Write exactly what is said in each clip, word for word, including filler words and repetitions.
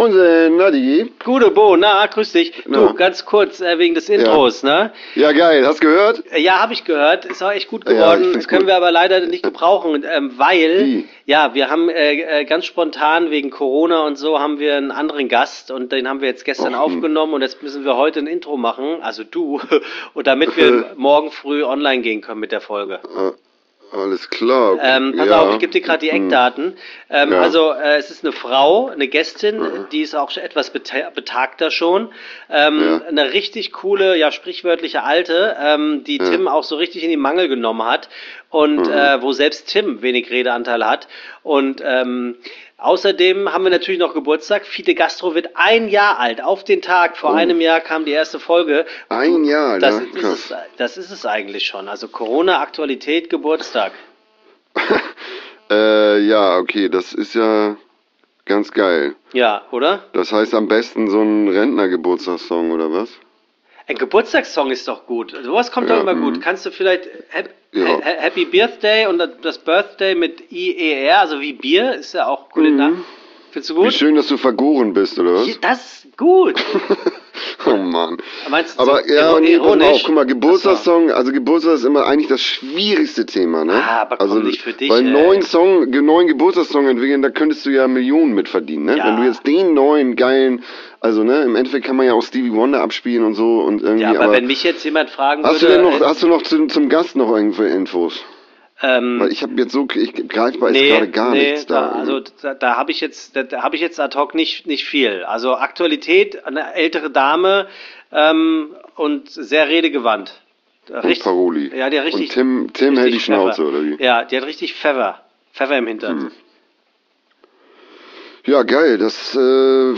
Moin, Nadi. Gute Bo, na, grüß dich. Na. Du, ganz kurz, äh, wegen des Intros, ja. ne? Ja, geil, hast du gehört? Äh, ja, habe ich gehört. Ist auch echt gut geworden. Ja, das können gut. wir aber leider nicht gebrauchen, ähm, weil, Wie? ja, wir haben äh, äh, ganz spontan wegen Corona und so haben wir einen anderen Gast und den haben wir jetzt gestern Och, aufgenommen und jetzt müssen wir heute ein Intro machen, also du, und damit wir morgen früh online gehen können mit der Folge. Alles klar. Ähm, pass ja. auf, ich gebe dir gerade die Eckdaten. Ähm, Ja. Also äh, es ist eine Frau, eine Gästin, Mhm. die ist auch schon etwas beta- betagter schon. Ähm, Ja. Eine richtig coole, ja sprichwörtliche Alte, ähm, die Ja. Tim auch so richtig in die Mangel genommen hat und Mhm. äh, wo selbst Tim wenig Redeanteil hat. Und ähm, außerdem haben wir natürlich noch Geburtstag. Fide Gastro wird ein Jahr alt. Auf den Tag, vor Oh. einem Jahr kam die erste Folge. Ein Jahr, Das, ja, ist krass. es, das ist es eigentlich schon. Also Corona, Aktualität, Geburtstag. äh, ja, okay, das ist ja ganz geil. Ja, oder? Das heißt am besten so ein Rentnergeburtstagssong, oder was? Ein Geburtstagssong ist doch gut. Sowas kommt Ja, doch immer mhm. gut. Kannst du vielleicht Hap- Ja. Ha- Happy Birthday und das Birthday mit I E R, also wie Bier, ist ja auch Kulinar. Mhm. Findest du Wie gut? schön, dass du vergoren bist, oder was? Ja, das ist gut. Oh Mann. Meinst du Aber so ja, iro- nee, pass mal auf, guck mal, Ach Geburtstagssong, also Geburtstag ist immer eigentlich das schwierigste Thema, ne? Ah, aber komm, also, nicht für dich, Weil ey. neuen Song, ge- neuen Geburtstagssong entwickeln, da könntest du ja Millionen mit verdienen, ne? Ja. Wenn du jetzt den neuen, geilen, also ne, im Endeffekt kann man ja auch Stevie Wonder abspielen und so und So. irgendwie, Ja, aber, aber wenn mich jetzt jemand fragen hast du würde... denn noch, äh, hast du noch zum, zum Gast noch irgendwelche Infos? ähm, Weil ich habe jetzt so, ich greifbar ist nee, gerade gar nee, nichts da. da, also da, da habe ich jetzt, da, da habe ich jetzt ad hoc nicht, nicht viel. Also Aktualität, eine ältere Dame ähm, und sehr redegewandt. und Paroli. Ja, der richtig. Und Tim, Tim hält die richtig Schnauze, Pfeffer. oder wie? Ja, die hat richtig Pfeffer. Pfeffer im Hintern. Hm. Ja, geil, das, äh,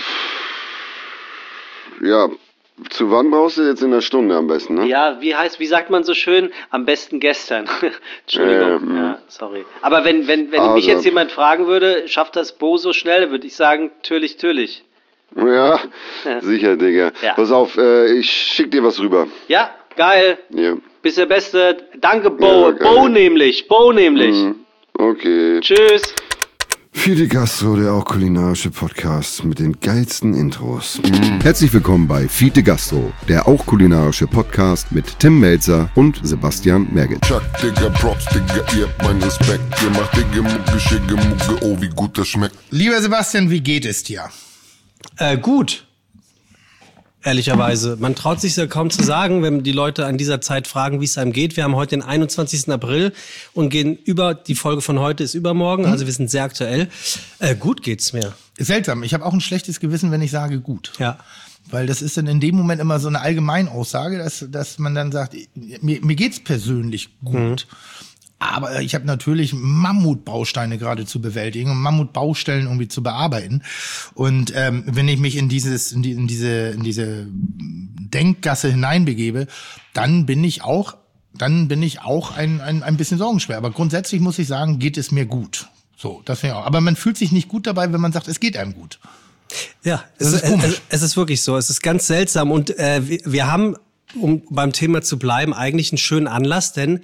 ja, zu wann brauchst du jetzt in der Stunde am besten, ne? Ja, wie heißt, wie sagt man so schön? Am besten gestern. Entschuldigung. Ähm, ja, sorry. Aber wenn, wenn, wenn also. mich jetzt jemand fragen würde, schafft das Bo so schnell, würde ich sagen, natürlich, natürlich. Ja, Ja. sicher, Digga. Ja. Pass auf, äh, ich schick dir was rüber. Ja, geil. Ja. Bist der Beste. Danke, Bo. Ja, geil. Bo nämlich. Bo nämlich. Mhm. Okay. Tschüss. Fide Gastro, der auch kulinarische Podcast mit den geilsten Intros. Herzlich willkommen bei Fide Gastro, der auch kulinarische Podcast mit Tim Melzer und Sebastian Merget. Chuck, Digga, Props, Digga, ihr habt meinen Respekt. Ihr macht Digga, Mucke, Schicke, Mucke, oh, wie gut das schmeckt. Lieber Sebastian, wie geht es dir? Äh, gut. Ehrlicherweise. Man traut sich ja kaum zu sagen, wenn die Leute an dieser Zeit fragen, wie es einem geht. Wir haben heute den einundzwanzigsten April und gehen über, die Folge von heute ist übermorgen, also wir sind sehr aktuell. Äh, gut geht's mir. Seltsam, ich habe auch ein schlechtes Gewissen, wenn ich sage gut. Ja. Weil das ist dann in dem Moment immer so eine Allgemeinaussage, dass, dass man dann sagt, mir, mir geht's persönlich gut. Aber ich habe natürlich Mammutbausteine gerade zu bewältigen und Mammutbaustellen irgendwie zu bearbeiten. Und ähm, wenn ich mich in dieses, in, die, in diese, in diese Denkgasse hineinbegebe, dann bin ich auch, dann bin ich auch ein, ein, ein bisschen sorgenschwer. Aber grundsätzlich muss ich sagen, geht es mir gut. So, das finde ich auch. Aber man fühlt sich nicht gut dabei, wenn man sagt, es geht einem gut. Ja, Das es ist komisch. Es, es ist wirklich so. Es ist ganz seltsam. Und äh, wir, wir haben, um beim Thema zu bleiben, eigentlich einen schönen Anlass, denn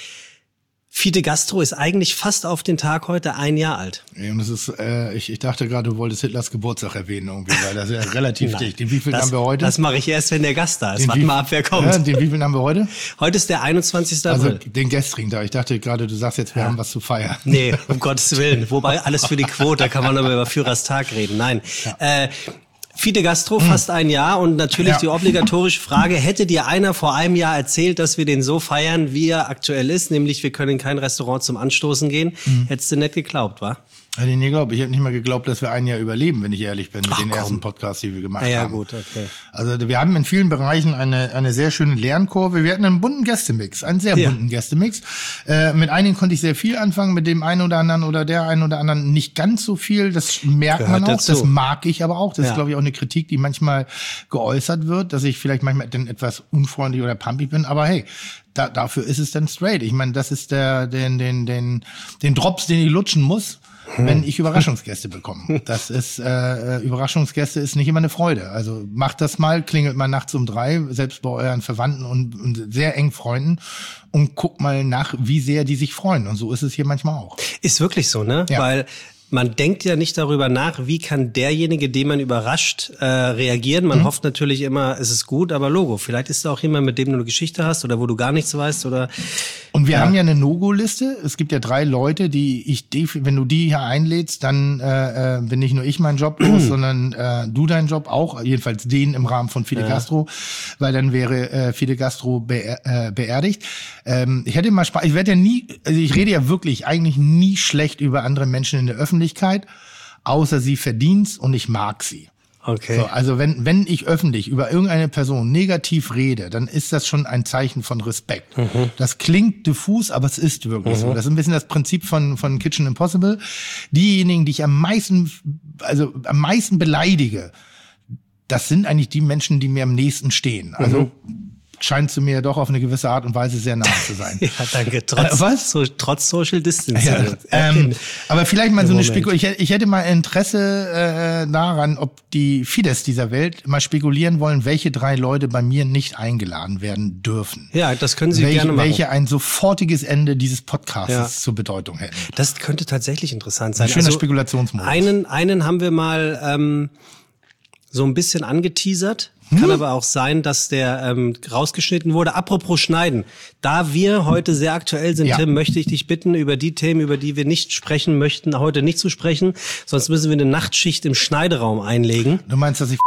Fide Gastro ist eigentlich fast auf den Tag heute ein Jahr alt. Ja, und es ist, äh, ich, ich dachte gerade, du wolltest Hitlers Geburtstag erwähnen irgendwie, weil das ist ja relativ Nein, dicht. Den wievielten das, haben wir heute? Das mache ich erst, wenn der Gast da ist. Den Warten wie- mal ab, wer kommt. Ja, den wievielten haben wir heute? Heute ist der einundzwanzigste Also April. den gestrigen Tag. Ich dachte gerade, du sagst jetzt, wir haben was zu feiern. Nee, um Gottes Willen. Wobei alles für die Quote, da kann man aber über Führerstag reden. Nein. Äh, Fide Gastro, fast ein Jahr und natürlich Ja. die obligatorische Frage, hätte dir einer vor einem Jahr erzählt, dass wir den so feiern, wie er aktuell ist, nämlich wir können in kein Restaurant zum Anstoßen gehen, hättest du nicht geglaubt, wa? Hätte ich nie geglaubt. Ich hätte nicht mal geglaubt, dass wir ein Jahr überleben, wenn ich ehrlich bin, mit Ach, den komm. ersten Podcasts, die wir gemacht Ah, ja, haben. gut, okay. Also wir haben in vielen Bereichen eine, eine sehr schöne Lernkurve. Wir hatten einen bunten Gästemix, einen sehr Ja. bunten Gästemix. Äh, mit einigen konnte ich sehr viel anfangen, mit dem einen oder anderen oder der einen oder anderen nicht ganz so viel. Das merkt Gehört man auch, dazu. das mag ich aber auch. Das Ja. ist, glaube ich, auch eine Kritik, die manchmal geäußert wird, dass ich vielleicht manchmal dann etwas unfreundlich oder pumpig bin. Aber hey, da, dafür ist es dann straight. Ich meine, das ist der, den, den, den, den Drops, den ich lutschen muss, wenn ich Überraschungsgäste bekomme. Das ist, äh, Überraschungsgäste ist nicht immer eine Freude. Also macht das mal, klingelt mal nachts um drei, selbst bei euren Verwandten und, und sehr engen Freunden und guckt mal nach, wie sehr die sich freuen. Und so ist es hier manchmal auch. Ist wirklich so, ne? Ja. Weil man denkt ja nicht darüber nach, wie kann derjenige, den man überrascht, äh, reagieren. Man mhm. hofft natürlich immer, es ist gut, aber Logo. Vielleicht ist da auch jemand, mit dem du eine Geschichte hast oder wo du gar nichts weißt oder. Und wir ja. haben ja eine No-Go-Liste. Es gibt ja drei Leute, die ich, wenn du die hier einlädst, dann äh, äh, bin nicht nur ich meinen Job los, sondern äh, du deinen Job auch. Jedenfalls den im Rahmen von Fide ja. Gastro, weil dann wäre äh, Fide Gastro be- äh, beerdigt. Ähm, ich hätte mal Spaß. Ich werde ja nie, also ich rede ja wirklich eigentlich nie schlecht über andere Menschen in der Öffentlichkeit, außer sie verdienst's und ich mag sie. Okay. So, also wenn, wenn ich öffentlich über irgendeine Person negativ rede, dann ist das schon ein Zeichen von Respekt. Mhm. Das klingt diffus, aber es ist wirklich mhm. so. Das ist ein bisschen das Prinzip von, von Kitchen Impossible. Diejenigen, die ich am meisten, also am meisten beleidige, das sind eigentlich die Menschen, die mir am nächsten stehen. Also, mhm. scheint zu mir doch auf eine gewisse Art und Weise sehr nah zu sein. Ja, danke. Trotz, äh, was? So, trotz Social Distancing. Ja, ähm, aber vielleicht mal so eine Spekulation. Ich, ich hätte mal Interesse äh, daran, ob die Fides dieser Welt mal spekulieren wollen, welche drei Leute bei mir nicht eingeladen werden dürfen. Ja, das können Sie welche, gerne machen. Welche ein sofortiges Ende dieses Podcasts ja. zur Bedeutung hätten. Das könnte tatsächlich interessant sein. Ein schöner also, Spekulationsmodus. Einen, einen haben wir mal ähm, so ein bisschen angeteasert. Kann hm? aber auch sein, dass der ähm, rausgeschnitten wurde. Apropos Schneiden. Da wir heute sehr aktuell sind, ja. Tim, möchte ich dich bitten, über die Themen, über die wir nicht sprechen möchten, heute nicht zu sprechen. Sonst müssen wir eine Nachtschicht im Schneideraum einlegen. Du meinst, dass ich...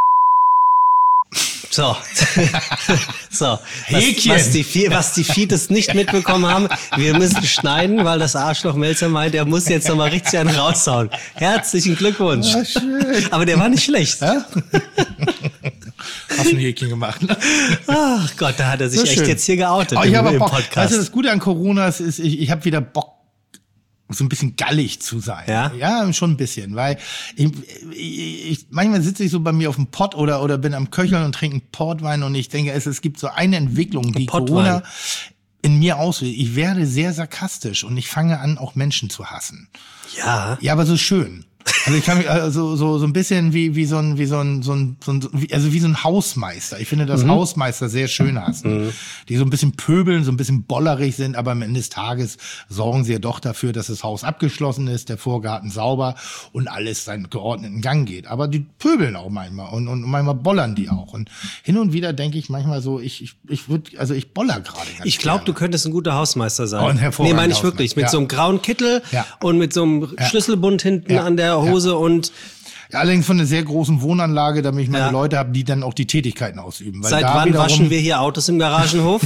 So, so. Was, was die, was die Fides nicht mitbekommen haben, wir müssen schneiden, weil das Arschloch Melzer meint, er muss jetzt nochmal richtig einen raushauen. Herzlichen Glückwunsch. Ja, schön. Aber der war nicht schlecht. Ja? Hast ein Häkchen gemacht, ne? Ach Gott, da hat er sich so echt schön. jetzt hier geoutet oh, ich im, im Bock. Podcast. Weißt du, das Gute an Corona ist, ist ich, ich habe wieder Bock, so ein bisschen gallig zu sein. Ja? Ja, schon ein bisschen, weil ich, ich, ich, manchmal sitze ich so bei mir auf dem Pott oder, oder bin am Köcheln und trinke einen Portwein und ich denke, es, es gibt so eine Entwicklung, die Portwein. Corona in mir auslöst. Ich werde sehr sarkastisch und ich fange an, auch Menschen zu hassen. Ja. Ja, aber so schön. Also ich kann mich also so so ein bisschen wie wie so ein wie so ein so ein, so ein also wie so ein Hausmeister. Ich finde, dass mhm. Hausmeister sehr schön hassen, mhm. die so ein bisschen pöbeln, so ein bisschen bollerig sind, aber am Ende des Tages sorgen sie ja doch dafür, dass das Haus abgeschlossen ist, der Vorgarten sauber und alles seinen geordneten Gang geht. Aber die pöbeln auch manchmal und und manchmal bollern die auch. Und hin und wieder denke ich manchmal so, ich ich ich würde also ich boller gerade ganz Ich glaube, du könntest ein guter Hausmeister sein. Oh, ein hervorragender Nee, meine ich wirklich. Mit ja. so einem grauen Kittel ja. und mit so einem ja. Schlüsselbund hinten ja. an der Hose ja. und ja, allerdings von einer sehr großen Wohnanlage, damit ich meine ja. Leute habe, die dann auch die Tätigkeiten ausüben. Weil Seit da wann wiederum waschen wir hier Autos im Garagenhof?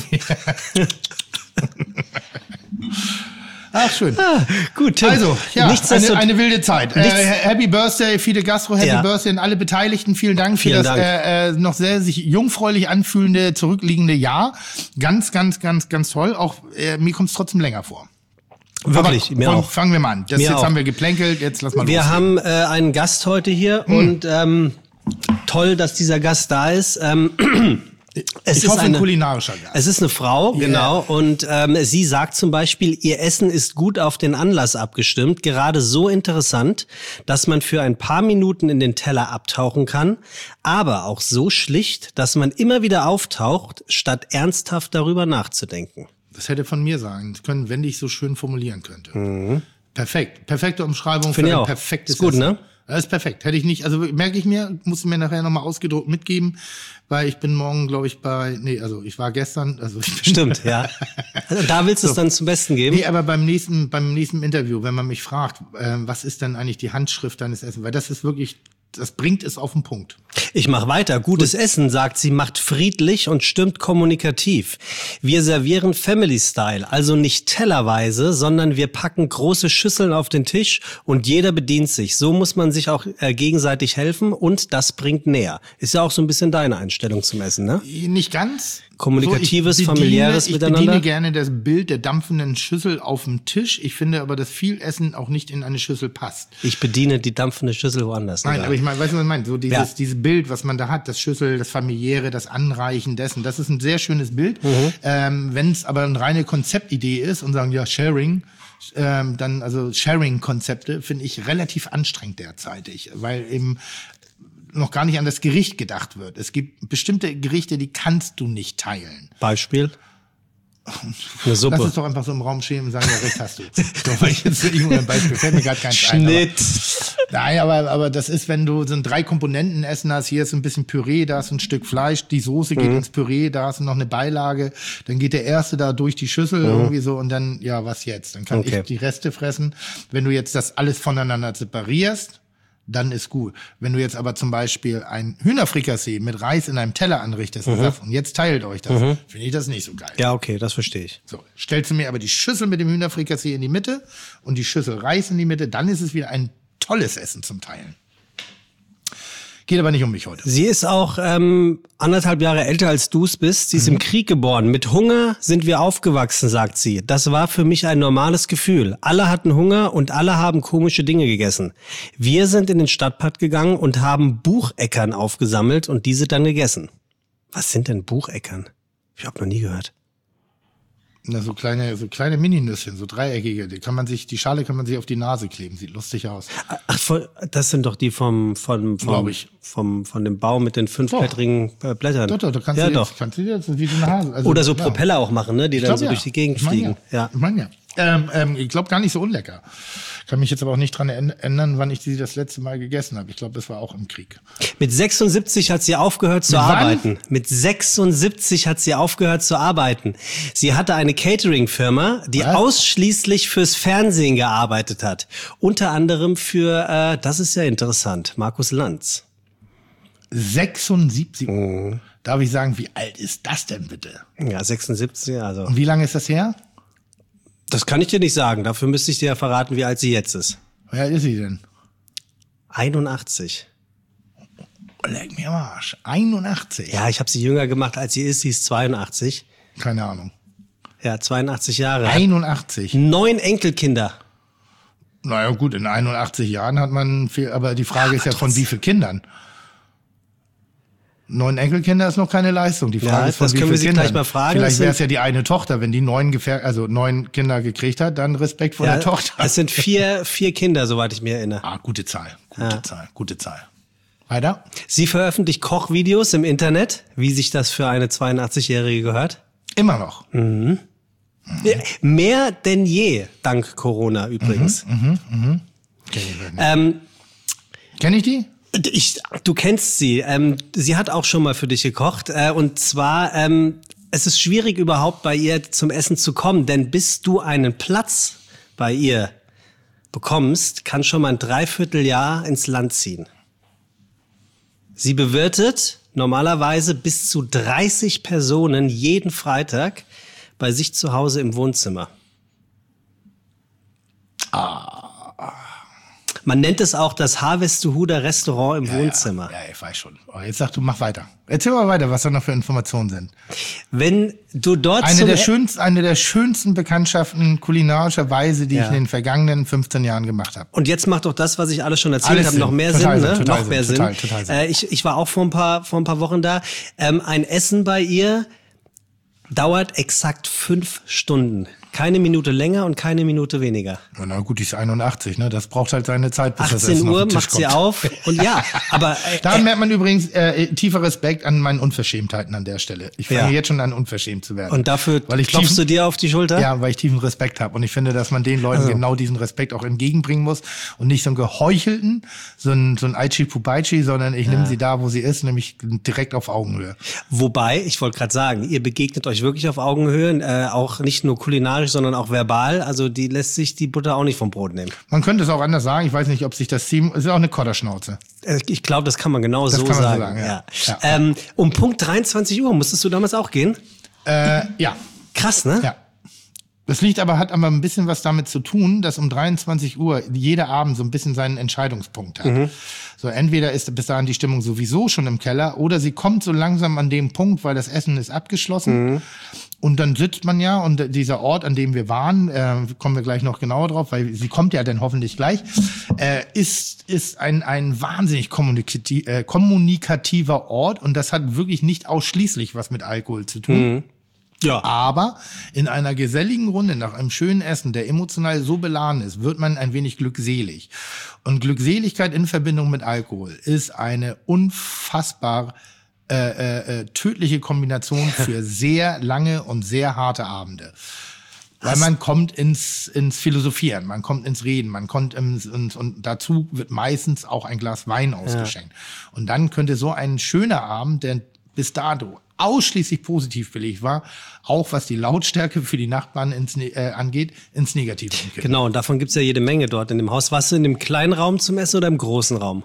Ach, schön. Ah, gut, Tim. Also, ja, Nichtsdestot- eine, eine wilde Zeit. Äh, Happy Birthday, Fide Gastro, Happy Ja. Birthday an alle Beteiligten. Vielen Dank Vielen für das Dank. äh, äh, noch sehr sich jungfräulich anfühlende, zurückliegende Jahr. Ganz, ganz, ganz, ganz toll. Auch äh, mir kommt es trotzdem länger vor. Wirklich, Aber, mir komm, auch. Fangen wir mal an. Das, Mir jetzt auch. haben wir geplänkelt, jetzt lass mal Wir loslegen. haben äh, einen Gast heute hier Hm. und ähm, toll, dass dieser Gast da ist. Ähm, es ich ist hoffe, eine, ein kulinarischer Gast. Es ist eine Frau, Yeah. genau. Und ähm, sie sagt zum Beispiel, ihr Essen ist gut auf den Anlass abgestimmt. Gerade so interessant, dass man für ein paar Minuten in den Teller abtauchen kann. Aber auch so schlicht, dass man immer wieder auftaucht, statt ernsthaft darüber nachzudenken. Das hätte von mir sagen können, wenn ich so schön formulieren könnte. Mhm. Perfekt. Perfekte Umschreibung Finde ich für ein auch. perfektes Ist gut, Essen. ne? Das ist perfekt. Hätte ich nicht, also merke ich mir, muss mir nachher nochmal ausgedruckt mitgeben, weil ich bin morgen, glaube ich, bei, nee, also ich war gestern, also ich bin Stimmt, ja. Also da willst du es So. dann zum Besten geben? Nee, aber beim nächsten, beim nächsten Interview, wenn man mich fragt, äh, was ist denn eigentlich die Handschrift deines Essens, weil das ist wirklich, das bringt es auf den Punkt. Ich mach weiter. Gutes Essen, sagt sie, macht friedlich und stimmt kommunikativ. Wir servieren Family Style, also nicht tellerweise, sondern wir packen große Schüsseln auf den Tisch und jeder bedient sich. So muss man sich auch äh, gegenseitig helfen und das bringt näher. Ist ja auch so ein bisschen deine Einstellung zum Essen, ne? Nicht ganz. Kommunikatives, So, ich bediene- familiäres ich Miteinander? Ich bediene gerne das Bild der dampfenden Schüssel auf dem Tisch. Ich finde aber, dass viel Essen auch nicht in eine Schüssel passt. Ich bediene die dampfende Schüssel woanders. Nein, egal. aber ich meine, weißt du, was ich meine? So dieses, Ja. dieses Bild, was man da hat, das Schüssel, das familiäre, das Anreichen dessen, das ist ein sehr schönes Bild. Mhm. Ähm, wenn es aber eine reine Konzeptidee ist und sagen, ja, Sharing, ähm, dann, also Sharing-Konzepte finde ich relativ anstrengend derzeitig, weil eben noch gar nicht an das Gericht gedacht wird. Es gibt bestimmte Gerichte, die kannst du nicht teilen. Beispiel? Eine Suppe. Lass es doch einfach so im Raum stehen und sagen, ja, recht hast du. So, weil ich jetzt irgendwo ein Beispiel fällt mir gerade keins Schnitt. ein. Aber, nein, aber, aber das ist, wenn du so ein drei Komponenten Essen hast, hier ist ein bisschen Püree, da ist ein Stück Fleisch, die Soße geht mhm. ins Püree, da ist noch eine Beilage, dann geht der erste da durch die Schüssel mhm. irgendwie so und dann, ja, was jetzt? Dann kann okay. ich die Reste fressen. Wenn du jetzt das alles voneinander separierst, dann ist gut. Wenn du jetzt aber zum Beispiel ein Hühnerfrikassee mit Reis in einem Teller anrichtest mhm. und sagst, und jetzt teilt euch das, mhm. finde ich das nicht so geil. Ja, okay, das verstehe ich. So, stellst du mir aber die Schüssel mit dem Hühnerfrikassee in die Mitte und die Schüssel Reis in die Mitte, dann ist es wieder ein tolles Essen zum Teilen. Geht aber nicht um mich heute. Sie ist auch ähm, anderthalb Jahre älter als du es bist. Sie ist mhm. im Krieg geboren. Mit Hunger sind wir aufgewachsen, sagt sie. Das war für mich ein normales Gefühl. Alle hatten Hunger und alle haben komische Dinge gegessen. Wir sind in den Stadtpark gegangen und haben Bucheckern aufgesammelt und diese dann gegessen. Was sind denn Bucheckern? Ich habe noch nie gehört. Na, so kleine, so kleine Mini-Nüsschen, so dreieckige. Die kann man sich, die Schale kann man sich auf die Nase kleben. Sieht lustig aus. Ach, das sind doch die vom, vom, vom, vom, von dem Baum mit den fünfblättrigen äh, Blättern. Doch, doch, da kannst ja, du doch. Jetzt, kannst du jetzt wie so eine Hase. Also, oder so ja. Propeller auch machen, ne, die ich dann glaub, so ja. durch die Gegend ich mein, fliegen. Ja. ja. Ich meine ja. Ähm, ähm, ich glaube gar nicht so unlecker. Kann mich jetzt aber auch nicht dran ändern, wann ich die das letzte Mal gegessen habe. Ich glaube, das war auch im Krieg. Mit sechsundsiebzig hat sie aufgehört zu Mit arbeiten. wann? Mit sechsundsiebzig hat sie aufgehört zu arbeiten. Sie hatte eine Catering-Firma, die Was? ausschließlich fürs Fernsehen gearbeitet hat. Unter anderem für, äh, das ist ja interessant, Markus Lanz. sechsundsiebzig? Mhm. Darf ich sagen, wie alt ist das denn bitte? Ja, sechsundsiebzig, also. Und wie lange ist das her? Das kann ich dir nicht sagen. Dafür müsste ich dir ja verraten, wie alt sie jetzt ist. Wie alt ist sie denn? einundachtzig. Leck mir am Arsch. einundachtzig? Ja, ich habe sie jünger gemacht, als sie ist. Sie ist zweiundachtzig. Keine Ahnung. Ja, zweiundachtzig Jahre. einundachtzig? Neun Enkelkinder. Naja gut, in einundachtzig Jahren hat man viel, aber die Frage ja, ist ja von wie vielen Kindern? Neun Enkelkinder ist noch keine Leistung. Die Frage ja, ist von das wie können wir sie Kindern. gleich mal fragen. Vielleicht wäre es ja die eine Tochter, wenn die neun gefähr also neun Kinder gekriegt hat, dann Respekt vor ja, der Tochter. Es sind vier, vier Kinder, soweit ich mich erinnere. Ah, gute Zahl, gute ja. Zahl, gute Zahl. Weiter? Sie veröffentlicht Kochvideos im Internet, wie sich das für eine zweiundachtzigjährige gehört. Immer noch. Mhm. Mhm. Ja, mehr denn je, dank Corona übrigens. Mhm, mhm, mhm. Kenn ich ähm, Kenn ich die? Ich, du kennst sie. Ähm, sie hat auch schon mal für dich gekocht. Äh, und zwar, ähm, es ist schwierig überhaupt bei ihr zum Essen zu kommen, denn bis du einen Platz bei ihr bekommst, kann schon mal ein Dreivierteljahr ins Land ziehen. Sie bewirtet normalerweise bis zu dreißig Personen jeden Freitag bei sich zu Hause im Wohnzimmer. Ah. Man nennt es auch das Harvestuhuder Restaurant im ja, Wohnzimmer. Ja, ja, ich weiß schon. Aber jetzt sag du, mach weiter. Erzähl mal weiter, was da noch für Informationen sind. Wenn du dort eine zum der schönsten, eine der schönsten Bekanntschaften kulinarischerweise, die ja. ich in den vergangenen fünfzehn Jahren gemacht habe. Und jetzt macht doch das, was ich alles schon erzählt habe, noch mehr Sinn, ne? Total noch mehr Sinn. Sinn. Total, total Sinn. Äh, ich, ich war auch vor ein paar, vor ein paar Wochen da. Ähm, ein Essen bei ihr dauert exakt fünf Stunden. Keine Minute länger und keine Minute weniger. Ja, na gut, die ist einundachtzig, ne? Das braucht halt seine Zeit, bis das achtzehn Essen Uhr auf den Tisch macht sie kommt. auf und ja, aber äh, da merkt man übrigens äh, tiefer Respekt an meinen Unverschämtheiten an der Stelle. Ich fange Ja. jetzt schon an, unverschämt zu werden. und dafür Weil ich klopfst tiefen- du dir auf die Schulter? Ja, weil ich tiefen Respekt habe. Und ich finde, dass man den Leuten Also. genau diesen Respekt auch entgegenbringen muss. Und nicht so einen geheuchelten, so ein, so ein Aichi Pupaichi, sondern ich nehme sie da, wo sie ist, nämlich direkt auf Augenhöhe. Wobei, ich wollte gerade sagen, ihr begegnet euch wirklich auf Augenhöhe, äh, auch nicht nur kulinarisch, sondern auch verbal. Also die lässt sich die Butter auch nicht vom Brot nehmen. Man könnte es auch anders sagen. Ich weiß nicht, ob sich das Team, es ist auch eine Kodderschnauze. Äh, Ich glaube, das kann man genau Das so kann man so sagen. sagen, ja. ja. Ja. Ähm, um Punkt dreiundzwanzig Uhr musstest du damals auch gehen? Äh, ja, Krass, ne? ja. Das liegt aber, hat aber ein bisschen was damit zu tun, dass um dreiundzwanzig Uhr jeder Abend so ein bisschen seinen Entscheidungspunkt hat. Mhm. So, entweder ist bis dahin die Stimmung sowieso schon im Keller oder sie kommt so langsam an dem Punkt, weil das Essen ist abgeschlossen. Mhm. Und dann sitzt man ja, und dieser Ort, an dem wir waren, äh, kommen wir gleich noch genauer drauf, weil sie kommt ja dann hoffentlich gleich, äh, ist, ist ein, ein wahnsinnig kommunikati- äh, kommunikativer Ort, und das hat wirklich nicht ausschließlich was mit Alkohol zu tun. Mhm. Ja. Aber in einer geselligen Runde nach einem schönen Essen, der emotional so beladen ist, wird man ein wenig glückselig. Und Glückseligkeit in Verbindung mit Alkohol ist eine unfassbar äh, äh, tödliche Kombination für sehr lange und sehr harte Abende. Weil man kommt ins, ins Philosophieren, man kommt ins Reden, man kommt ins, ins, und dazu wird meistens auch ein Glas Wein ausgeschenkt. Ja. Und dann könnte so ein schöner Abend, der bis dato ausschließlich positiv belegt war, auch was die Lautstärke für die Nachbarn ins, äh, angeht, ins Negative umkippen. Genau, und davon gibt's ja jede Menge dort in dem Haus. Warst du in dem kleinen Raum zum Essen oder im großen Raum?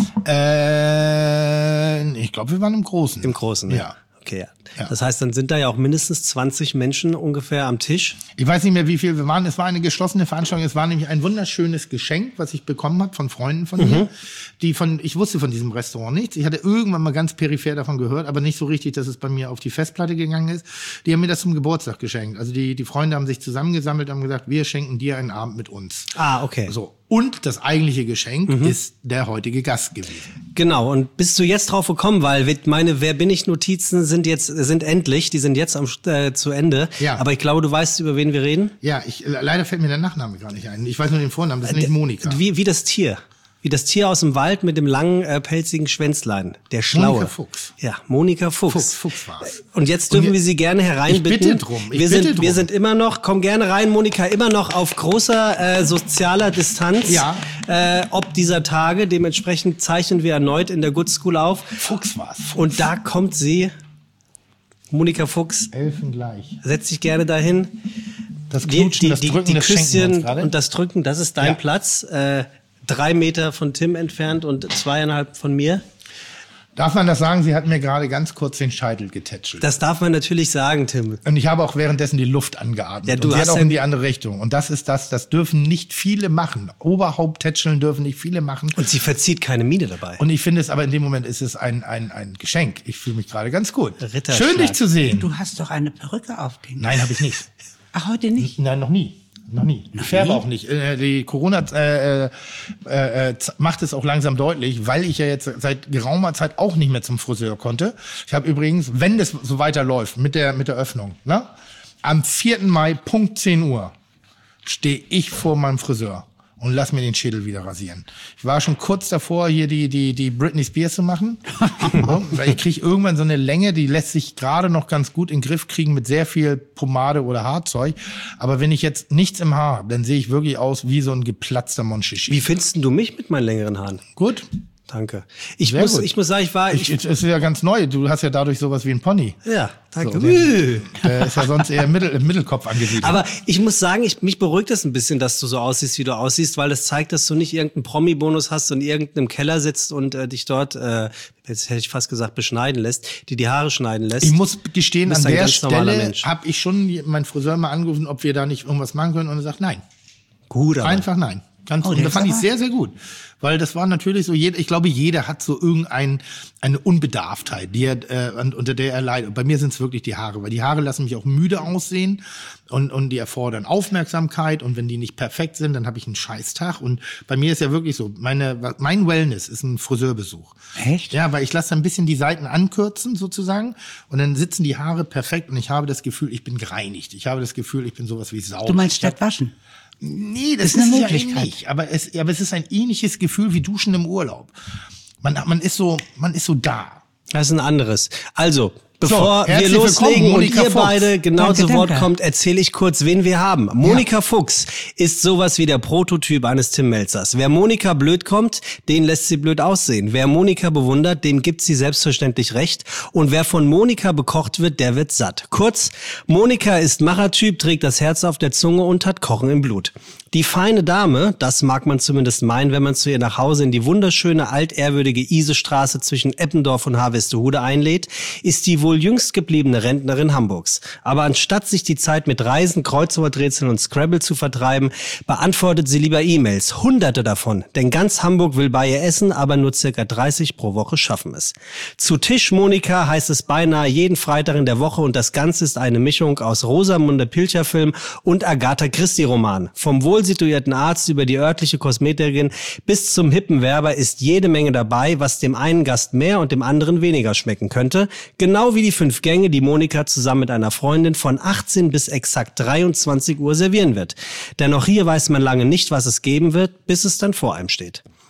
Äh, ich glaube, wir waren im Großen. Im Großen, ne? Ja. Okay, ja. Ja. Das heißt, dann sind da ja auch mindestens zwanzig Menschen ungefähr am Tisch. Ich weiß nicht mehr, wie viel wir waren. Es war eine geschlossene Veranstaltung. Es war nämlich ein wunderschönes Geschenk, was ich bekommen habe von Freunden von Mhm. mir. Die von, ich wusste von diesem Restaurant nichts. Ich hatte irgendwann mal ganz peripher davon gehört, aber nicht so richtig, dass es bei mir auf die Festplatte gegangen ist. Die haben mir das zum Geburtstag geschenkt. Also die, die Freunde haben sich zusammengesammelt und haben gesagt, wir schenken dir einen Abend mit uns. Ah, okay. So. Und das eigentliche Geschenk Mhm. ist der heutige Gast gewesen. Genau, und bist du jetzt drauf gekommen, weil meine Wer bin ich Notizen sind jetzt sind endlich, die sind jetzt am äh, zu Ende. Ja. Aber ich glaube, du weißt, über wen wir reden. Ja, ich, leider fällt mir der Nachname gar nicht ein. Ich weiß nur den Vornamen, das ist nicht Monika. Wie, wie das Tier. Wie das Tier aus dem Wald mit dem langen, äh, pelzigen Schwänzlein. Der Schlaue. Monika Fuchs. Ja, Monika Fuchs. Fuchs, Fuchs war's. Und jetzt dürfen Und wir Sie gerne hereinbitten. ich bitte drum, ich wir, bitte sind, drum. wir sind immer noch, komm gerne rein, Monika, immer noch auf großer äh, sozialer Distanz. Ja. Äh, ob dieser Tage. Dementsprechend zeichnen wir erneut in der Good School auf. Fuchs war's. Fuchs. Und da kommt sie, Monika Fuchs. Elfen gleich. Setz dich gerne dahin. Das Die, Knutschen, die, das die, Drücken, die das Schenken wir uns Küsschen gerade. und das Drücken, das ist dein Ja. Platz. Äh, drei Meter von Tim entfernt und zweieinhalb von mir. Darf man das sagen? Sie hat mir gerade ganz kurz den Scheitel getätschelt. Das darf man natürlich sagen, Tim. Und ich habe auch währenddessen die Luft angeatmet. Ja, du und sie hast hat auch ja- in die andere Richtung. Und das ist das, das dürfen nicht viele machen. Oberhaupt tätscheln dürfen nicht viele machen. Und sie verzieht keine Miene dabei. Und ich finde es aber in dem Moment ist es ein, ein, ein Geschenk. Ich fühle mich gerade ganz gut. Ritterschlag. Schön, dich zu sehen. Du hast doch eine Perücke auf den. Nein, habe ich nicht. Ach, heute nicht. Nein, noch nie. Noch nie. Ich färbe auch nicht. Äh, Die Corona äh, äh, äh, macht es auch langsam deutlich, weil ich ja jetzt seit geraumer Zeit auch nicht mehr zum Friseur konnte. Ich habe übrigens, wenn das so weiterläuft mit der mit der Öffnung, ne, am vierten Mai Punkt zehn Uhr stehe ich vor meinem Friseur und lass mir den Schädel wieder rasieren. Ich war schon kurz davor, hier die die die Britney Spears zu machen, so, weil ich kriege irgendwann so eine Länge, die lässt sich gerade noch ganz gut in den Griff kriegen mit sehr viel Pomade oder Haarzeug. Aber wenn ich jetzt nichts im Haar habe, dann sehe ich wirklich aus wie so ein geplatzter Monchichi. Wie findest denn du mich mit meinen längeren Haaren? Gut. Danke. Ich Sehr muss, gut. ich muss sagen, ich war... Ich, Ich, es ist ja ganz neu. Du hast ja dadurch sowas wie ein Pony. ja, danke. So, der, der ist ja sonst eher im, Mittel, im Mittelkopf angesiedelt. Aber ich muss sagen, ich, mich beruhigt es ein bisschen, dass du so aussiehst, wie du aussiehst, weil das zeigt, dass du nicht irgendeinen Promi-Bonus hast und in irgendeinem Keller sitzt und äh, dich dort, äh, jetzt hätte ich fast gesagt, beschneiden lässt, die die Haare schneiden lässt. Ich muss gestehen, Du bist an ein der ganz normaler Stelle Mensch. habe ich schon meinen Friseur mal angerufen, ob wir da nicht irgendwas machen können. Und er sagt, nein. Gut, aber Einfach nein. Ganz, Oh, und der das fand ist ich aber- sehr, sehr gut. Weil das war natürlich so, jeder, ich glaube, jeder hat so irgendein, eine Unbedarftheit, die er, äh, un- unter der er leidet. Und bei mir sind es wirklich die Haare, weil die Haare lassen mich auch müde aussehen und, und die erfordern Aufmerksamkeit. Und wenn die nicht perfekt sind, dann habe ich einen Scheißtag. Und bei mir ist ja wirklich so, meine, mein Wellness ist ein Friseurbesuch. Echt? Ja, weil ich lasse ein bisschen die Seiten ankürzen sozusagen und dann sitzen die Haare perfekt und ich habe das Gefühl, ich bin gereinigt. Ich habe das Gefühl, ich bin sowas wie sauber. Du meinst Ich hab- statt waschen? Nee, das Ist ist, eine ja Möglichkeit. nicht. Aber es, aber es ist ein ähnliches Gefühl wie Duschen im Urlaub. Man, man ist so, man ist so da. das ist ein anderes. Also, bevor wir herzlich loslegen willkommen, und Monika ihr Fuchs. beide genau Danke, zu Wort danke. kommt, erzähle ich kurz, wen wir haben. Monika Fuchs ist sowas wie der Prototyp eines Tim Melzers. Wer Monika blöd kommt, den lässt sie blöd aussehen. Wer Monika bewundert, dem gibt sie selbstverständlich recht. Und wer von Monika bekocht wird, der wird satt. Kurz, Monika ist Machertyp, trägt das Herz auf der Zunge und hat Kochen im Blut. Die feine Dame, das mag man zumindest meinen, wenn man zu ihr nach Hause in die wunderschöne, altehrwürdige Isestraße zwischen Eppendorf und Harvestehude einlädt, ist die wohl jüngst gebliebene Rentnerin Hamburgs. Aber anstatt sich die Zeit mit Reisen, Kreuzworträtseln und Scrabble zu vertreiben, beantwortet sie lieber E-Mails. Hunderte davon. Denn ganz Hamburg will bei ihr essen, aber nur circa dreißig pro Woche schaffen es. Zu Tisch Monika heißt es beinahe jeden Freitag in der Woche und das Ganze ist eine Mischung aus Rosamunde Pilcher-Film und Agatha Christie-Roman. Vom wohl situierten Arzt über die örtliche Kosmetikerin bis zum hippen Werber ist jede Menge dabei, was dem einen Gast mehr und dem anderen weniger schmecken könnte. Genau wie die fünf Gänge, die Monika zusammen mit einer Freundin von achtzehn bis exakt dreiundzwanzig Uhr servieren wird. Denn auch hier weiß man lange nicht, was es geben wird, bis es dann vor einem steht.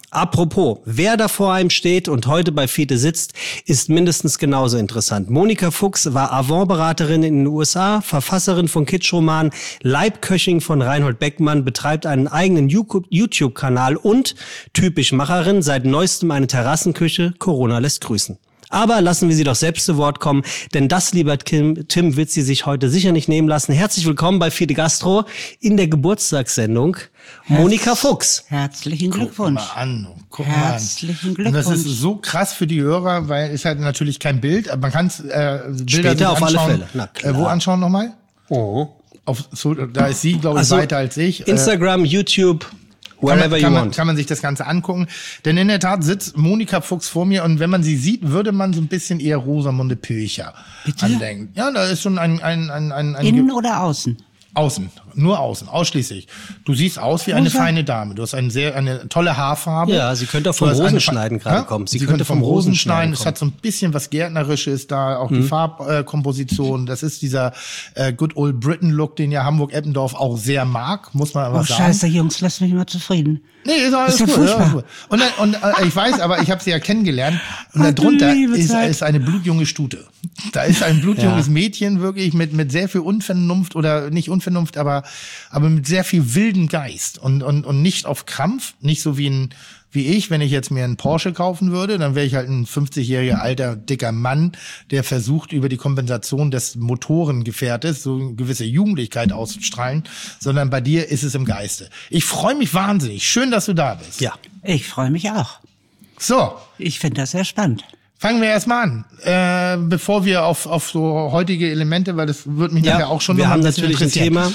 Apropos, wer da vor einem steht und heute bei Fiete sitzt, ist mindestens genauso interessant. Monika Fuchs war Avantberaterin in den U S A, Verfasserin von Kitschromanen, Leibköchin von Reinhold Beckmann, betreibt einen eigenen YouTube-Kanal und typisch Macherin, seit neuestem eine Terrassenküche, Corona lässt grüßen. Aber lassen wir sie doch selbst zu Wort kommen, denn das, lieber Tim, Tim wird sie sich heute sicher nicht nehmen lassen. Herzlich willkommen bei Fiete Gastro in der Geburtstagssendung. Herz, Monika Fuchs. Herzlichen Glückwunsch. Guck mal an. Guck Herzlichen mal an. Glückwunsch. Und das ist so krass für die Hörer, weil es halt natürlich kein Bild, aber man kann es äh, Bilder später auf anschauen. alle Fälle. Na klar. Äh, wo anschauen nochmal? Oh. Auf, so, da ist sie, glaube ich, also, weiter als ich. Instagram, äh, YouTube. Wherever kann man, you kann man, want. kann man sich das Ganze angucken. Denn in der Tat sitzt Monika Fuchs vor mir und wenn man sie sieht, würde man so ein bisschen eher Rosamunde Pilcher Bitte? andenken. Ja, da ist schon ein... ein, ein, ein, ein Innen oder außen? Außen, nur außen, ausschließlich. Du siehst aus wie eine Rosa? feine Dame. Du hast eine sehr, eine tolle Haarfarbe. Ja, sie könnte auch vom Du hast eine Rosenschneiden Fa- gerade Ja? kommen. Sie, könnte vom Rosenschneiden. Es kommen. hat so ein bisschen was Gärtnerisches da, auch die Farbkomposition. Das ist dieser äh, Good Old Britain Look, den ja Hamburg-Eppendorf auch sehr mag, muss man aber Oh, sagen. scheiße, Jungs, lasst mich mal zufrieden. Nee, ist alles Das ist ja gut. furchtbar. Ja, ist gut. Und, dann, und äh, ich weiß, aber ich habe sie ja kennengelernt. Und Ach, darunter du liebe ist, Zeit. ist eine blutjunge Stute. Da ist ein blutjunges Mädchen wirklich mit mit sehr viel Unvernunft oder nicht Unvernunft, aber aber mit sehr viel wilden Geist und und und nicht auf Krampf, nicht so wie ein wie ich, wenn ich jetzt mir einen Porsche kaufen würde, dann wäre ich halt ein fünfzigjähriger alter dicker Mann, der versucht über die Kompensation des Motorengefährtes so eine gewisse Jugendlichkeit auszustrahlen, sondern bei dir ist es im Geiste. Ich freue mich wahnsinnig. Schön, dass du da bist. Ja. Ich freue mich auch. So, Ich finde das sehr spannend. fangen wir erstmal an, äh, bevor wir auf auf so heutige Elemente, weil das wird mich Ja, nachher auch schon wir noch haben ein bisschen natürlich ein interessieren. Thema.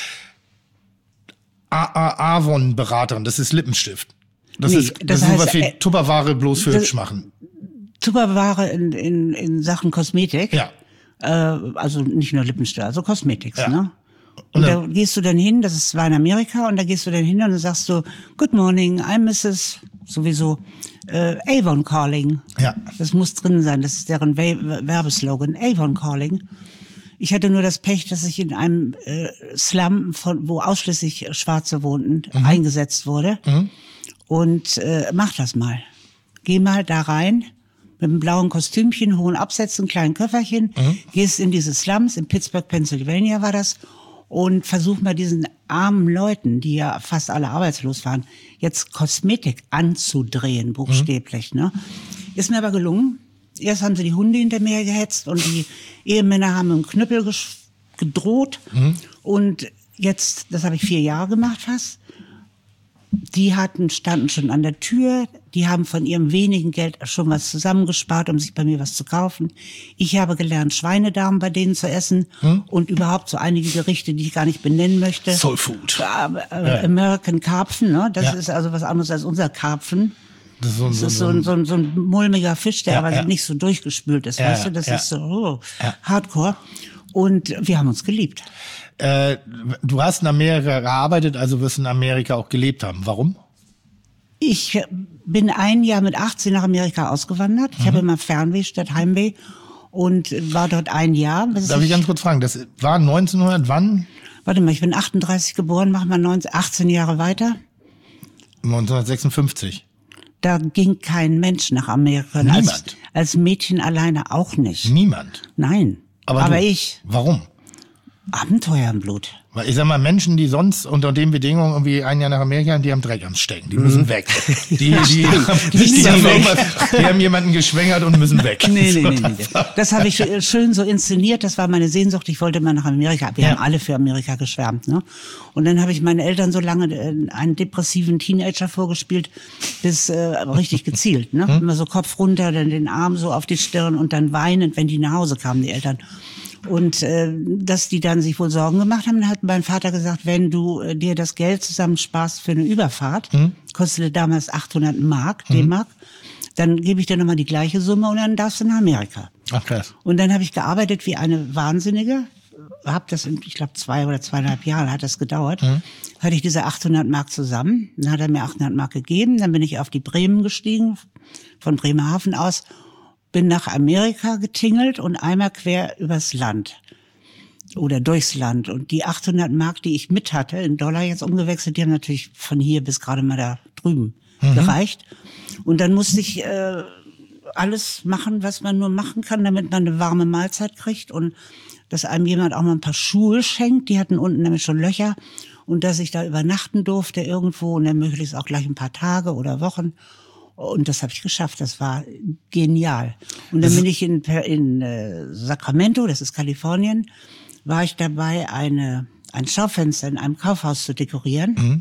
A- A- Avon-Beraterin, das ist Lippenstift. Das Nee, ist das, das ist sowas heißt, wie äh, Tupperware bloß für das- hübsch machen. Tupperware in, in, in Sachen Kosmetik. Ja. Äh, also nicht nur Lippenstift, also Cosmetics, Ja. ne? Und Und da dann- gehst du dann hin, das ist zwar in Amerika, und da gehst du dann hin und dann sagst du, Good morning, I'm Missus sowieso äh, Avon Calling. Ja. Das muss drin sein, das ist deren We Werbeslogan, Avon Calling. Ich hatte nur das Pech, dass ich in einem äh, Slum, von, wo ausschließlich Schwarze wohnten, eingesetzt wurde. Und äh, mach das mal. Geh mal da rein mit einem blauen Kostümchen, hohen Absätzen, kleinen Köfferchen, gehst in diese Slums, in Pittsburgh, Pennsylvania war das, und versuch mal diesen armen Leuten, die ja fast alle arbeitslos waren, jetzt Kosmetik anzudrehen, buchstäblich. Ne? Ist mir aber gelungen. Erst haben sie die Hunde hinter mir gehetzt und die Ehemänner haben mit dem Knüppel gesch- gedroht. Und jetzt, das habe ich vier Jahre gemacht fast, die hatten, standen schon an der Tür, die haben von ihrem wenigen Geld schon was zusammengespart, um sich bei mir was zu kaufen. Ich habe gelernt, Schweinedarm bei denen zu essen und überhaupt so einige Gerichte, die ich gar nicht benennen möchte. Soul Food. Äh, äh, American Karpfen, ne? Das Ja. ist also was anderes als unser Karpfen. Das ist so, ein- Das so, ist so ein, so ein, so ein mulmiger Fisch, der Ja, aber ja. nicht so durchgespült ist, Ja, weißt du? Das ja. ist so oh, Ja. hardcore. Und wir haben uns geliebt. äh, du hast in Amerika gearbeitet, also wirst in Amerika auch gelebt haben. Warum? Ich bin ein Jahr mit achtzehn nach Amerika ausgewandert. Ich Mhm. habe immer Fernweh statt Heimweh und war dort ein Jahr. Bis Darf ich ganz kurz fragen, das war neunzehnhundert wann? Warte mal, ich bin achtunddreißig geboren, mach mal neunzehn, achtzehn Jahre weiter. neunzehnhundertsechsundfünfzig. Da ging kein Mensch nach Amerika. Und Als, Niemand. als Mädchen alleine auch nicht. Niemand. Nein. Aber, Aber du, ich, Warum? Abenteuer im Blut. Weil ich sag mal, Menschen, die sonst unter den Bedingungen irgendwie ein Jahr nach Amerika, die haben Dreck am Stecken. Die müssen weg. Die, die, haben, die, müssen haben weg. irgendwas- die haben jemanden geschwängert und müssen weg. Nee, nee, So, nee, nee. Das habe ich sch- schön so inszeniert. Das war meine Sehnsucht. Ich wollte mal nach Amerika. Wir Ja. haben alle für Amerika geschwärmt. Ne? Und dann habe ich meinen Eltern so lange äh, einen depressiven Teenager vorgespielt, bis äh, richtig gezielt. Ne? Immer so Kopf runter, dann den Arm so auf die Stirn und dann weinend, wenn die nach Hause kamen, die Eltern. Und äh, dass die dann sich wohl Sorgen gemacht haben, dann hat mein Vater gesagt, wenn du äh, dir das Geld zusammensparst für eine Überfahrt, kostete damals achthundert Mark, D-Mark, dann gebe ich dir nochmal die gleiche Summe und dann darfst du nach Amerika. Ach krass. Und dann habe ich gearbeitet wie eine Wahnsinnige, habe das in, ich glaube, zwei oder zweieinhalb Jahre hat das gedauert, hatte ich diese achthundert Mark zusammen, dann hat er mir achthundert Mark gegeben, dann bin ich auf die Bremen gestiegen, von Bremerhaven aus, bin nach Amerika getingelt und einmal quer übers Land oder durchs Land. Und die achthundert Mark, die ich mit hatte, in Dollar jetzt umgewechselt, die haben natürlich von hier bis gerade mal da drüben mhm. gereicht. Und dann musste ich äh, alles machen, was man nur machen kann, damit man eine warme Mahlzeit kriegt und dass einem jemand auch mal ein paar Schuhe schenkt. Die hatten unten nämlich schon Löcher. Und dass ich da übernachten durfte irgendwo und dann möglichst auch gleich ein paar Tage oder Wochen. Und das habe ich geschafft. Das war genial. Und dann bin ich in, in äh, Sacramento, das ist Kalifornien, war ich dabei, eine ein Schaufenster in einem Kaufhaus zu dekorieren. Mhm.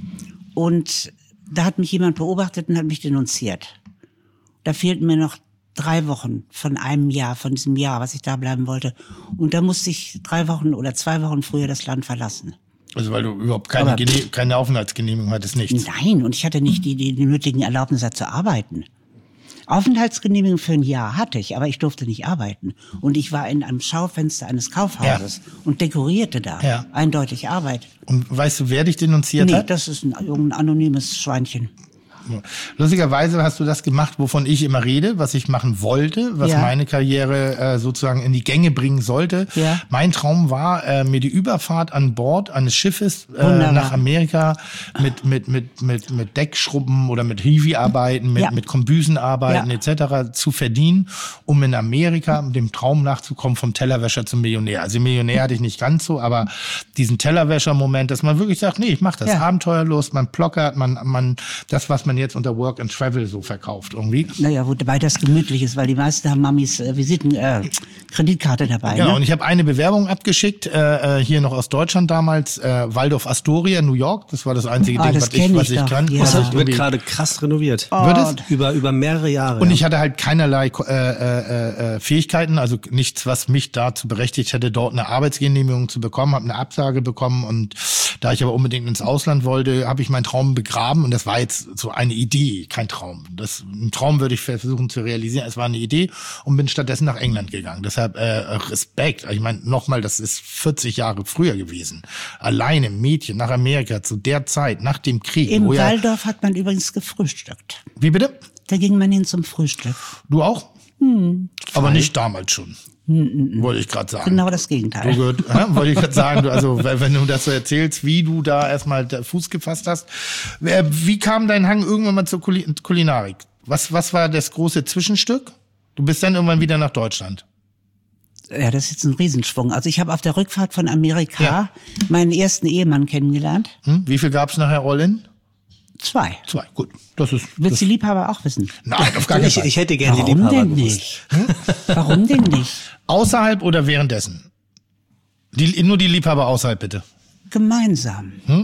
Und da hat mich jemand beobachtet und hat mich denunziert. Da fehlten mir noch drei Wochen von einem Jahr, von diesem Jahr, was ich da bleiben wollte. Und da musste ich drei Wochen oder zwei Wochen früher das Land verlassen. Also weil du überhaupt keine, Gene- keine Aufenthaltsgenehmigung hattest, nichts? Nein, und ich hatte nicht die, die, die nötigen Erlaubnisse zu arbeiten. Aufenthaltsgenehmigung für ein Jahr hatte ich, aber ich durfte nicht arbeiten. Und ich war in einem Schaufenster eines Kaufhauses ja. und dekorierte da. Ja. Eindeutig Arbeit. Und weißt du, wer dich denunziert nee, hat? Nee, das ist ein, ein anonymes Schweinchen. Lustigerweise hast du das gemacht, wovon ich immer rede, was ich machen wollte, was ja. meine Karriere äh, sozusagen in die Gänge bringen sollte. Ja. Mein Traum war, äh, mir die Überfahrt an Bord eines Schiffes äh, nach Amerika mit mit mit mit mit Deckschrubben oder mit Hiwi-Arbeiten, mit ja. mit Kombüsenarbeiten ja. et cetera zu verdienen, um in Amerika dem Traum nachzukommen vom Tellerwäscher zum Millionär. Also Millionär hatte ich nicht ganz so, aber diesen Tellerwäscher-Moment, dass man wirklich sagt, nee, ich mach das, ja. Abenteuerlust, man plockert, man man das, was man jetzt unter Work and Travel so verkauft irgendwie. Naja, wobei das gemütlich ist, weil die meisten haben Mamis äh, Visiten, äh, Kreditkarte dabei. Genau, ne? Und ich habe eine Bewerbung abgeschickt, äh, hier noch aus Deutschland damals, äh, Waldorf Astoria, New York. Das war das einzige ah, Ding, das was ich, was ich, ich kann. Ja. Das wird gerade krass renoviert. Oh. Wird es? Über, über mehrere Jahre. Und ja. ich hatte halt keinerlei äh, äh, äh, Fähigkeiten, also nichts, was mich dazu berechtigt hätte, dort eine Arbeitsgenehmigung zu bekommen, habe eine Absage bekommen und da ich aber unbedingt ins Ausland wollte, habe ich meinen Traum begraben und das war jetzt so eine Idee, kein Traum. Das, einen Traum würde ich versuchen zu realisieren. Es war eine Idee und bin stattdessen nach England gegangen. Deshalb äh, Respekt. Ich meine, nochmal, das ist vierzig Jahre früher gewesen. Alleine Mädchen nach Amerika zu der Zeit, nach dem Krieg. Im wo Waldorf ja, hat man übrigens gefrühstückt. Wie bitte? Da ging man hin zum Frühstück. Du auch? Hm. Aber nicht damals schon. Wollte ich gerade sagen. Genau das Gegenteil. Du gehört, äh, wollte ich gerade sagen, du, also wenn du das so erzählst, wie du da erstmal Fuß gefasst hast. Wie kam dein Hang irgendwann mal zur Kulinarik? Was, was war das große Zwischenstück? Du bist dann irgendwann wieder nach Deutschland. Ja, das ist jetzt ein Riesenschwung. Also ich habe auf der Rückfahrt von Amerika ja. meinen ersten Ehemann kennengelernt. Hm? Wie viel gab's nachher All-in? Zwei. Zwei, gut. Das ist. Willst das du die Liebhaber auch wissen? Nein, auf gar keinen Fall. Ich, ich hätte gerne Warum die Liebhaber denn gewusst. nicht? Hm? Warum denn nicht? Außerhalb oder währenddessen? Die, nur die Liebhaber außerhalb, bitte. Gemeinsam. Hm?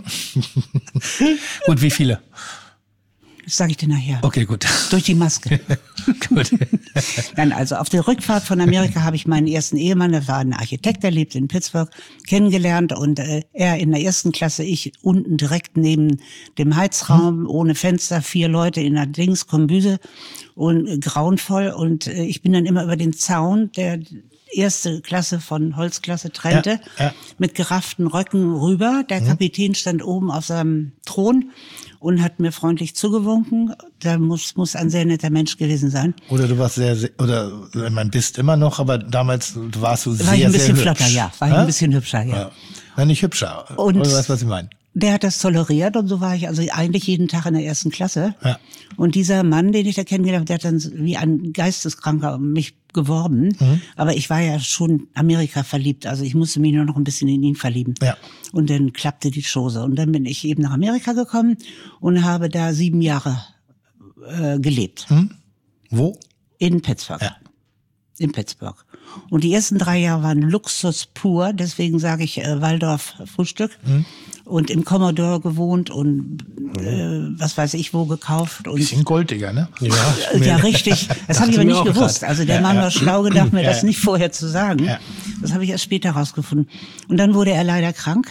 Gut, wie viele? Das sage ich dir nachher. Okay, gut. Durch die Maske. Gut. Dann also auf der Rückfahrt von Amerika habe ich meinen ersten Ehemann, der war ein Architekt, der lebt in Pittsburgh, kennengelernt und äh, er in der ersten Klasse, ich unten direkt neben dem Heizraum, hm. ohne Fenster, vier Leute in der Dings, Kombüse und äh, grauenvoll und äh, ich bin dann immer über den Zaun, der erste Klasse von Holzklasse trennte, ja, ja. mit gerafften Röcken rüber. Der hm. Kapitän stand oben auf seinem Thron und hat mir freundlich zugewunken. Da muss muss ein sehr netter Mensch gewesen sein. Oder du warst sehr, sehr oder man bist immer noch, aber damals warst du sehr, war ich ein bisschen sehr flotter, hübsch. ja. War ich ja? ein bisschen hübscher, ja. ja. Nein, nicht hübscher. Und oder weißt du, was ich meine? Der hat das toleriert und so war ich also eigentlich jeden Tag in der ersten Klasse. Ja. Und dieser Mann, den ich da kennengelernt habe, der hat dann wie ein Geisteskranker um mich geworben. Mhm. Aber ich war ja schon Amerika verliebt, also ich musste mich nur noch ein bisschen in ihn verlieben. Ja. Und dann klappte die Chose. Und dann bin ich eben nach Amerika gekommen und habe da sieben Jahre äh, gelebt. Mhm. Wo? In Pittsburgh. Ja. In Pittsburgh. Und die ersten drei Jahre waren Luxus pur, deswegen sage ich äh, Waldorf Frühstück. Mhm. Und im Commodore gewohnt und äh, was weiß ich wo gekauft. Und bisschen goldiger, ne? Ja, ja richtig. Das habe ich aber nicht gewusst. Also der ja, Mann ja. war schlau gedacht, mir ja, das nicht vorher zu sagen. Ja. Das habe ich erst später rausgefunden. Und dann wurde er leider krank.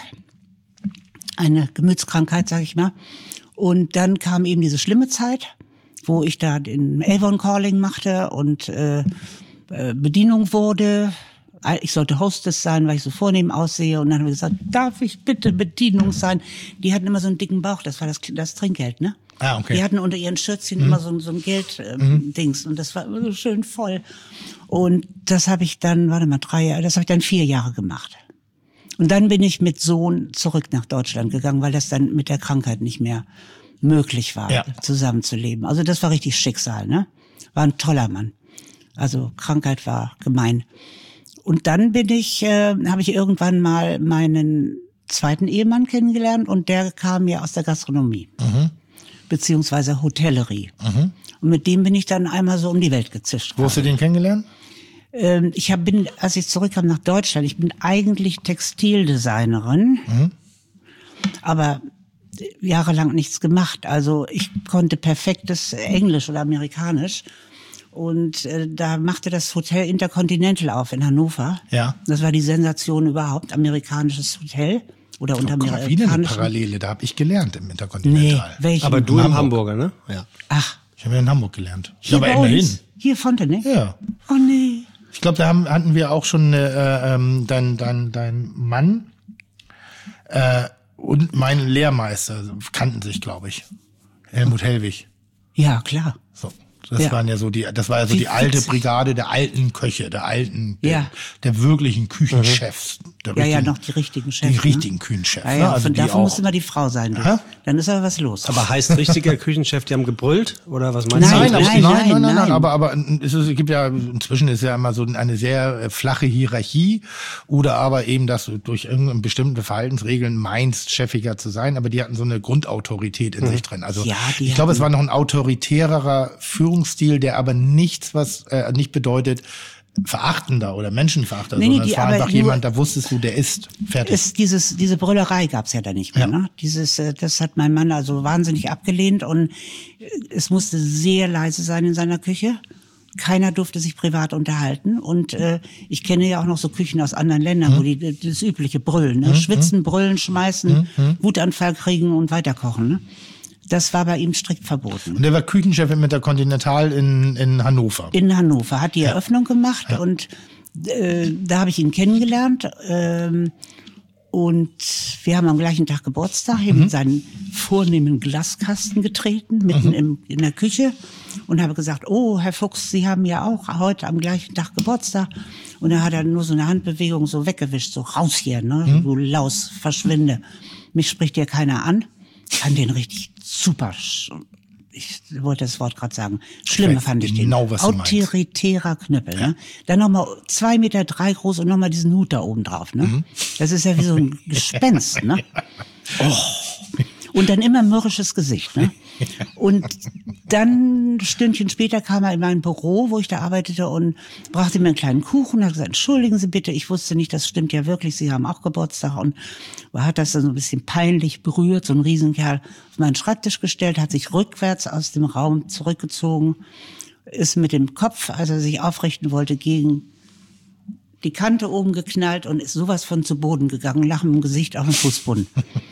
Eine Gemütskrankheit, sage ich mal. Und dann kam eben diese schlimme Zeit, wo ich da den Avon Calling machte und äh, Bedienung wurde. Ich sollte Hostess sein, weil ich so vornehm aussehe. Und dann haben wir gesagt, darf ich bitte Bedienung sein? Die hatten immer so einen dicken Bauch, das war das, das Trinkgeld, ne? Ah, okay. Die hatten unter ihren Schürzchen mhm. immer so, so ein Geld-Dings. Ähm, mhm. Und das war immer so schön voll. Und das habe ich dann, warte mal, drei Jahre, das habe ich dann vier Jahre gemacht. Und dann bin ich mit Sohn zurück nach Deutschland gegangen, weil das dann mit der Krankheit nicht mehr möglich war, Ja. zusammenzuleben. Also das war richtig Schicksal, ne? War ein toller Mann. Also Krankheit war gemein. Und dann bin ich, äh, habe ich irgendwann mal meinen zweiten Ehemann kennengelernt und der kam ja aus der Gastronomie, mhm. beziehungsweise Hotellerie. Mhm. Und mit dem bin ich dann einmal so um die Welt gezischt. Wo hast du den kennengelernt? Ähm, ich hab, bin, als ich zurückkam nach Deutschland, ich bin eigentlich Textildesignerin, mhm. aber jahrelang nichts gemacht. Also ich konnte perfektes Englisch oder Amerikanisch. Und äh, da machte das Hotel Intercontinental auf in Hannover. Ja. Das war die Sensation überhaupt, amerikanisches Hotel. Oder unter Oh, guck mal, wieder eine Parallele, da habe ich gelernt im Intercontinental. Nee, welchen? Aber du in im Hamburg. Hamburger, ne? Ja. Ach, Ich habe ja in Hamburg gelernt. hier aber bei immerhin. uns. Hier Fonte, Ja. Oh nee. Ich glaube, da haben, hatten wir auch schon äh, ähm, dein, dein, dein Mann äh, und mein Lehrmeister kannten sich, glaube ich. Helmut Hellwig. Ja, klar. So. Das Ja. waren ja so die, das war ja so Wie die alte witzig. Brigade der alten Köche, der alten, Ja. der, der wirklichen Küchenchefs. Der Ja, ja, richtigen- noch die richtigen Chefs. Die ne? richtigen Küchenchefs. Ja, ne? ja, Also von die davon auch. muss immer die Frau sein. Du. Hä? Dann ist aber was los. Aber heißt richtiger Küchenchef, die haben gebrüllt? Oder was meinst Nein, Nein, du? aber, nein, nein, nein, nein, nein, nein, nein. aber, aber es, ist, es gibt ja, inzwischen ist ja immer so eine sehr äh, flache Hierarchie oder aber eben, dass du durch irgendeine bestimmte Verhaltensregeln meinst, chefiger zu sein, aber die hatten so eine Grundautorität in sich drin. Also Ja, die ich glaube, es hatten- war noch ein autoritärerer Führungsstil, der aber nichts, was äh, nicht bedeutet, verachtender oder menschenverachtender, Nee, nee, sondern die es war aber einfach nur- jemand, da wusstest du, der ist fertig. Ist dieses, diese Brüllerei gab's ja da nicht mehr. Ja. Ne? Dieses, äh, das hat mein Mann also wahnsinnig abgelehnt und äh, es musste sehr leise sein in seiner Küche. Keiner durfte sich privat unterhalten und äh, ich kenne ja auch noch so Küchen aus anderen Ländern, Mhm. wo die äh, das übliche Brüllen, ne? Schwitzen, brüllen, schmeißen, Mhm. Wutanfall kriegen und weiterkochen. Ne? Das war bei ihm strikt verboten. Und der war Küchenchef mit der Continental in, in Hannover. In Hannover, hat die Eröffnung gemacht und äh, da habe ich ihn kennengelernt. Ähm, und wir haben am gleichen Tag Geburtstag, hier in seinen vornehmen Glaskasten getreten, mitten im, in der Küche und habe gesagt, oh, Herr Fuchs, Sie haben ja auch heute am gleichen Tag Geburtstag. Und da hat er nur so eine Handbewegung so weggewischt, so raus hier, ne, du Laus, verschwinde. Mich spricht hier keiner an. Ich fand den richtig super. sch- Ich wollte das Wort gerade sagen. Schlimm weiß fand ich genau, den. was du meinst. Autoritärer Knüppel. Ne? Dann nochmal zwei Meter drei groß und nochmal diesen Hut da oben drauf. Ne? Mhm. Das ist ja wie so ein Gespenst. Ne? Oh. Und dann immer mürrisches Gesicht. Ne? Und dann, ein Stündchen später, kam er in mein Büro, wo ich da arbeitete und brachte mir einen kleinen Kuchen und hat gesagt, entschuldigen Sie bitte, ich wusste nicht, das stimmt ja wirklich, Sie haben auch Geburtstag. Und hat das dann so ein bisschen peinlich berührt, so ein Riesenkerl auf meinen Schreibtisch gestellt, hat sich rückwärts aus dem Raum zurückgezogen, ist mit dem Kopf, als er sich aufrichten wollte, gegen die Kante oben geknallt und ist sowas von zu Boden gegangen, lachen im Gesicht auf den Fußboden.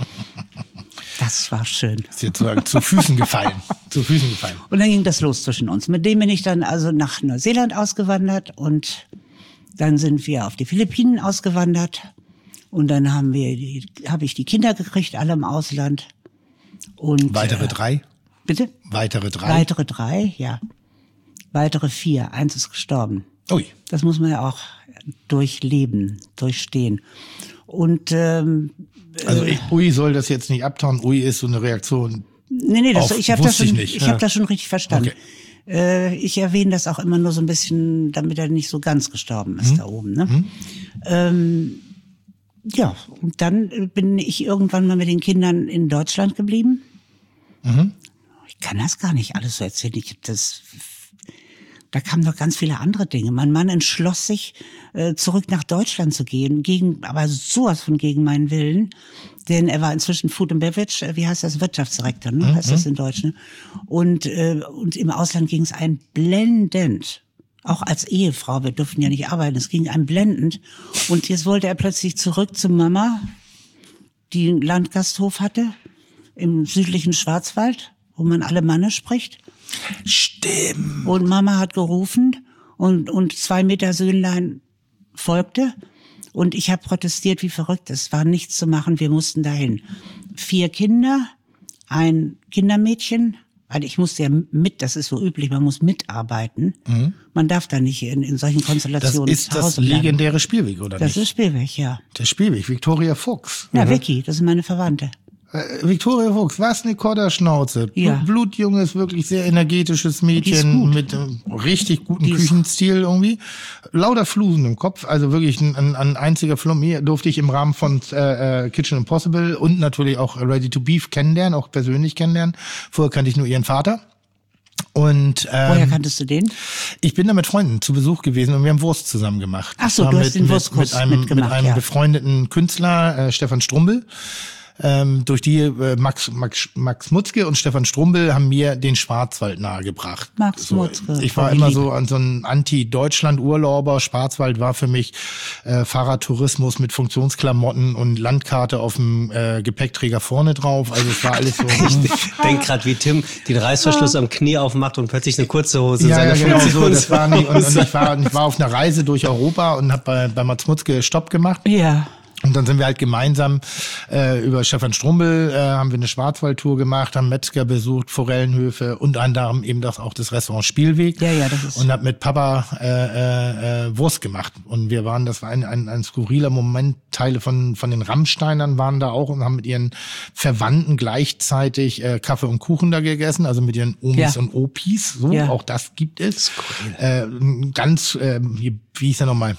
Das war schön. Ist jetzt sozusagen zu Füßen gefallen. Zu Füßen gefallen. Und dann ging das los zwischen uns. Mit dem bin ich dann also nach Neuseeland ausgewandert und dann sind wir auf die Philippinen ausgewandert und dann haben wir die, habe ich die Kinder gekriegt, alle im Ausland. Und Weitere äh, drei? bitte? Weitere drei? Weitere drei, ja. Weitere vier. Eins ist gestorben. Ui. Das muss man ja auch durchleben, durchstehen. Und ähm, Also ich, Ui soll das jetzt nicht abtauen. Ui ist so eine Reaktion. Nee, nee, das, Auf, ich habe das wusste schon, ich nicht. ich Ja. habe das schon richtig verstanden. Okay. Äh, ich erwähne das auch immer nur so ein bisschen, damit er nicht so ganz gestorben ist Mhm. da oben. Ne? Ähm, ja, und dann bin ich irgendwann mal mit den Kindern in Deutschland geblieben. Mhm. Ich kann das gar nicht alles so erzählen. Ich hab das, da kamen noch ganz viele andere Dinge. Mein Mann entschloss sich, äh, zurück nach Deutschland zu gehen, gegen, aber sowas von gegen meinen Willen. Denn er war inzwischen Food and Beverage, äh, wie heißt das, Wirtschaftsdirektor, ne? Mhm. Heißt das in Deutsch, ne? Und, äh, und im Ausland ging es einem blendend. Auch als Ehefrau, wir durften ja nicht arbeiten, es ging einem blendend. Und jetzt wollte er plötzlich zurück zu Mama, die einen Landgasthof hatte, im südlichen Schwarzwald, wo man alle Manne spricht. Stimmt. Und Mama hat gerufen und, und zwei Meter Söhnlein folgte. Und ich habe protestiert wie verrückt. Es war nichts zu machen, wir mussten dahin. Vier Kinder, ein Kindermädchen, weil ich musste ja mit, das ist so üblich, man muss mitarbeiten. Mhm. Man darf da nicht in, in solchen Das Konstellationen ist zu das Hause bleiben. legendäre Spielweg, oder Das nicht? ist Spielweg, ja. Der Spielweg, Victoria Fuchs. Ja, Vicky, das ist meine Verwandte. Äh, Victoria Fuchs, was eine Kodderschnauze. Ja. Blut, blutjunges, wirklich sehr energetisches Mädchen mit einem richtig guten Küchenstil irgendwie. Lauter Flusen im Kopf, also wirklich ein, ein, ein einziger Flummi durfte ich im Rahmen von äh, Kitchen Impossible und natürlich auch Ready to Beef kennenlernen, auch persönlich kennenlernen. Vorher kannte ich nur ihren Vater. Und, ähm, Woher kanntest du den? Ich bin da mit Freunden zu Besuch gewesen und wir haben Wurst zusammen gemacht. Ach so, Das du war hast mit, den mit, Wurstkurs mit einem, mitgemacht, mit einem ja. befreundeten Künstler, äh, Stefan Strumbel. Ähm, durch die äh, Max, Max, Max Mutzke und Stefan Strumbel haben mir den Schwarzwald nahegebracht. Max so, Mutzke. Ich war Wie immer lieb. so an so ein Anti-Deutschland-Urlauber. Schwarzwald war für mich äh, Fahrradtourismus mit Funktionsklamotten und Landkarte auf dem äh, Gepäckträger vorne drauf. Also es war alles so. Ich denke gerade, wie Tim den Reißverschluss am Knie aufmacht und plötzlich eine kurze Hose. Ja, ja, seine genau so. Das war nicht, und, und Funktionshose. ich, war, ich war auf einer Reise durch Europa und habe bei, bei Max Mutzke Stopp gemacht. Ja. Und dann sind wir halt gemeinsam äh, über Stefan Strumbel äh, haben wir eine Schwarzwaldtour gemacht, haben Metzger besucht, Forellenhöfe, unter anderem eben das auch das Restaurant Spielweg. Ja, ja, das ist- Und hab mit Papa äh, äh, Wurst gemacht. Und wir waren, das war ein, ein, ein skurriler Moment, Teile von von den Rammsteinern waren da auch und haben mit ihren Verwandten gleichzeitig äh, Kaffee und Kuchen da gegessen, also mit ihren Omis Ja. und Opis. So, Ja. auch das gibt es. Äh, ganz, äh, wie, wie hieß der nochmal?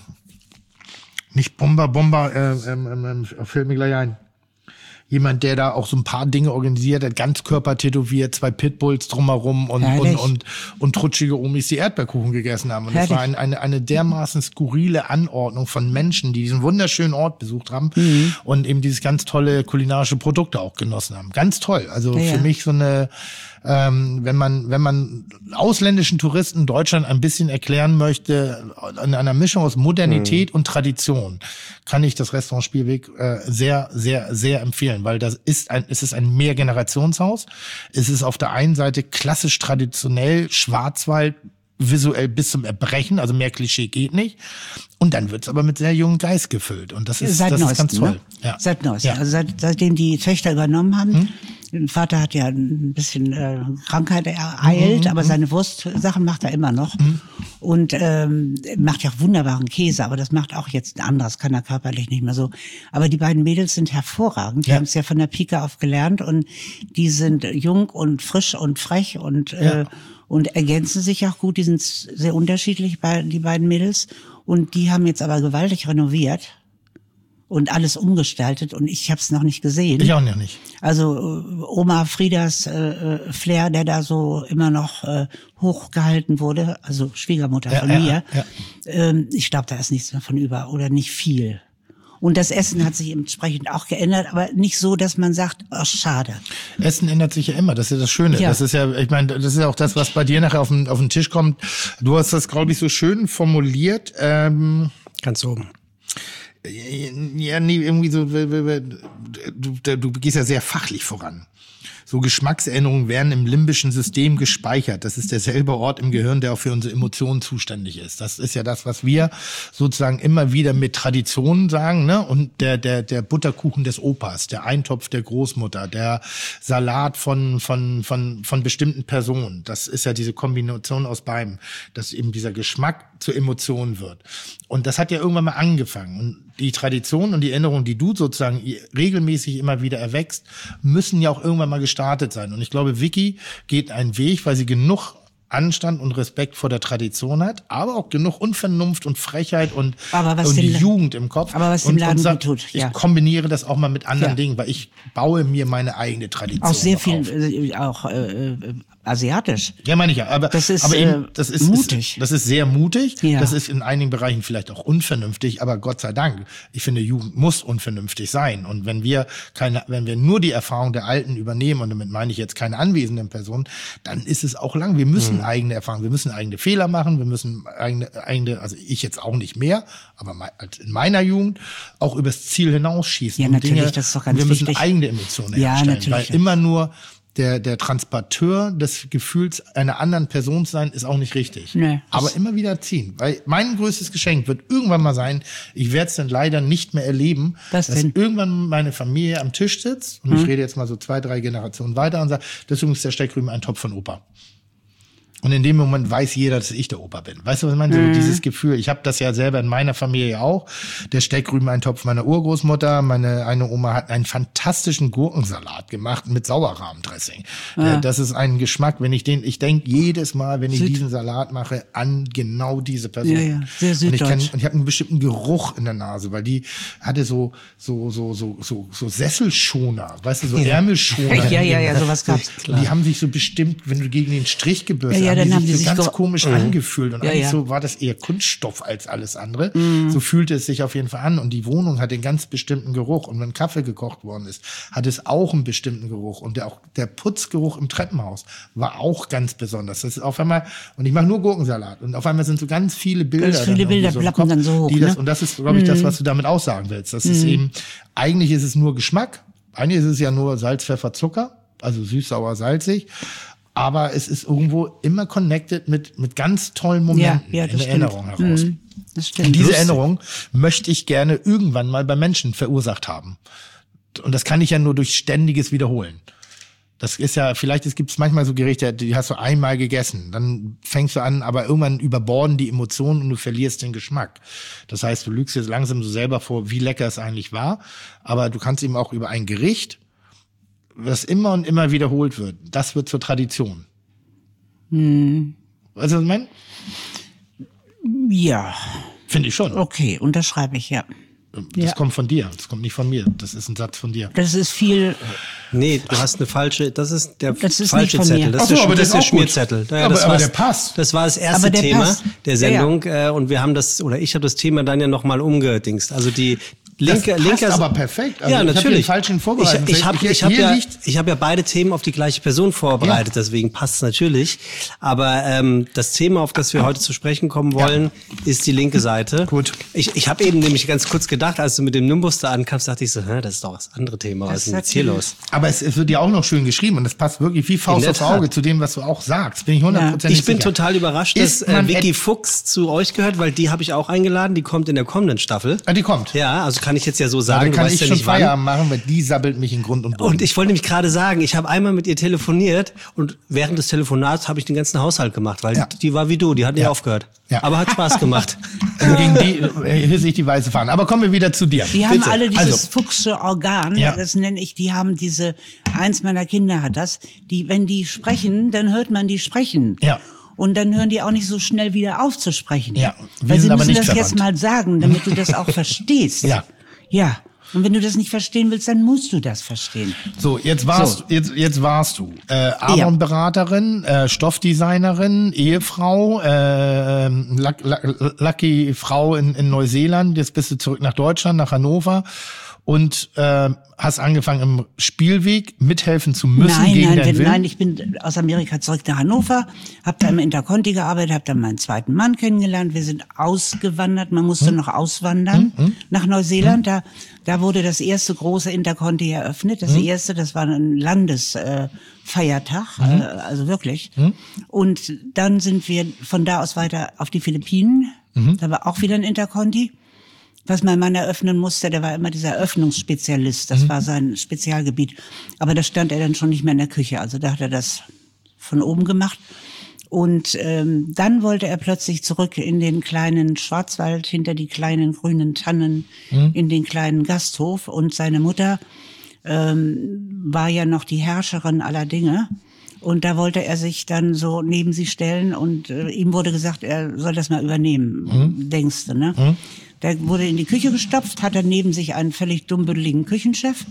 Nicht Bomber, Bomber, äh, ähm, ähm, fällt mir gleich ein. Jemand, der da auch so ein paar Dinge organisiert hat, Ganzkörper tätowiert, zwei Pitbulls drumherum und, und, Herrlich. und, und trutschige Omis, die Erdbeerkuchen gegessen haben. Und das Herrlich. war ein, eine, eine dermaßen skurrile Anordnung von Menschen, die diesen wunderschönen Ort besucht haben Mhm. und eben dieses ganz tolle kulinarische Produkte auch genossen haben. Ganz toll. Also Ja, für ja. mich so eine, ähm, wenn man, wenn man ausländischen Touristen Deutschland ein bisschen erklären möchte, in einer Mischung aus Modernität und Tradition, kann ich das Restaurant Spielweg äh, sehr, sehr, sehr empfehlen, weil das ist ein, es ist ein Mehrgenerationshaus. Es ist auf der einen Seite klassisch traditionell Schwarzwald, visuell bis zum Erbrechen, also mehr Klischee geht nicht. Und dann wird's aber mit sehr jungen Geist gefüllt. Und das ist, Seit das ist neuestem, ganz toll. ne? Ja. Seit neuestem. Ja. Also seit, seitdem die Töchter übernommen haben. Der Vater hat ja ein bisschen äh, Krankheit ereilt, aber seine Wurstsachen macht er immer noch. Und ähm, macht ja auch wunderbaren Käse, aber das macht auch jetzt ein anderes, kann er körperlich nicht mehr so. Aber die beiden Mädels sind hervorragend. Die Ja. haben es ja von der Pike auf gelernt und die sind jung und frisch und frech und äh, Ja. und ergänzen sich auch gut. Die sind sehr unterschiedlich, bei, die beiden Mädels. Und die haben jetzt aber gewaltig renoviert und alles umgestaltet und ich habe es noch nicht gesehen. Ich auch noch nicht. Also äh, Oma Friedas äh, äh, Flair, der da so immer noch äh, hochgehalten wurde, also Schwiegermutter Ja, von ja, mir. ja. Ähm, ich glaube, da ist nichts mehr von über oder nicht viel. Und das Essen hat sich entsprechend auch geändert, aber nicht so, dass man sagt, oh, schade. Essen ändert sich ja immer, das ist ja das Schöne. Ja. Das ist ja, ich meine, das ist ja auch das, was bei dir nachher auf den, auf den Tisch kommt. Du hast das, glaube ich, so schön formuliert. Ähm, Ganz oben. ja, nee, irgendwie so, du, du, du gehst ja sehr fachlich voran. So Geschmackserinnerungen werden im limbischen System gespeichert. Das ist derselbe Ort im Gehirn, der auch für unsere Emotionen zuständig ist. Das ist ja das, was wir sozusagen immer wieder mit Traditionen sagen, ne? Und der, der, der Butterkuchen des Opas, der Eintopf der Großmutter, der Salat von, von, von, von bestimmten Personen. Das ist ja diese Kombination aus beidem, dass eben dieser Geschmack zur Emotion wird. Und das hat ja irgendwann mal angefangen. Und die Tradition und die Erinnerungen, die du sozusagen regelmäßig immer wieder erwächst, müssen ja auch irgendwann mal gestartet sein. Und ich glaube, Vicky geht einen Weg, weil sie genug Anstand und Respekt vor der Tradition hat, aber auch genug Unvernunft und Frechheit und, Aber was und die dem- Jugend im Kopf. aber was dem und, Laden und sagt, gut tut, ja. Ich kombiniere das auch mal mit anderen Ja. Dingen, weil ich baue mir meine eigene Tradition Auch sehr auf. viel, äh, auch äh, äh, asiatisch. Ja, meine ich ja. Aber, Das ist, aber eben, äh, das ist mutig. Ist, das ist sehr mutig. Ja. Das ist in einigen Bereichen vielleicht auch unvernünftig, aber Gott sei Dank. Ich finde, Jugend muss unvernünftig sein. Und wenn wir keine, wenn wir nur die Erfahrung der Alten übernehmen, und damit meine ich jetzt keine anwesenden Personen, dann ist es auch lang. Wir müssen Mhm. eigene Erfahrungen, wir müssen eigene Fehler machen, wir müssen eigene, eigene, also ich jetzt auch nicht mehr, aber mei- als in meiner Jugend auch übers Ziel hinausschießen. Ja, und natürlich, Dinge, das ist doch ganz wir müssen wichtig. eigene Emotionen Ja, herstellen, natürlich. weil immer nur der, der Transporteur des Gefühls einer anderen Person sein, ist auch nicht richtig. Nee. Aber immer wieder ziehen. Weil mein größtes Geschenk wird irgendwann mal sein, ich werde es dann leider nicht mehr erleben, Was dass denn? irgendwann meine Familie am Tisch sitzt, und ich rede jetzt mal so zwei, drei Generationen weiter und sagt, das ist übrigens der Steckrüben ein Topf von Opa. Und in dem Moment weiß jeder, dass ich der Opa bin. Weißt du, was ich meine? Mhm. So dieses Gefühl, ich habe das ja selber in meiner Familie auch. Der Steckrübeneintopf meiner Urgroßmutter, meine eine Oma hat einen fantastischen Gurkensalat gemacht mit Sauerrahmdressing. Ja. Äh, Das ist ein Geschmack, wenn ich den, ich denke jedes Mal, wenn ich Süd- diesen Salat mache, an genau diese Person. Ja, ja, sehr und ich, kann, süddeutsch. und ich habe einen bestimmten Geruch in der Nase, weil die hatte so so so so so, so Sesselschoner, weißt du, so Ärmelschoner. Ja, ja, ja, sowas gab's. Und die haben sich so bestimmt, wenn du gegen den Strich gebürstet Ja, ja, haben, dann die haben sich die so sich ganz ge- komisch angefühlt. Und Ja, eigentlich ja. so war das eher Kunststoff als alles andere. Mhm. So fühlte es sich auf jeden Fall an. Und die Wohnung hat einen ganz bestimmten Geruch. Und wenn Kaffee gekocht worden ist, hat es auch einen bestimmten Geruch. Und der, auch der Putzgeruch im Treppenhaus war auch ganz besonders. Das ist auf einmal, und ich mache nur Gurkensalat. Und auf einmal sind so ganz viele Bilder. Ganz viele dann irgendwie Bilder so im plappen Kopf, dann so hoch, die das, ne? Und das ist, glaube ich, das, was du damit aussagen willst. Das ist eben, eigentlich ist es nur Geschmack. Eigentlich ist es ja nur Salz, Pfeffer, Zucker. Also süß, sauer, salzig. Aber es ist irgendwo immer connected mit, mit ganz tollen Momenten Ja, ja, in das der stimmt. Erinnerung heraus. Mhm, das stimmt. Und diese Lustig. Erinnerung möchte ich gerne irgendwann mal bei Menschen verursacht haben. Und das kann ich ja nur durch ständiges Wiederholen. Das ist ja, vielleicht es gibt manchmal so Gerichte, die hast du einmal gegessen, dann fängst du an, aber irgendwann überborden die Emotionen und du verlierst den Geschmack. Das heißt, du lügst jetzt langsam so selber vor, wie lecker es eigentlich war, aber du kannst eben auch über ein Gericht, das immer und immer wiederholt wird, das wird zur Tradition. Hm. Weißt du, was ich meine? Ja, Finde ich schon. okay, unterschreibe ich, ja. Das Ja. kommt von dir, das kommt nicht von mir. Das ist ein Satz von dir. Das ist viel, Nee, du hast eine falsche, das ist der Das ist falsche nicht von Zettel. mir. Das Ach so, ist, der- aber das der ist ist der auch gut. Schmierzettel. Ja, Aber- das aber war's- der passt. Das war das erste Aber der Thema passt. der Ja, ja. Sendung äh, und wir haben das, oder ich habe das Thema dann ja nochmal umgedingst. Also die linke, Das passt linke, aber perfekt. Also ja, ich hab natürlich. den falschen vorbereitet. Ich, ich habe Hier- ich hab hier ja, liegt- ich hab ja beide Themen auf die gleiche Person vorbereitet, Ja. deswegen passt es natürlich. Aber ähm, das Thema, auf das wir heute zu sprechen kommen wollen, ist die linke Seite. Gut. Ich, ich habe eben nämlich ganz kurz gedacht, als du mit dem Nimbus da ankamst, dachte ich so, hä, das ist doch das andere Thema. Was Das ist denn hat jetzt hier sie- los? Aber es, es wird ja auch noch schön geschrieben und das passt wirklich wie Faust In der aufs Auge Tat. zu dem, was du auch sagst. Bin ich hundertprozentig Ich bin sicher. total überrascht, dass Ist man äh, Vicky et- Fuchs zu euch gehört, weil die habe ich auch eingeladen. Die kommt in der kommenden Staffel. Ah, die kommt. Ja, also kann ich jetzt ja so Ja, sagen. dann du kann weißt ich ja schon nicht wann. Feierabend machen, weil die sabbelt mich in Grund und Boden. Und ich wollte nämlich gerade sagen, ich habe einmal mit ihr telefoniert und während des Telefonats habe ich den ganzen Haushalt gemacht, weil Ja. die war wie du, die hat nicht Ja. aufgehört. Ja. Aber hat Spaß gemacht. Also gegen die äh, hisse ich die weiße Fahne. Aber kommen wir wieder zu dir. die haben Bitte. alle dieses Also, Fuchsche Organ, Ja. das nenne ich, die haben diese, eins meiner Kinder hat das, die, wenn die sprechen, dann hört man die sprechen. Ja. Und dann hören die auch nicht so schnell wieder auf zu sprechen. Ja, wir Weil sie sind aber müssen nicht das verwandt. jetzt mal sagen, damit du das auch verstehst. Ja. Ja. Und wenn du das nicht verstehen willst, dann musst du das verstehen. So, jetzt warst, So. Jetzt, jetzt warst du äh, Avon-Beraterin, äh, Stoffdesignerin, Ehefrau, äh, luck, luck, lucky Frau in, in Neuseeland. Jetzt bist du zurück nach Deutschland, nach Hannover und äh, hast angefangen im Spielweg mithelfen zu müssen Nein, gegen nein, deinen wenn, Willen. nein, ich bin aus Amerika zurück nach Hannover, habe da im Interconti gearbeitet, habe dann meinen zweiten Mann kennengelernt. Wir sind ausgewandert, man musste Hm? noch auswandern nach Neuseeland. Da, da wurde das erste große Interconti eröffnet. Hm? Das erste, das war ein Landesfeiertag, äh, Feiertag, äh, also wirklich. Hm? Und dann sind wir von da aus weiter auf die Philippinen. Mhm. Da war auch wieder ein Interconti. Was mein Mann eröffnen musste, der war immer dieser Eröffnungsspezialist. Das war sein Spezialgebiet. Aber da stand er dann schon nicht mehr in der Küche. Also da hat er das von oben gemacht. Und ähm, dann wollte er plötzlich zurück in den kleinen Schwarzwald, hinter die kleinen grünen Tannen, in den kleinen Gasthof. Und seine Mutter ähm, war ja noch die Herrscherin aller Dinge. Und da wollte er sich dann so neben sie stellen und äh, ihm wurde gesagt, er soll das mal übernehmen, denkst du, ne? Der wurde in die Küche gestopft, hat dann neben sich einen völlig dummbüdeligen Küchenchef,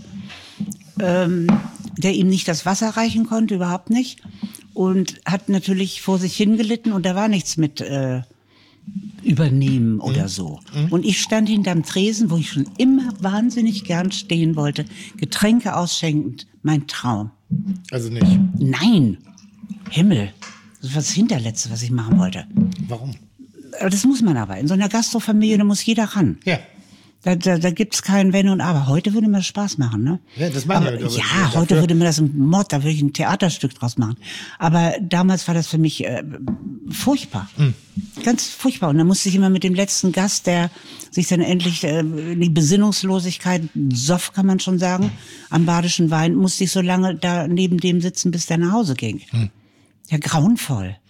ähm, der ihm nicht das Wasser reichen konnte, überhaupt nicht. Und hat natürlich vor sich hingelitten und da war nichts mit äh, übernehmen oder so. Und ich stand hinterm Tresen, wo ich schon immer wahnsinnig gern stehen wollte, Getränke ausschenkend, mein Traum. Also nicht. Nein, Himmel, das war das Hinterletzte, was ich machen wollte. Warum? Aber das muss man aber. In so einer Gastrofamilie, da muss jeder ran. Ja. Da, da, da gibt's kein Wenn und Aber. Heute würde mir das Spaß machen, ne? Ja, das machen aber, wir aber Ja, dafür- heute würde mir das ein Mord, da würde ich ein Theaterstück draus machen. Aber damals war das für mich äh, furchtbar. Hm. Ganz furchtbar. Und dann musste ich immer mit dem letzten Gast, der sich dann endlich äh, in die Besinnungslosigkeit, Soff kann man schon sagen, am badischen Wein, musste ich so lange da neben dem sitzen, bis der nach Hause ging. Hm. Ja, grauenvoll.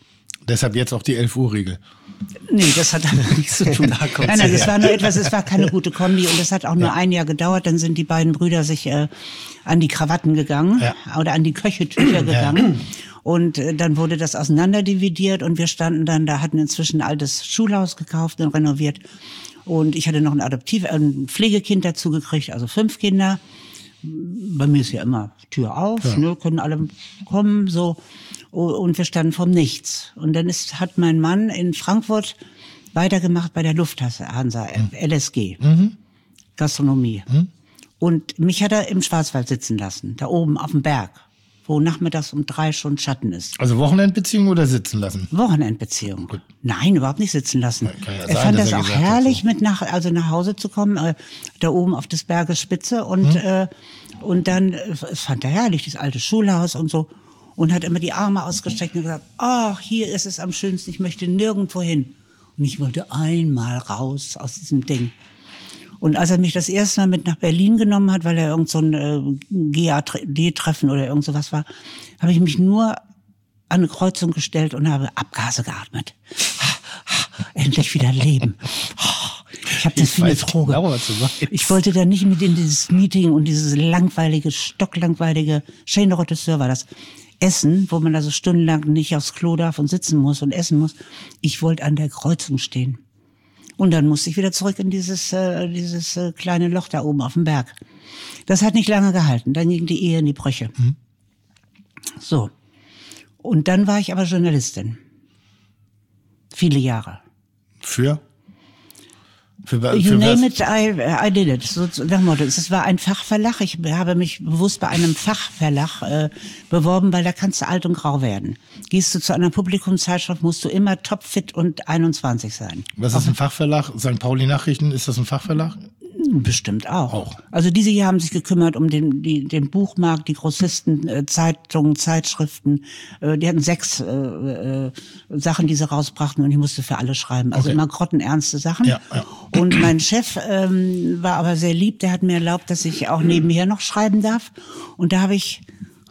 Deshalb jetzt auch die elf Uhr Regel. Nee, das hat damit nichts zu tun. Nein, nein, das war nur etwas, es war keine gute Kombi und das hat auch nur ja. ein Jahr gedauert. Dann sind die beiden Brüder sich äh, an die Krawatten gegangen ja. oder an die Köchetücher gegangen. Ja. Und äh, dann wurde das auseinanderdividiert und wir standen dann, da hatten inzwischen ein altes Schulhaus gekauft und renoviert. Und ich hatte noch ein Adoptiv, ein Pflegekind dazu gekriegt, also fünf Kinder. Bei mir ist ja immer Tür auf, ja. ne, können alle kommen, so. Und wir standen vom Nichts. Und dann ist, hat mein Mann in Frankfurt weitergemacht bei der Lufthansa, mhm. L S G, mhm. Gastronomie. Mhm. Und mich hat er im Schwarzwald sitzen lassen, da oben auf dem Berg, wo nachmittags um drei schon Schatten ist. Also Wochenendbeziehung oder sitzen lassen? Wochenendbeziehung. Gut. Nein, überhaupt nicht sitzen lassen. Ja, ja er sein, fand das auch herrlich, so. mit nach, also nach Hause zu kommen, äh, da oben auf des Berges Spitze und, mhm. äh, und dann, es äh, fand er herrlich, das alte Schulhaus und so. Und hat immer die Arme ausgestreckt und gesagt, ach, hier ist es am schönsten, ich möchte nirgendwo hin. Und ich wollte einmal raus aus diesem Ding. Und als er mich das erste Mal mit nach Berlin genommen hat, weil er irgend so ein äh, G A D-Treffen oder irgend sowas war, habe ich mich nur an eine Kreuzung gestellt und habe Abgase geatmet. Endlich wieder leben. Ich habe das wie eine Droge. Genau, ich wollte da nicht mit in dieses Meeting und dieses langweilige, stocklangweilige, Shane Regisseur war das, Essen, wo man also stundenlang nicht aufs Klo darf und sitzen muss und essen muss. Ich wollte an der Kreuzung stehen. Und dann musste ich wieder zurück in dieses, äh, dieses äh, kleine Loch da oben auf dem Berg. Das hat nicht lange gehalten. Dann ging die Ehe in die Brüche. Mhm. So. Und dann war ich aber Journalistin. Viele Jahre. Für? Für, für you name was? it, I, I did it. So, nach Motto. Es war ein Fachverlag. Ich habe mich bewusst bei einem Fachverlag äh, beworben, weil da kannst du alt und grau werden. Gehst du zu einer Publikumszeitschrift, musst du immer topfit und einundzwanzig sein. Was ist ein Fachverlag? Sankt Pauli Nachrichten, ist das ein Fachverlag? Bestimmt auch. auch. Also diese hier haben sich gekümmert um den, die, den Buchmarkt, die Grossisten, äh, Zeitungen, Zeitschriften. Äh, die hatten sechs äh, äh, Sachen, die sie rausbrachten und ich musste für alle schreiben. Also okay. immer grottenernste Sachen. Ja, ja. Und mein Chef ähm, war aber sehr lieb, der hat mir erlaubt, dass ich auch nebenher noch schreiben darf. Und da habe ich,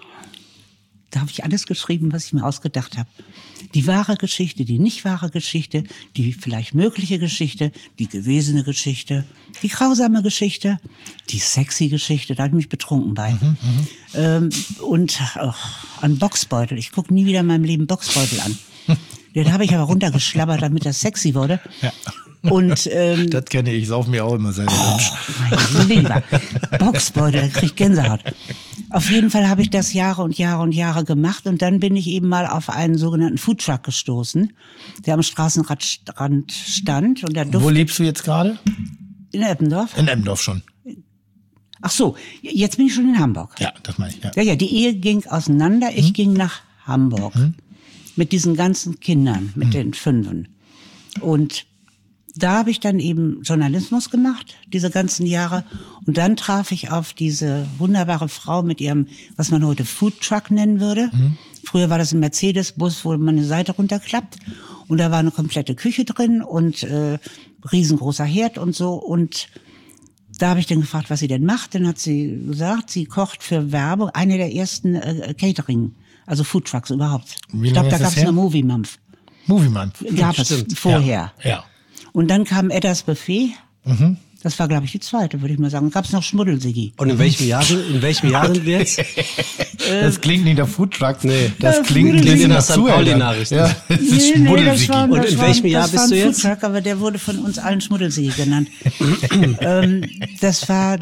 da habe ich alles geschrieben, was ich mir ausgedacht habe. Die wahre Geschichte, die nicht wahre Geschichte, die vielleicht mögliche Geschichte, die gewesene Geschichte, die grausame Geschichte, die sexy Geschichte, da habe ich mich betrunken bei. Mhm, ähm, und oh, an Boxbeutel, ich gucke nie wieder in meinem Leben Boxbeutel an. Den habe ich aber runtergeschlabbert, damit das sexy wurde. Ja. Und, ähm, das kenne ich, ich sauf mir auch immer selber. Oh, mein Lieber. Boxbeutel, da krieg ich Gänsehaut. Auf jeden Fall habe ich das Jahre und Jahre und Jahre gemacht und dann bin ich eben mal auf einen sogenannten Foodtruck gestoßen, der am Straßenrand stand. Und der Duft. Wo lebst du jetzt gerade? In Eppendorf. In Eppendorf schon. Ach so, jetzt bin ich schon in Hamburg. Ja, das meine ich. Ja, ja, ja die Ehe ging auseinander, ich hm? ging nach Hamburg. Hm? Mit diesen ganzen Kindern, mit hm. den Fünfen. Und da habe ich dann eben Journalismus gemacht, diese ganzen Jahre. Und dann traf ich auf diese wunderbare Frau mit ihrem, was man heute Foodtruck nennen würde. Mhm. Früher war das ein Mercedes-Bus, wo man eine Seite runterklappt. Und da war eine komplette Küche drin und äh, riesengroßer Herd und so. Und da habe ich dann gefragt, was sie denn macht. Dann hat sie gesagt, sie kocht für Werbung, eine der ersten äh, Catering, also Foodtrucks überhaupt. Wie ich glaube, da gab es eine Movie Month. Movie Month. Gab es vorher. Ja. ja. Und dann kam Eddas Buffet. Mhm. Das war, glaube ich, die zweite, würde ich mal sagen. Gab es noch Schmuddelsiggi. Und in welchem Jahr, in welchem Jahr sind wir jetzt? Das klingt nicht nach Foodtruck. Nee. Das, das klingt nicht nach Sankt Pauli Nachrichten. Ja, das ist nee, Schmuddelsiggi. Nee, Und in welchem Jahr bist du jetzt? Foodtruck, aber der wurde von uns allen Schmuddelsiggi genannt. ähm, das war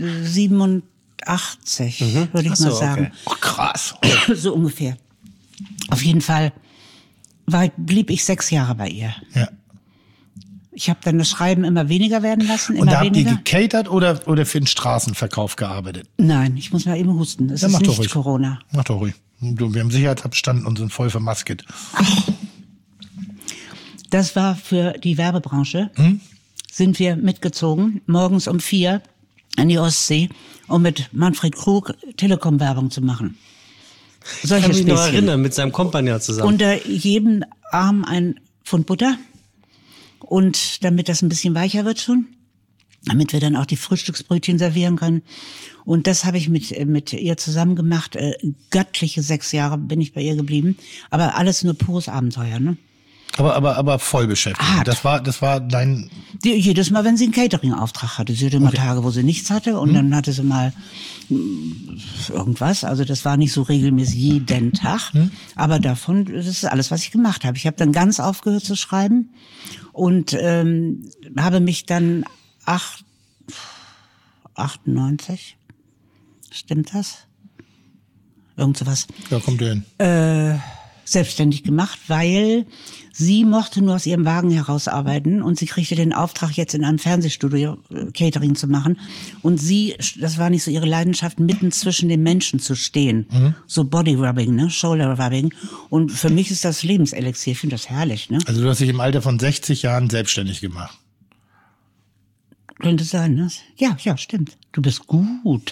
siebenundachtzig, mhm. würde ich so, mal sagen. Okay. Oh, krass. So ungefähr. Auf jeden Fall war, blieb ich sechs Jahre bei ihr. Ja. Ich habe dann das Schreiben immer weniger werden lassen. Immer Und da habt weniger. ihr gecatert oder, oder für den Straßenverkauf gearbeitet? Nein, ich muss mal eben husten. Es ja, ist nicht ruhig. Corona. Mach doch ruhig. Du, wir haben Sicherheitsabstand und sind voll vermasket. Ach. Das war für die Werbebranche. Hm? Sind wir mitgezogen, morgens um vier an die Ostsee, um mit Manfred Krug Telekom-Werbung zu machen. Solche ich kann mich noch erinnern, mit seinem Kompagnon zusammen. Unter jedem Arm ein Pfund Butter. Und damit das ein bisschen weicher wird schon. damit wir dann auch die Frühstücksbrötchen servieren können. Und das habe ich mit mit ihr zusammen gemacht. Äh, göttliche sechs Jahre bin ich bei ihr geblieben. Aber alles nur pures Abenteuer, ne? Aber, aber, aber voll beschäftigt. Hart. Das war, das war dein... Die, jedes Mal, wenn sie einen Catering-Auftrag hatte. Sie hatte immer okay. Tage, wo sie nichts hatte und hm. dann hatte sie mal mh, irgendwas. Also das war nicht so regelmäßig jeden Tag. Hm. Aber davon, das ist alles, was ich gemacht habe. Ich habe dann ganz aufgehört zu schreiben und ähm, habe mich dann acht, achtundneunzig, stimmt das? Irgend sowas. Da kommt ihr hin. Äh, selbstständig gemacht, weil sie mochte nur aus ihrem Wagen herausarbeiten und sie kriegte den Auftrag, jetzt in einem Fernsehstudio äh, Catering zu machen. Und sie, das war nicht so ihre Leidenschaft, mitten zwischen den Menschen zu stehen. Mhm. So Bodyrubbing, ne, Shoulder-Rubbing. Und für mich ist das Lebenselixier. Ich finde das herrlich, ne? Also du hast dich im Alter von sechzig Jahren selbstständig gemacht. Könnte sein, ne? Ja, ja, stimmt. Du bist gut.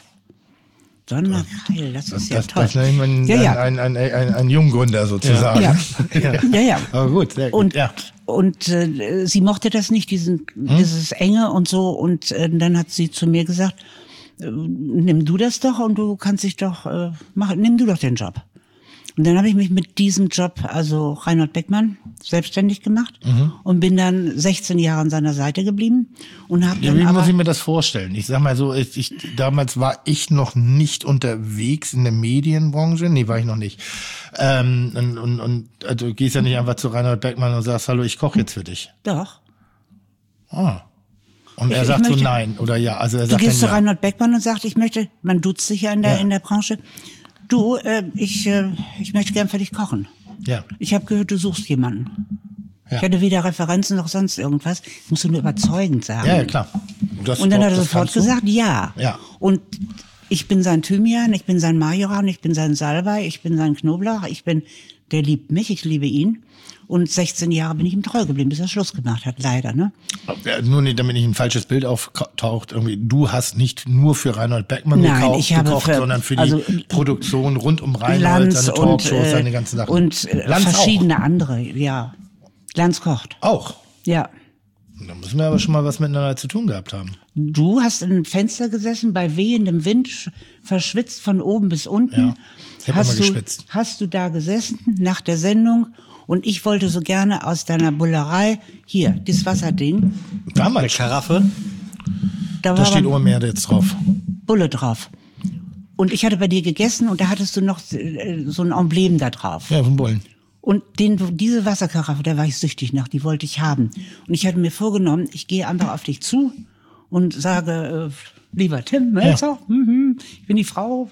Donnerkeil, das ist ja das, toll. Das nennt man ja, ja. Ein, ein, ein, ein, ein Junggründer sozusagen. Ja, ja, ja. ja. Aber gut, sehr gut. Und, ja. und äh, sie mochte das nicht, diesen, hm? dieses Enge und so. Und äh, dann hat sie zu mir gesagt, äh, nimm du das doch und du kannst dich doch, äh, mach, nimm du doch den Job. Und dann habe ich mich mit diesem Job, also Reinhold Beckmann, selbstständig gemacht mhm. und bin dann sechzehn Jahre an seiner Seite geblieben und habe ja, dann wie aber, muss ich mir das vorstellen? Ich sag mal so, ich, ich, damals war ich noch nicht unterwegs in der Medienbranche, nee, war ich noch nicht. Ähm, und, und, und also, du gehst ja nicht einfach zu Reinhold Beckmann und sagst, hallo, ich koche jetzt für dich. Doch. Ah. Und er ich, sagt ich möchte, so nein oder ja. Also er du sagt gehst dann, zu Reinhold Beckmann und sagst, ich möchte, man duzt sich ja in der, ja. in der Branche. Du, äh, ich, äh, ich möchte gern für dich kochen. Ja. Ich habe gehört, du suchst jemanden. Ja. Ich hatte weder Referenzen noch sonst irgendwas. Musst du nur überzeugend sagen. Ja, ja klar. Das, und dann hat er das sofort gesagt, ja. ja. Und ich bin sein Thymian, ich bin sein Majoran, ich bin sein Salbei, ich bin sein Knoblauch, ich bin, der liebt mich, ich liebe ihn. Und sechzehn Jahre bin ich ihm treu geblieben, bis er Schluss gemacht hat, leider, ne? Ja, nur nicht, damit nicht ein falsches Bild auftaucht. Irgendwie, du hast nicht nur für Reinhold Beckmann Nein, gekauft, ich habe gekocht, für, sondern für die also, Produktion rund um Reinhold, Lanz seine Talkshows, und, äh, seine ganzen Sachen. Und äh, verschiedene auch. andere, ja. Lanz kocht. Auch? Ja. Da müssen wir aber schon mal was miteinander zu tun gehabt haben. Du hast im Fenster gesessen, bei wehendem Wind, verschwitzt von oben bis unten. Ja, ich habe immer du, geschwitzt. Hast du da gesessen nach der Sendung und ich wollte so gerne aus deiner Bullerei, hier, dieses Wasserding. Damals. Eine Karaffe. Da, da steht oben mehr jetzt drauf. Bulle drauf. Und ich hatte bei dir gegessen und da hattest du noch äh, so ein Emblem da drauf. Ja, vom Bullen. Und den, diese Wasserkaraffe, da war ich süchtig nach, die wollte ich haben. Und ich hatte mir vorgenommen, ich gehe einfach auf dich zu und sage, äh, lieber Tim Mälzer, ja. mm-hmm, ich bin die Frau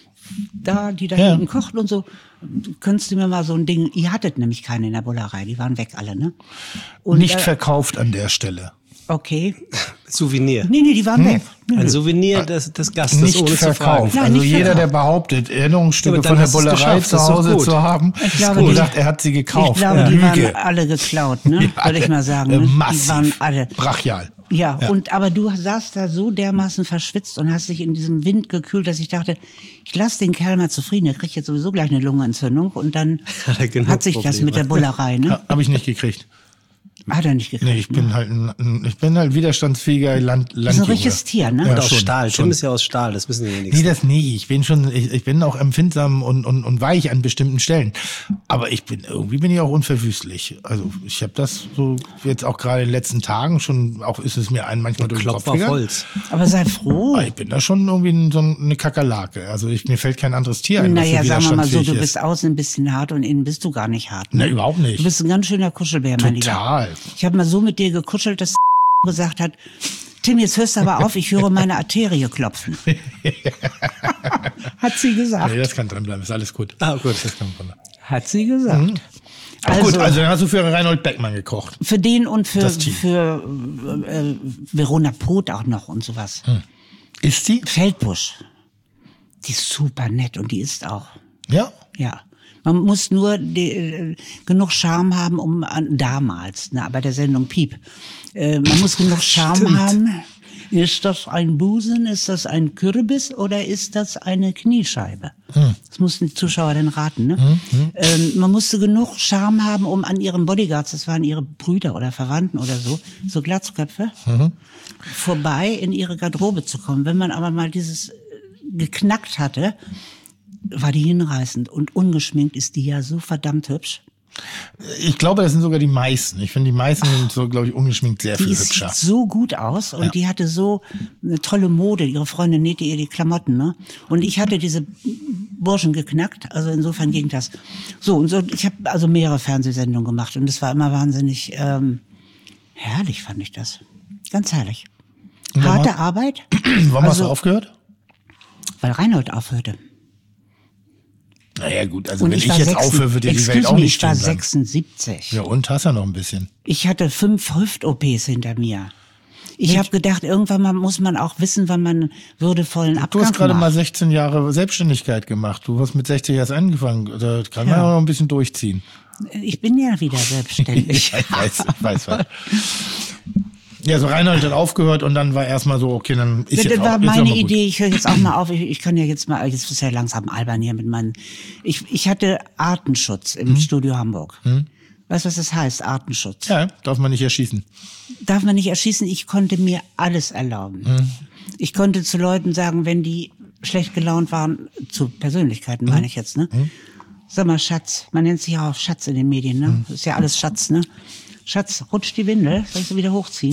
da, die da ja. hinten kocht und so. Könntest du mir mal so ein Ding, ihr hattet nämlich keine in der Bullerei, die waren weg alle, ne? Und, Nicht äh, verkauft an der Stelle. Okay. Souvenir. Nee, nee, die waren hm? weg. Ein Souvenir des, des Gastes, nicht ohne verkauft. zu fragen. Nein, also nicht jeder, verkauft. der behauptet, Erinnerungsstücke Ja, von der hast du's Bullerei geschafft, zu das ist doch Hause gut. zu haben Ich glaube, und die- sagt, er hat sie gekauft. Ich glaube, die Lüge. waren alle geklaut, ne? Ja, Würde ich mal sagen. äh, Ne? Massiv. Die waren alle. Brachial. Ja, Ja. und aber du saßt da so dermaßen verschwitzt und hast dich in diesem Wind gekühlt, dass ich dachte, ich lass den Kerl mal zufrieden, der kriegt jetzt sowieso gleich eine Lungenentzündung und dann Hat er genug hat sich das Probleme. mit der Bullerei, ne? Ja, habe ich nicht gekriegt. Hat er nicht gekriegt. Nee, ich bin halt ein, ein ich bin halt widerstandsfähiger Land, Das ist ein Landjunge. richtiges Tier, ne? Ja, Und aus schon, Stahl. schon. Tim ist ja aus Stahl, das wissen die wenigsten. Nee, das nie. Ich bin schon, ich, ich bin auch empfindsam und, und, und weich an bestimmten Stellen. Aber ich bin, irgendwie bin ich auch unverwüstlich. Also ich habe das so jetzt auch gerade in den letzten Tagen schon, auch ist es mir ein manchmal durch den Kopf Klopf auf gegangen. Holz. Aber sei froh. Aber ich bin da schon irgendwie ein- so eine Kakerlake. Also ich, mir fällt kein anderes Tier ein, was Naja, so sagen wir mal so, du widerstandsfähig bist ist. außen ein bisschen hart und innen bist du gar nicht hart. Ne, Ne? überhaupt nicht. Du bist ein ganz schöner Kuschelbär, mein Lieber. Total. Ich habe mal so mit dir gekuschelt, dass gesagt hat, Tim, jetzt hörst du aber auf, ich höre meine Arterie klopfen. Hat sie gesagt. Nee, das kann drin bleiben, ist alles gut. Ah, gut. Das kann drin bleiben. Hat sie gesagt. Mhm. Also, gut, also dann hast du für Reinhold Beckmann gekocht. Für den und für, Das Team. für äh, Verona Poth auch noch und sowas. Hm. Ist sie? Feldbusch. Die ist super nett und die ist auch. Ja. Ja. Man muss nur die, äh, genug Charme haben, um an, damals, na, bei der Sendung Piep, äh, man muss genug Charme Stimmt. haben, Ist das ein Busen, ist das ein Kürbis oder ist das eine Kniescheibe? Hm. Das mussten die Zuschauer dann raten. Ne? Hm, hm. Ähm, man musste genug Charme haben, um an ihren Bodyguards, das waren ihre Brüder oder Verwandten oder so, so Glatzköpfe, Mhm. vorbei in ihre Garderobe zu kommen. Wenn man aber mal dieses geknackt hatte, war die hinreißend. Und ungeschminkt ist die ja so verdammt hübsch. Ich glaube, das sind sogar die meisten. Ich finde, die meisten sind so, glaube ich, ungeschminkt sehr viel Die hübscher. sieht so gut aus und Ja. die hatte so eine tolle Mode. Ihre Freundin nähte ihr die Klamotten, ne? Und ich hatte diese Burschen geknackt. Also insofern ging das. So, und so, ich habe also mehrere Fernsehsendungen gemacht und das war immer wahnsinnig ähm, herrlich, fand ich das. Ganz herrlich. Und warum Harte hast- Arbeit, Warum hast du also- aufgehört? weil Reinhold aufhörte. Naja, gut, also Und wenn ich, war jetzt sechzehn aufhöre, wird dir die Excuse Welt auch me, nicht ich war stehen bleiben. sechsundsiebzig. Ja, und hast ja noch ein bisschen. Ich hatte fünf Hüft-O Ps hinter mir. Ich habe gedacht, irgendwann mal muss man auch wissen, wann man einen würdevollen Du Abgang hast gerade macht. mal sechzehn Jahre Selbstständigkeit gemacht. Du hast mit sechzig erst angefangen. Da kann man Ja. auch noch ein bisschen durchziehen. Ich bin ja wieder selbstständig. ich weiß, ich weiß was. Ja, so Reinhold hat aufgehört und dann war erstmal so, okay, dann ist Das jetzt war auch, ist auch meine mal gut. Idee. Ich höre jetzt auch mal auf. Ich, ich kann ja jetzt mal, jetzt ist ja langsam albern hier mit meinen. Ich, ich hatte Artenschutz im Studio Hamburg. Weißt du, was das heißt, Artenschutz? Ja, darf man nicht erschießen. Darf man nicht erschießen. Ich konnte mir alles erlauben. Ich konnte zu Leuten sagen, wenn die schlecht gelaunt waren, zu Persönlichkeiten meine ich jetzt, ne? Sag mal, Schatz, man nennt sich ja auch Schatz in den Medien, ne? Ist ja alles Schatz, ne? Schatz, rutscht die Windel, soll ich sie wieder hochziehen?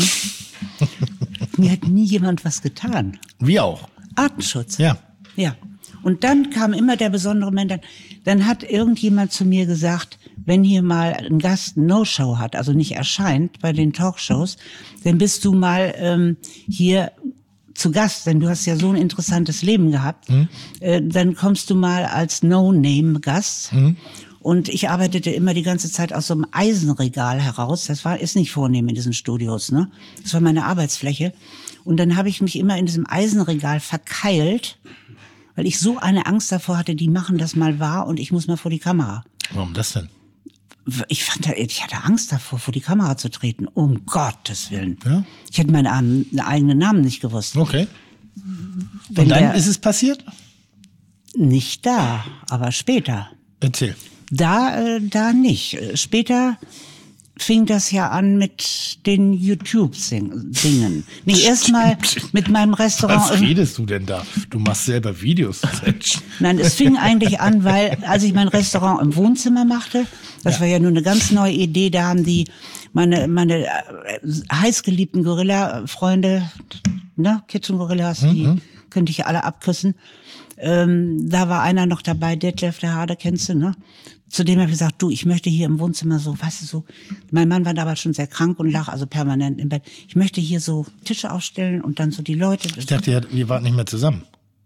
Mir hat nie jemand was getan. Wie auch. Artenschutz. Ja. Ja. Und dann kam immer der besondere Moment, dann, dann hat irgendjemand zu mir gesagt, wenn hier mal ein Gast No-Show hat, also nicht erscheint bei den Talkshows, dann bist du mal ähm, hier zu Gast, denn du hast ja so ein interessantes Leben gehabt. Mhm. Äh, dann kommst du mal als No-Name-Gast. Mhm. Und ich arbeitete immer die ganze Zeit aus so einem Eisenregal heraus. Das war ist nicht vornehm in diesen Studios, ne? Das war meine Arbeitsfläche. Und dann habe ich mich immer in diesem Eisenregal verkeilt, weil ich so eine Angst davor hatte, die machen das mal wahr und ich muss mal vor die Kamera. Warum das denn? Ich fand, da- ich hatte Angst davor, vor die Kamera zu treten. Um Gottes Willen. Ja. Ich hätte meinen Armen- eigenen Namen nicht gewusst. Okay. Wenn Und dann der- ist es passiert? Nicht da, aber später. Erzähl. Da, äh, da nicht. Äh, Später fing das ja an mit den YouTube-Dingen. Nee, erstmal mit meinem Restaurant. Was redest du denn da? Du machst selber Videos. Nein, es fing eigentlich an, weil als ich mein Restaurant im Wohnzimmer machte, das Ja. war ja nur eine ganz neue Idee, da haben die meine meine äh, heißgeliebten Gorilla-Freunde, ne, Kitchen Gorillas, die könnte ich ja alle abküssen. Ähm, da war einer noch dabei, Detlef der Hade, kennst du, ne? Zu dem habe ich gesagt, du, ich möchte hier im Wohnzimmer so, weißt du, so, mein Mann war damals schon sehr krank und lag also permanent im Bett. Ich möchte hier so Tische aufstellen und dann so die Leute. Ich dachte, ihr, ihr wart nicht mehr zusammen.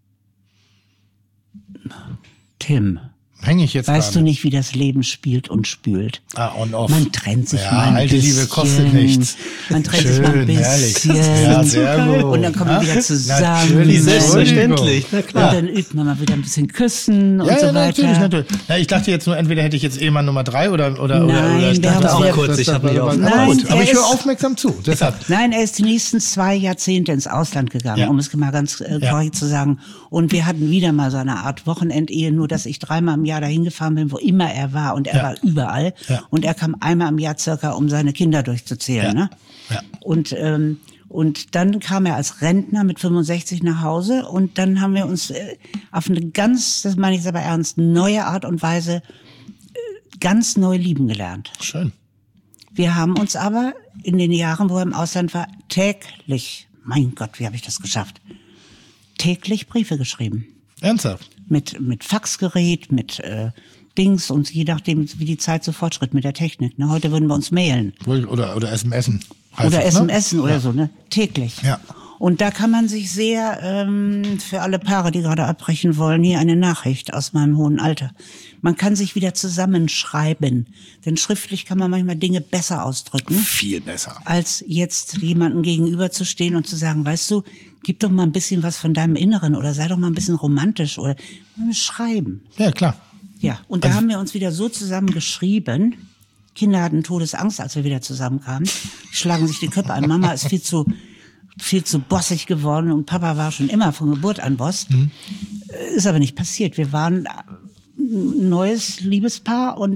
Tim. Hänge ich jetzt Weißt gerade? du nicht, wie das Leben spielt und spült? Ah, on off. Man trennt sich ja, mal ein alte bisschen. Liebe kostet nichts. Man trennt Schön, sich mal ein bisschen. herrlich. Ja, sehr gut. Und dann kommen wir wieder zusammen. Natürlich, Selbstverständlich, na Und klar. dann übt man mal wieder ein bisschen küssen und Ja, so ja, weiter. natürlich, natürlich. Na, ich dachte jetzt nur, entweder hätte ich jetzt Ehemann Nummer drei oder oder oder. Nein, oder ich wir haben dachte, auch aber- kurz, das- ich das- hab mich aber- auf- aber Nein, gut. Aber er ich höre ist- aufmerksam zu. Deshalb. Nein, er ist die nächsten zwei Jahrzehnte ins Ausland gegangen, Ja. um es mal ganz äh, Ja. korrekt zu sagen. Und wir hatten wieder mal so eine Art Wochenendehe, nur dass ich dreimal im Jahr dahin gefahren bin, wo immer er war. Und er Ja. war überall. Ja. Und er kam einmal im Jahr circa, um seine Kinder durchzuzählen. Ja. Ne? Ja. Und, ähm, und dann kam er als Rentner mit fünfundsechzig nach Hause. Und dann haben wir uns äh, auf eine ganz, das meine ich aber ernst, neue Art und Weise äh, ganz neu lieben gelernt. Schön. Wir haben uns aber in den Jahren, wo er im Ausland war, täglich, mein Gott, wie habe ich das geschafft, täglich Briefe geschrieben. Ernsthaft. Mit, mit Faxgerät, mit äh, Dings und je nachdem, wie die Zeit so fortschritt mit der Technik. Ne? Heute würden wir uns mailen. Oder oder S M S. heißt Oder das, ne? S M S oder Ja. so, ne? Täglich. Ja. Und da kann man sich sehr, ähm, für alle Paare, die gerade abbrechen wollen, hier eine Nachricht aus meinem hohen Alter. Man kann sich wieder zusammenschreiben. Denn schriftlich kann man manchmal Dinge besser ausdrücken, Viel besser. als jetzt jemandem gegenüberzustehen und zu sagen, weißt du, gib doch mal ein bisschen was von deinem Inneren oder sei doch mal ein bisschen romantisch oder schreiben. Ja, klar. Ja, und da Also- haben wir uns wieder so zusammen geschrieben. Kinder hatten Todesangst, als wir wieder zusammenkamen. Die schlagen sich die Köpfe an. Mama ist viel zu viel zu bossig geworden und Papa war schon immer von Geburt an Boss. Mhm. Ist aber nicht passiert. Wir waren ein neues Liebespaar und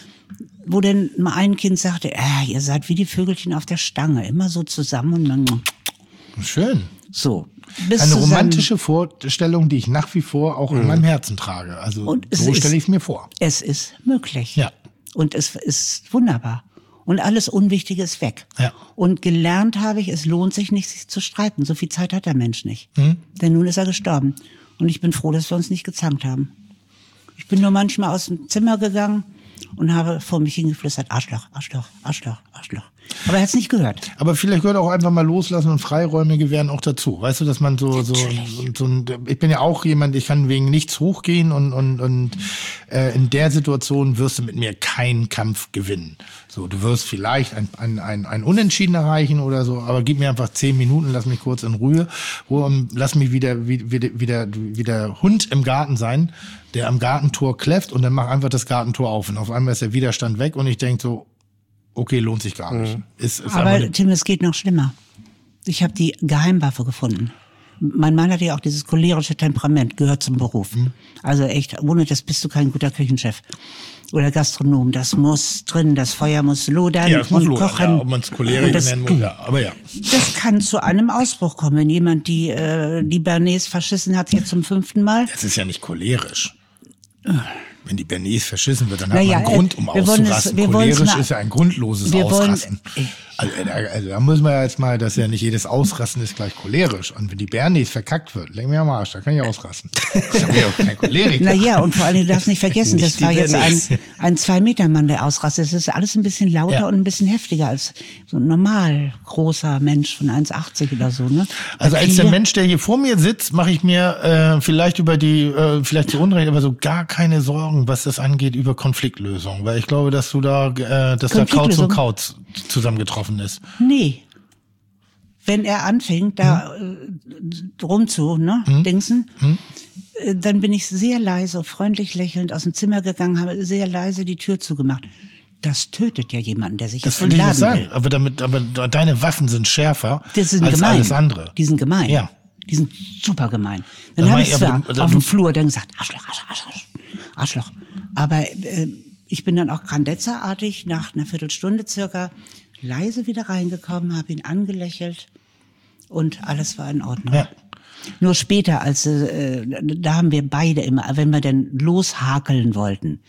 wo denn mal ein Kind sagte, äh, ihr seid wie die Vögelchen auf der Stange, immer so zusammen und dann schön. So. Bis Eine zusammen. romantische Vorstellung, die ich nach wie vor auch mhm. in meinem Herzen trage. Also und so stelle ich es mir vor. Es ist möglich. Ja. Und es ist wunderbar. Und alles Unwichtige ist weg. Ja. Und gelernt habe ich, es lohnt sich nicht, sich zu streiten. So viel Zeit hat der Mensch nicht. Mhm. Denn nun ist er gestorben. Und ich bin froh, dass wir uns nicht gezankt haben. Ich bin nur manchmal aus dem Zimmer gegangen und habe vor mich hingeflüstert, Arschloch, Arschloch, Arschloch, Arschloch. Aber er hat es nicht gehört. Aber vielleicht gehört auch einfach mal loslassen und Freiräume gewähren auch dazu. Weißt du, dass man so, so, so, so ein, ich bin ja auch jemand, ich kann wegen nichts hochgehen und, und, und äh, in der Situation wirst du mit mir keinen Kampf gewinnen. So, du wirst vielleicht ein, ein, ein, ein Unentschieden erreichen oder so, aber gib mir einfach zehn Minuten, lass mich kurz in Ruhe, Ruhe lass mich wieder, wieder, wieder, wieder Hund im Garten sein, der am Gartentor kläfft und dann mach einfach das Gartentor auf und auf einmal ist der Widerstand weg und ich denk so, okay, lohnt sich gar nicht. Mhm. Ist, ist aber, aber Tim, es geht noch schlimmer. Ich habe die Geheimwaffe gefunden. Mein Mann hatte ja auch dieses cholerische Temperament, gehört zum Beruf. Mhm. Also echt, ohne das bist du kein guter Küchenchef oder Gastronom. Das muss drin, das Feuer muss lodern ja, das muss und lodern, kochen. Ja, ob man es cholerisch nennen muss, ja, aber ja. Das kann zu einem Ausbruch kommen, wenn jemand die, äh, die Bernays verschissen hat jetzt zum fünften Mal. Das ist ja nicht cholerisch. Wenn die Bernays verschissen wird, dann naja, hat man einen Grund, um auszurasten. Es, Cholerisch ist ja ein grundloses Ausrasten. Wollen, also, also da muss man ja jetzt mal, dass ja nicht jedes Ausrasten ist gleich cholerisch. Und wenn die Bernays verkackt wird, leg mir am Arsch, da kann ich ausrasten. Ich habe ja auch kein Choleriker. Naja, und vor allem, du darfst nicht vergessen, nicht das war jetzt ein, ein Zwei-Meter-Mann, der ausrastet. Das ist alles ein bisschen lauter ja. und ein bisschen heftiger als so ein normal großer Mensch von eins achtzig oder so. Ne? Also als der Mensch, der hier vor mir sitzt, mache ich mir äh, vielleicht über die, äh, vielleicht zu Unrecht, aber so gar keine Sorgen, was das angeht, über Konfliktlösung. Weil ich glaube, dass du da, äh, dass da Kauz und Kauz zusammengetroffen ist. Nee. Wenn er anfing, da hm. äh, rum zu, ne, hm. dingsen, hm. äh, dann bin ich sehr leise, freundlich lächelnd aus dem Zimmer gegangen, habe sehr leise die Tür zugemacht. Das tötet ja jemanden, der sich das will ich nicht sagen. Aber damit, aber deine Waffen sind schärfer das sind als gemein. alles andere. Die sind gemein. Ja. Die sind super gemein. Dann habe ich zwar du, auf dem Flur dann gesagt, Arschloch, Arschloch, Arschloch, Arschloch. Aber äh, ich bin dann auch Grandezza-artig nach einer Viertelstunde circa leise wieder reingekommen, habe ihn angelächelt und alles war in Ordnung. Ja. Nur später, als äh, da haben wir beide immer, wenn wir denn loshakeln wollten,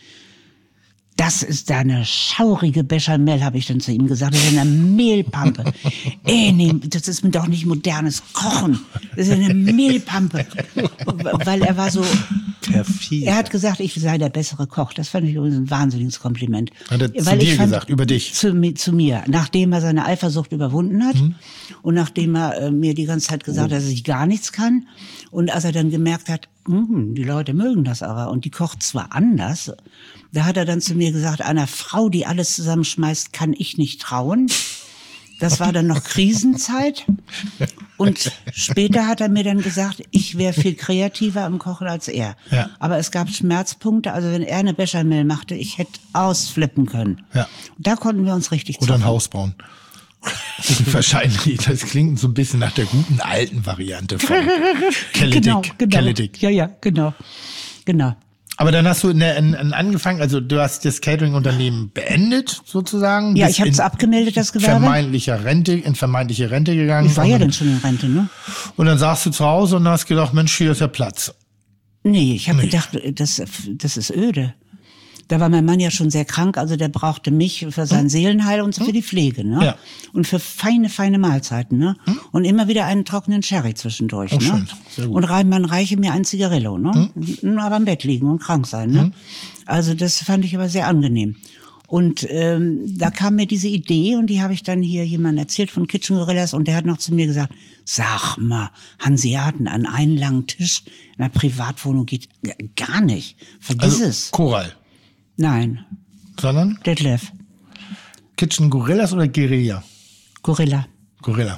das ist da eine schaurige Bechamel, habe ich dann zu ihm gesagt. Das ist eine Mehlpampe. Ey, nee, das ist mir doch nicht modernes Kochen. Das ist eine Mehlpampe. Weil er war so... Perfide. Er hat gesagt, ich sei der bessere Koch. Das fand ich übrigens ein wahnsinniges Kompliment. Hat er Weil zu dir fand, gesagt, über dich? Zu, zu mir. Nachdem er seine Eifersucht überwunden hat mhm. und nachdem er äh, mir die ganze Zeit gesagt hat, dass ich gar nichts kann. Und als er dann gemerkt hat, mh, die Leute mögen das aber und die kocht zwar anders, da hat er dann zu mir gesagt, einer Frau, die alles zusammenschmeißt, kann ich nicht trauen. Das war dann noch Krisenzeit. Und später hat er mir dann gesagt, ich wäre viel kreativer im Kochen als er. Ja. Aber es gab Schmerzpunkte. Also wenn er eine Bechamel machte, ich hätte ausflippen können. Ja. Und da konnten wir uns richtig Oder ein Haus bauen. Wahrscheinlich, das klingt so ein bisschen nach der guten alten Variante von Kelly genau, Dick. genau. Kelly Dick. Ja, ja, genau. Genau. Aber dann hast du in, in, in angefangen, also du hast das Catering-Unternehmen beendet, sozusagen. Ja, ich habe es abgemeldet, das Gewerbe. Vermeintlicher Rente, in vermeintliche Rente gegangen. Ich war ja dann schon in Rente, ne? Und dann saßt du zu Hause und hast gedacht, Mensch, hier ist der Platz. Nee, ich habe Nee. gedacht, das, das ist öde. Da war mein Mann ja schon sehr krank, also der brauchte mich für sein Seelenheil und für die Pflege, ne? Ja. Und für feine, feine Mahlzeiten, ne? Und immer wieder einen trockenen Sherry zwischendurch, Oh, ne? schön. Sehr gut. Und rein, man reiche mir ein Zigarillo, ne? Nur aber im Bett liegen und krank sein, ne? Also das fand ich aber sehr angenehm. Und ähm, da kam mir diese Idee und die habe ich dann hier jemandem erzählt von Kitchen Gorillas und der hat noch zu mir gesagt, sag mal, Hanseaten an einen langen Tisch in einer Privatwohnung geht g- gar nicht. Vergiss Also es. Choral. Nein, Sondern Detlef, Kitchen Gorillas oder Guerilla? Gorilla. Gorilla.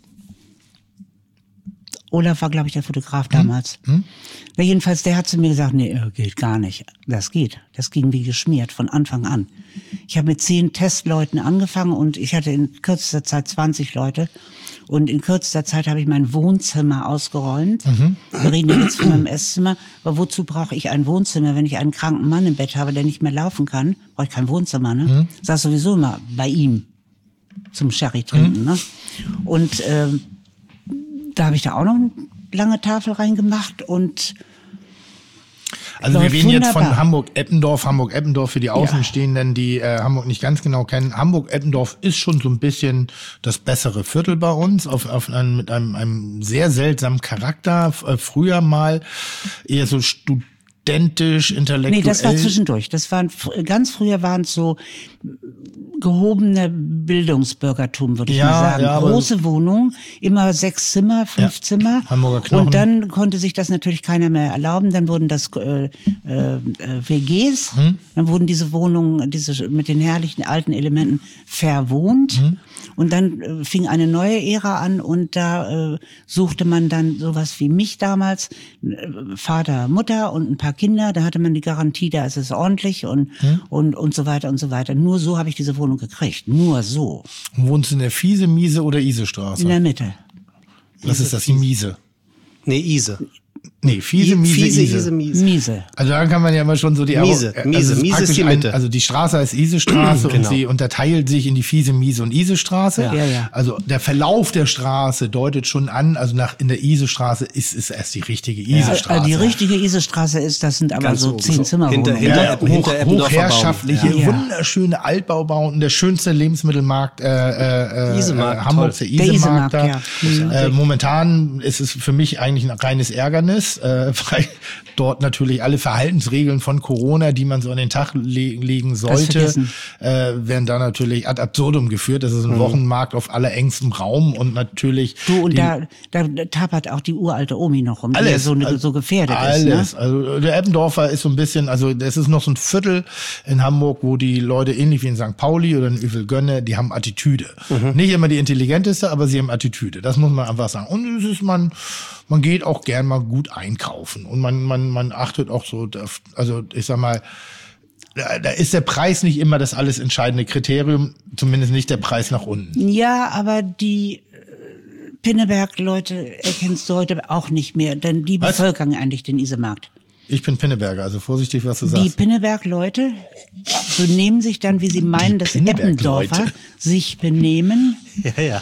Olaf war, glaube ich, der Fotograf damals. Hm? Na, jedenfalls, der hat zu mir gesagt, nee, äh, geht gar nicht. Das geht. Das ging wie geschmiert von Anfang an. Ich habe mit zehn Testleuten angefangen und ich hatte in kürzester Zeit zwanzig Leute. Und in kürzester Zeit habe ich mein Wohnzimmer ausgeräumt. Mhm. Wir reden ja jetzt von meinem Esszimmer. Aber wozu brauche ich ein Wohnzimmer, wenn ich einen kranken Mann im Bett habe, der nicht mehr laufen kann? Brauche ich kein Wohnzimmer, ne? Mhm. Saß sowieso immer bei ihm zum Sherry trinken, Mhm. ne? Und ähm, da habe ich da auch noch eine lange Tafel reingemacht und Also wir läuft reden jetzt von wunderbar. Hamburg-Eppendorf. Hamburg-Eppendorf für die Außenstehenden, die äh, Hamburg nicht ganz genau kennen. Hamburg-Eppendorf ist schon so ein bisschen das bessere Viertel bei uns, auf, auf einem, mit einem, einem sehr seltsamen Charakter. F- äh, Früher mal eher so studentisch, intellektuell. Nee, das war zwischendurch. Das waren fr- ganz früher waren es so gehobene Bildungsbürgertum, würde ich Ja, mal sagen. ja, aber- Große Wohnung, immer sechs Zimmer, fünf Ja, Zimmer. Hamburger Knochen. Und dann konnte sich das natürlich keiner mehr erlauben. Dann wurden das äh, äh, W Gs. Hm? Dann wurden diese Wohnungen, diese mit den herrlichen alten Elementen verwohnt. Hm? Und dann äh, fing eine neue Ära an und da äh, suchte man dann sowas wie mich damals, äh, Vater, Mutter und ein paar Kinder. Da hatte man die Garantie, da ist es ordentlich und Hm? und und so weiter und so weiter. Nur so habe ich diese Wohnung gekriegt. Nur so. Wohnst du in der Fiese, Miese oder Ise-Straße? In der Mitte. Was ist das, die Miese? Nee, Ise. Nee, Fiese, Miese, Fiese, Ise. Ise, Miese. Miese. Also da kann man ja immer schon so die Miese, also Miese, es Miese ist praktisch die Mitte. Ein, also die Straße heißt Ise-Straße und Genau. sie unterteilt sich in die Fiese, Miese und Ise-Straße. Ja. Ja, ja. Also der Verlauf der Straße deutet schon an, also nach in der Ise-Straße ist es erst die richtige Ise-Straße. Äh, die richtige Ise-Straße ist, das sind aber Ganz so oben, zehn so Zimmerwohnungen. hinter- Ja, Eppen- hoch, hinter Eppendorfer Baum. hochherrschaftliche, Ja. wunderschöne Altbaubauten, der schönste Lebensmittelmarkt äh, äh, Isemarkt, äh, Hamburgs, toll. der Der Isemarkt. Isemarkt, da. ja. Äh, momentan ist es für mich eigentlich ein reines Ärgernis, äh, weil dort natürlich alle Verhaltensregeln von Corona, die man so an den Tag le legen sollte, vergessen. äh, werden da natürlich ad absurdum geführt. Das ist ein Wochenmarkt auf allerengstem Raum und natürlich Du, und die- da, da tapert auch die uralte Omi noch rum, die ja alles, so, ne, also so gefährdet alles. ist. Ne? Also der Eppendorfer ist so ein bisschen, also das ist noch so ein Viertel in Hamburg, wo die Leute ähnlich wie in Sankt Pauli oder in Uvelgönne, die haben Attitüde. Nicht immer die intelligenteste, aber sie haben Attitüde. Das muss man einfach sagen. Und es ist man, man geht auch gern mal gut einkaufen und man man man achtet auch so, auf, also ich sag mal, da, da ist der Preis nicht immer das alles entscheidende Kriterium, zumindest nicht der Preis nach unten. Ja, aber die äh, Pinneberg-Leute erkennst du heute auch nicht mehr, denn die Was? bevölkern eigentlich den Isemarkt. Ich bin Pinneberger, also vorsichtig, was du Die sagst. Pinneberg-Leute benehmen sich dann, wie sie meinen, dass Pinneberg-Leute. Eppendorfer sich benehmen, Ja, ja.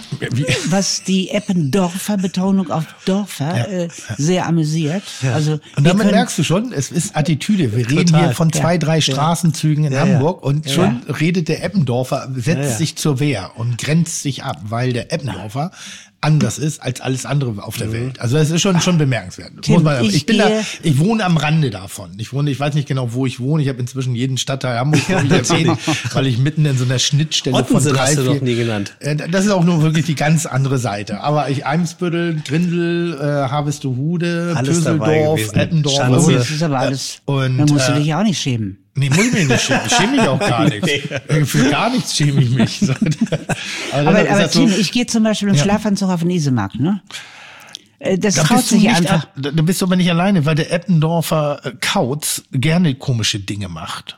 was die Eppendorfer, Betonung auf Dörfer, äh, sehr amüsiert. Also, Und wir damit können- merkst du schon, es ist Attitüde. Wir reden Total. hier von zwei, Ja. drei Straßenzügen in Ja, ja. Hamburg und schon redet der Eppendorfer, setzt Ja, ja. sich zur Wehr und grenzt sich ab, weil der Eppendorfer anders ist als alles andere auf der Welt. Also das ist schon schon bemerkenswert. Tim, Muss man, ich ich bin da, gehe- ich wohne am Rande davon. Ich wohne, ich weiß nicht genau, wo ich wohne. Ich habe inzwischen jeden Stadtteil Hamburg glaub ich, erwähnt, weil ich mitten in so einer Schnittstelle Ottensen von drei, hast du vier, noch nie genannt. Äh, Das ist auch nur wirklich die ganz andere Seite. Aber ich Eimsbüttel, Grindel, äh, Harvestehude, Alles dabei Pöseldorf, gewesen. Eppendorf. Schanze. Oh, irgendwie- das ist aber alles, Und, da musst du äh, dich ja auch nicht schämen. Nee, muss ich mich nicht schämen. Ich schäme mich auch gar nichts. Äh, Für gar nichts schäme ich mich. So. Also Aber, das ist aber das so- Tim, ich gehe zum Beispiel im Ja. Schlafanzug auf den Isemarkt, ne? Äh, Das da traut bist, du sich nicht, einfach. da da bist du aber nicht alleine, weil der Eppendorfer äh, Kauz gerne komische Dinge macht.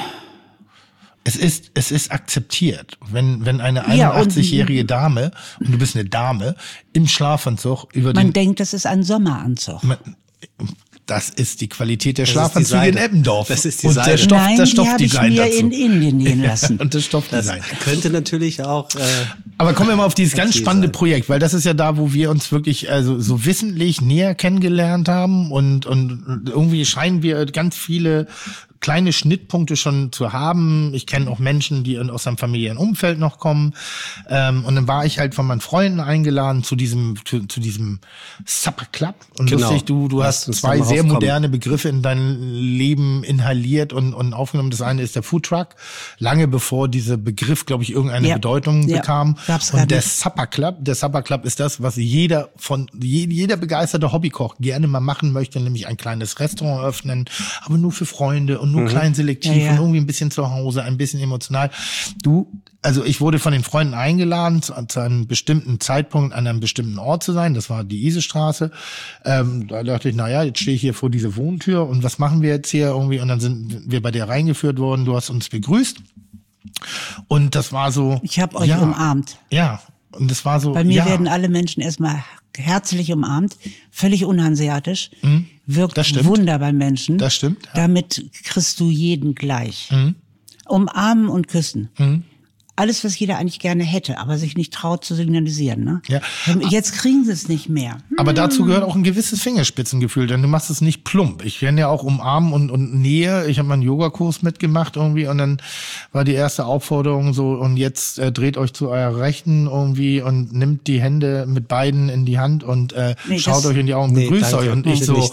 Es ist, es ist akzeptiert, wenn, wenn eine Ja, und- einundachtzigjährige Dame, und du bist eine Dame, im Schlafanzug über Man den, denkt, das ist ein Sommeranzug. Man- das ist die Qualität der ist die Schlafanzüge in Seide. Eppendorf. Das ist die und Seide. der Stoff, Nein, das die habe ich Stoffdesign mir dazu. in Indien nähen lassen. Und das Das Stoffdesign. könnte natürlich auch. Äh, Aber kommen wir mal auf dieses ganz Okay, spannende sein. Projekt, weil das ist ja da, wo wir uns wirklich also so wissentlich näher kennengelernt haben und und irgendwie scheinen wir ganz viele kleine Schnittpunkte schon zu haben. Ich kenne auch Menschen, die aus einem familiären Umfeld noch kommen. Ähm, und dann war ich halt von meinen Freunden eingeladen zu diesem zu, zu diesem Supper Club. Und Genau. lustig, du du Lass hast uns zwei da mal sehr raufkommen. moderne Begriffe in dein Leben inhaliert und und aufgenommen. Das eine ist der Food Truck, lange bevor dieser Begriff, glaube ich, irgendeine Ja. Bedeutung Ja. bekam. Gab's gar Und der nicht. Supper Club, der Supper Club ist das, was jeder von je- jeder begeisterte Hobbykoch gerne mal machen möchte, nämlich ein kleines Restaurant eröffnen, aber nur für Freunde und nur klein selektiv Ja, ja. und irgendwie ein bisschen zu Hause, ein bisschen emotional. Du, also ich wurde von den Freunden eingeladen, zu, zu einem bestimmten Zeitpunkt an einem bestimmten Ort zu sein. Das war die Isestraße. Ähm, da dachte ich, na ja, jetzt stehe ich hier vor dieser Wohntür und was machen wir jetzt hier irgendwie? Und dann sind wir bei dir reingeführt worden. Du hast uns begrüßt. Und das war so. Ich habe euch ja, umarmt. Ja. Und es war so, Bei mir ja, werden alle Menschen erstmal herzlich umarmt, völlig unhanseatisch, Mhm. wirkt Das stimmt. Wunder beim Menschen. Das stimmt, ja. Damit kriegst du jeden gleich. Mhm. Umarmen und küssen. Mhm. Alles, was jeder eigentlich gerne hätte, aber sich nicht traut zu signalisieren. Ne? Ja. Jetzt kriegen sie es nicht mehr. Aber dazu gehört auch ein gewisses Fingerspitzengefühl, denn du machst es nicht plump. Ich kenne ja auch Umarmen und, und Nähe. Ich habe mal einen Yogakurs mitgemacht irgendwie und dann war die erste Aufforderung so, und jetzt äh, dreht euch zu eurer Rechten irgendwie und nimmt die Hände mit beiden in die Hand und äh, Nee, schaut das- euch in die Augen und Nee, begrüßt danke. euch. Und ich Bitte so, nicht.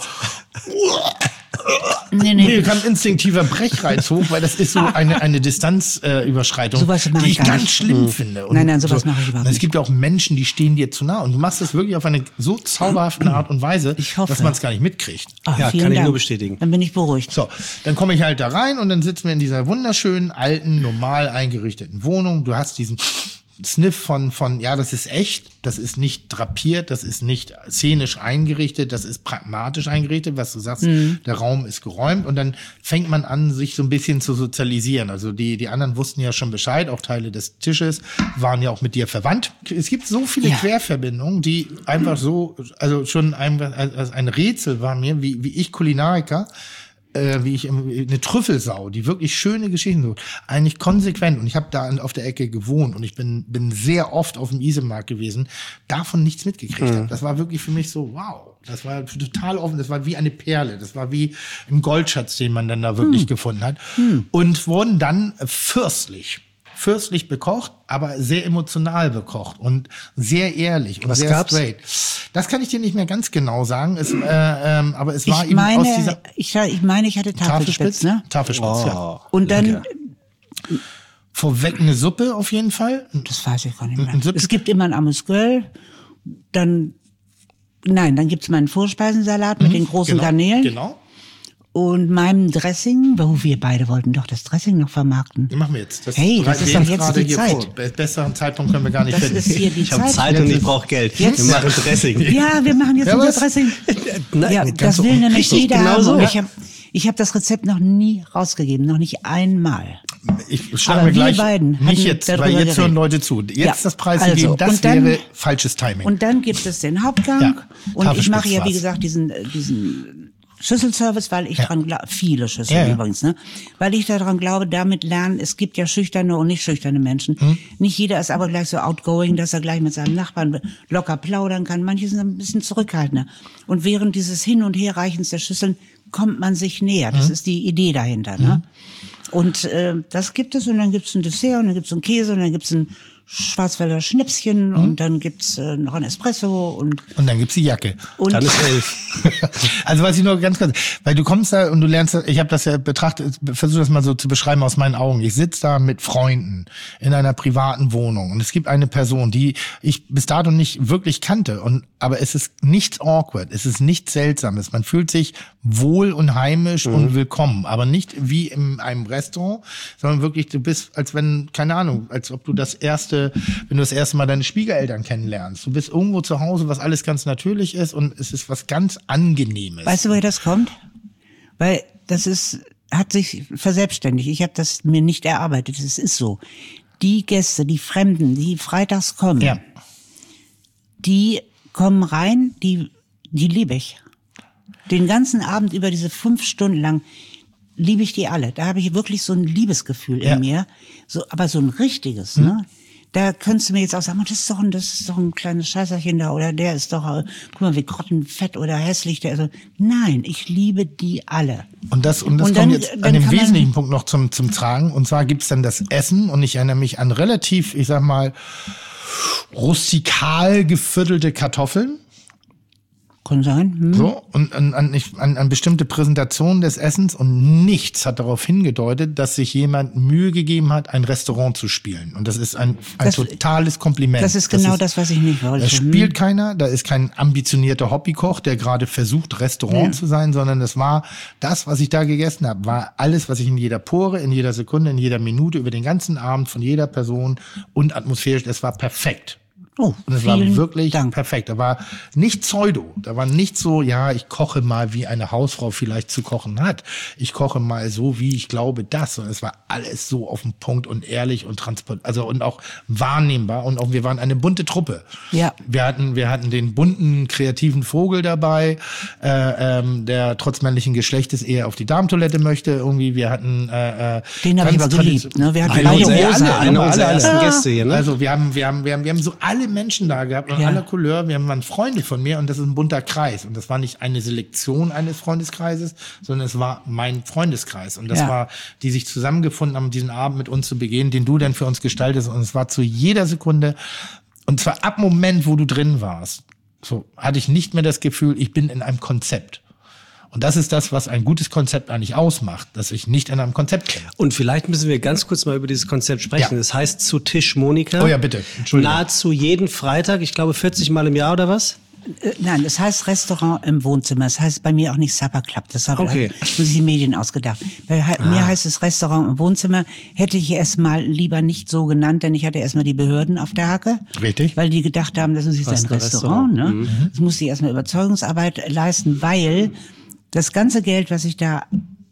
Nee, nee, nee. kam instinktiver Brechreiz hoch, weil das ist so eine, eine Distanzüberschreitung, äh, Überschreitung, Sowas mache die ich ich gar ganz nicht. schlimm Mhm. finde. Und Nein, nein, sowas so, mache ich überhaupt und Es nicht. gibt ja auch Menschen, die stehen dir zu nah und du machst das wirklich auf eine so zauberhafte Art und Weise, Ich hoffe. dass man es gar nicht mitkriegt. Ah, Ja, vielen kann ich Dank. nur bestätigen. Dann bin ich beruhigt. So, dann komme ich halt da rein und dann sitzen wir in dieser wunderschönen, alten, normal eingerichteten Wohnung. Du hast diesen Sniff von, von, ja, das ist echt, das ist nicht drapiert, das ist nicht szenisch eingerichtet, das ist pragmatisch eingerichtet, was du sagst, der Raum ist geräumt und dann fängt man an, sich so ein bisschen zu sozialisieren. Also die, die anderen wussten ja schon Bescheid, auch Teile des Tisches waren ja auch mit dir verwandt. Es gibt so viele Ja. Querverbindungen, die einfach so, also schon ein, also ein Rätsel war mir, wie, wie ich Kulinariker, äh, wie ich im- eine Trüffelsau, die wirklich schöne Geschichten so, eigentlich konsequent, und ich habe da auf der Ecke gewohnt und ich bin bin sehr oft auf dem Isemarkt gewesen, davon nichts mitgekriegt habe. Das war wirklich für mich so, wow, das war total offen, das war wie eine Perle, das war wie ein Goldschatz, den man dann da wirklich gefunden hat, und wurden dann fürstlich fürstlich bekocht, aber sehr emotional bekocht und sehr ehrlich und Was sehr gab's? straight. Das kann ich dir nicht mehr ganz genau sagen, es, äh, ähm, aber es war Ich eben aus meine, dieser ich, ich meine, ich hatte Tafelspitz, ne? Tafelspitz, ja. Und dann, Vorweg eine Suppe auf jeden Fall. das weiß ich gar nicht mehr. Ein Suppe- Es gibt immer ein Amüsgöl, dann, nein, dann gibt's meinen Vorspeisensalat mit den großen genau, Garnelen Genau. und meinem Dressing, wo wir beide wollten doch das Dressing noch vermarkten. Den machen wir jetzt. Hey, das bereiten ist wir doch jetzt gerade die hier Zeit. vor. Be- Besseren Zeitpunkt können wir gar nicht Das finden. ist hier die Ich habe Zeit. Zeit und ich brauche Geld. Jetzt- Wir machen Dressing. Ja, wir machen jetzt Ja, unser was? Dressing. Nein, Ja, ganz das so- will nämlich richtig, jeder genau haben. so. Und ich habe ich hab das Rezept noch nie rausgegeben, noch nicht einmal. Ich schlage Aber mir wir gleich, beiden nicht hatten jetzt, darüber weil jetzt geredet. hören Leute zu. Jetzt Ja, das Preis also, geben, das und dann- wäre falsches Timing. Und dann gibt es den Hauptgang. Ja, und ich Tafelspitz mache ja, wie war's. gesagt, diesen, äh, diesen Schüsselservice, weil ich Ja. dran glaube, viele Schüsseln Ja, ja. übrigens, ne? Weil ich daran glaube, damit lernen, es gibt ja schüchterne und nicht schüchterne Menschen. Hm. Nicht jeder ist aber gleich so outgoing, dass er gleich mit seinem Nachbarn locker plaudern kann. Manche sind ein bisschen zurückhaltender. Und während dieses Hin- und Herreichens der Schüsseln kommt man sich näher. Das Hm. ist die Idee dahinter, ne? Und äh, das gibt es, und dann gibt's ein Dessert, und dann gibt's einen Käse, und dann gibt's ein Schwarzwälder Schnäpschen, und dann gibt's äh, noch ein Espresso und Und dann gibt's die Jacke. und Dann ist elf. Also was ich nur ganz kurz, weil du kommst da und du lernst, da- ich habe das ja betrachtet, versuche das mal so zu beschreiben aus meinen Augen. Ich sitze da mit Freunden in einer privaten Wohnung und es gibt eine Person, die ich bis dato nicht wirklich kannte, und aber es ist nichts awkward, es ist nichts Seltsames. Man fühlt sich wohl und heimisch und willkommen, aber nicht wie in einem Restaurant, sondern wirklich, du bist, als wenn, keine Ahnung, als ob du das erste, wenn du das erste Mal deine Schwiegereltern kennenlernst. Du bist irgendwo zu Hause, was alles ganz natürlich ist, und es ist was ganz Angenehmes. weißt du, woher das kommt? Weil das ist, hat sich verselbstständigt. Ich habe das mir nicht erarbeitet. Es ist so. Die Gäste, die Fremden, die freitags kommen, Ja. die kommen rein, die, die liebe ich. Den ganzen Abend über, diese fünf Stunden lang, liebe ich die alle. Da habe ich wirklich so ein Liebesgefühl Ja. in mir. So, aber so ein richtiges, ne? Da könntest du mir jetzt auch sagen, oh, das ist doch ein, das ist doch ein kleines Scheißerchen da, oder der ist doch, äh, guck mal, wie grottenfett oder hässlich der ist. Also, nein, ich liebe die alle. Und das, und das Und kommt dann- jetzt dann an dem kann man- wesentlichen Punkt noch zum, zum Tragen. Und zwar gibt's dann das Essen. Und ich erinnere mich an relativ, ich sag mal, rustikal geviertelte Kartoffeln. Kann sein. Hm? So, und an, an, ich- an, an bestimmte Präsentationen des Essens, und nichts hat darauf hingedeutet, dass sich jemand Mühe gegeben hat, ein Restaurant zu spielen. Und das ist ein, ein Das- totales Kompliment. Das ist genau das, was ich nicht wollte. Da spielt keiner, da ist kein ambitionierter Hobbykoch, der gerade versucht, Restaurant Ja. zu sein, sondern das war das, was ich da gegessen habe, war alles, was ich in jeder Pore, in jeder Sekunde, in jeder Minute, über den ganzen Abend, von jeder Person und atmosphärisch, es war perfekt. Oh, und es war vielen wirklich Dank. perfekt. Da war nicht Pseudo. Da war nicht so, ja, ich koche mal, wie eine Hausfrau vielleicht zu kochen hat. Ich koche mal so, wie ich glaube, das. Und es war alles so auf den Punkt und ehrlich und transport, also und auch wahrnehmbar. Und auch wir waren eine bunte Truppe. Ja. Wir hatten, wir hatten den bunten, kreativen Vogel dabei, äh, ähm, der trotz männlichen Geschlechtes eher auf die Damentoilette möchte. Irgendwie, wir hatten, äh, den habe ich ganz aber geliebt. Ne? Wir hatten Einer beide unserer, rosa. alle, einer alle, unserer alle. ersten Gäste hier, ne? Also wir haben, wir haben, wir haben, wir haben so alle Menschen da gehabt und Ja. aller Couleur. Wir haben waren Freunde von mir und das ist ein bunter Kreis. Und das war nicht eine Selektion eines Freundeskreises, sondern es war mein Freundeskreis. Und das Ja. war, die sich zusammengefunden haben, diesen Abend mit uns zu begehen, den du dann für uns gestaltest. Und es war zu jeder Sekunde, und zwar ab Moment, wo du drin warst, so hatte ich nicht mehr das Gefühl, ich bin in einem Konzept. Und das ist das, was ein gutes Konzept eigentlich ausmacht, dass ich nicht in einem Konzept bin. Und vielleicht müssen wir ganz kurz mal über dieses Konzept sprechen. Ja. Das heißt zu Tisch Monika. Oh ja, bitte. Entschuldigung. Nahezu jeden Freitag, ich glaube vierzig Mal im Jahr oder was? Äh, Nein, das heißt Restaurant im Wohnzimmer. Das heißt bei mir auch nicht Supper Club. Das hat Okay. haben sich die Medien ausgedacht. Bei he- mir heißt es Restaurant im Wohnzimmer. Hätte ich erst mal lieber nicht so genannt, denn ich hatte erst mal die Behörden auf der Hacke. Richtig. Weil die gedacht haben, das ist jetzt Was ein ein Restaurant. Restaurant. Ne? Das musste ich erst mal Überzeugungsarbeit leisten, weil das ganze Geld, was ich da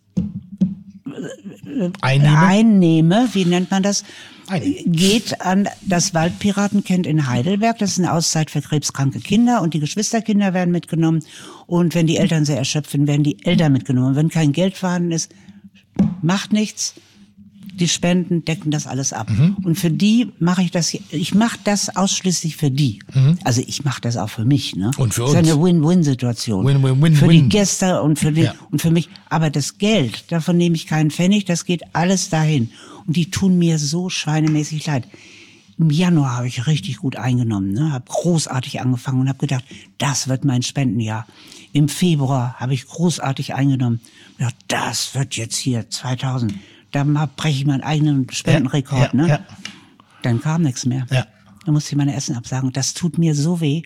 Einnehme? einnehme, wie nennt man das, Einnehme. geht an das Waldpiratenkind in Heidelberg. Das ist eine Auszeit für krebskranke Kinder und die Geschwisterkinder werden mitgenommen. Und wenn die Eltern sehr erschöpft sind, werden die Eltern mitgenommen. Wenn kein Geld vorhanden ist, macht nichts. Die Spenden decken das alles ab. Mhm. Und für die mache ich das, ich mache das ausschließlich für die. Mhm. Also ich mache das auch für mich. Ne? Und für Das ist uns. eine Win-Win-Situation. Win-win-win-win. Für die Gäste und für, die, Ja. und für mich. Aber das Geld, davon nehme ich keinen Pfennig, das geht alles dahin. Und die tun mir so schweinemäßig leid. Im Januar habe ich richtig gut eingenommen, ne? Habe großartig angefangen und habe gedacht, das wird mein Spendenjahr. Im Februar habe ich großartig eingenommen. Ja, das wird jetzt hier zweitausend. Da breche ich meinen eigenen Spendenrekord, Ja, ja, ne? ja. Dann kam nichts mehr. Ja. Dann musste ich meine Essen absagen. Das tut mir so weh.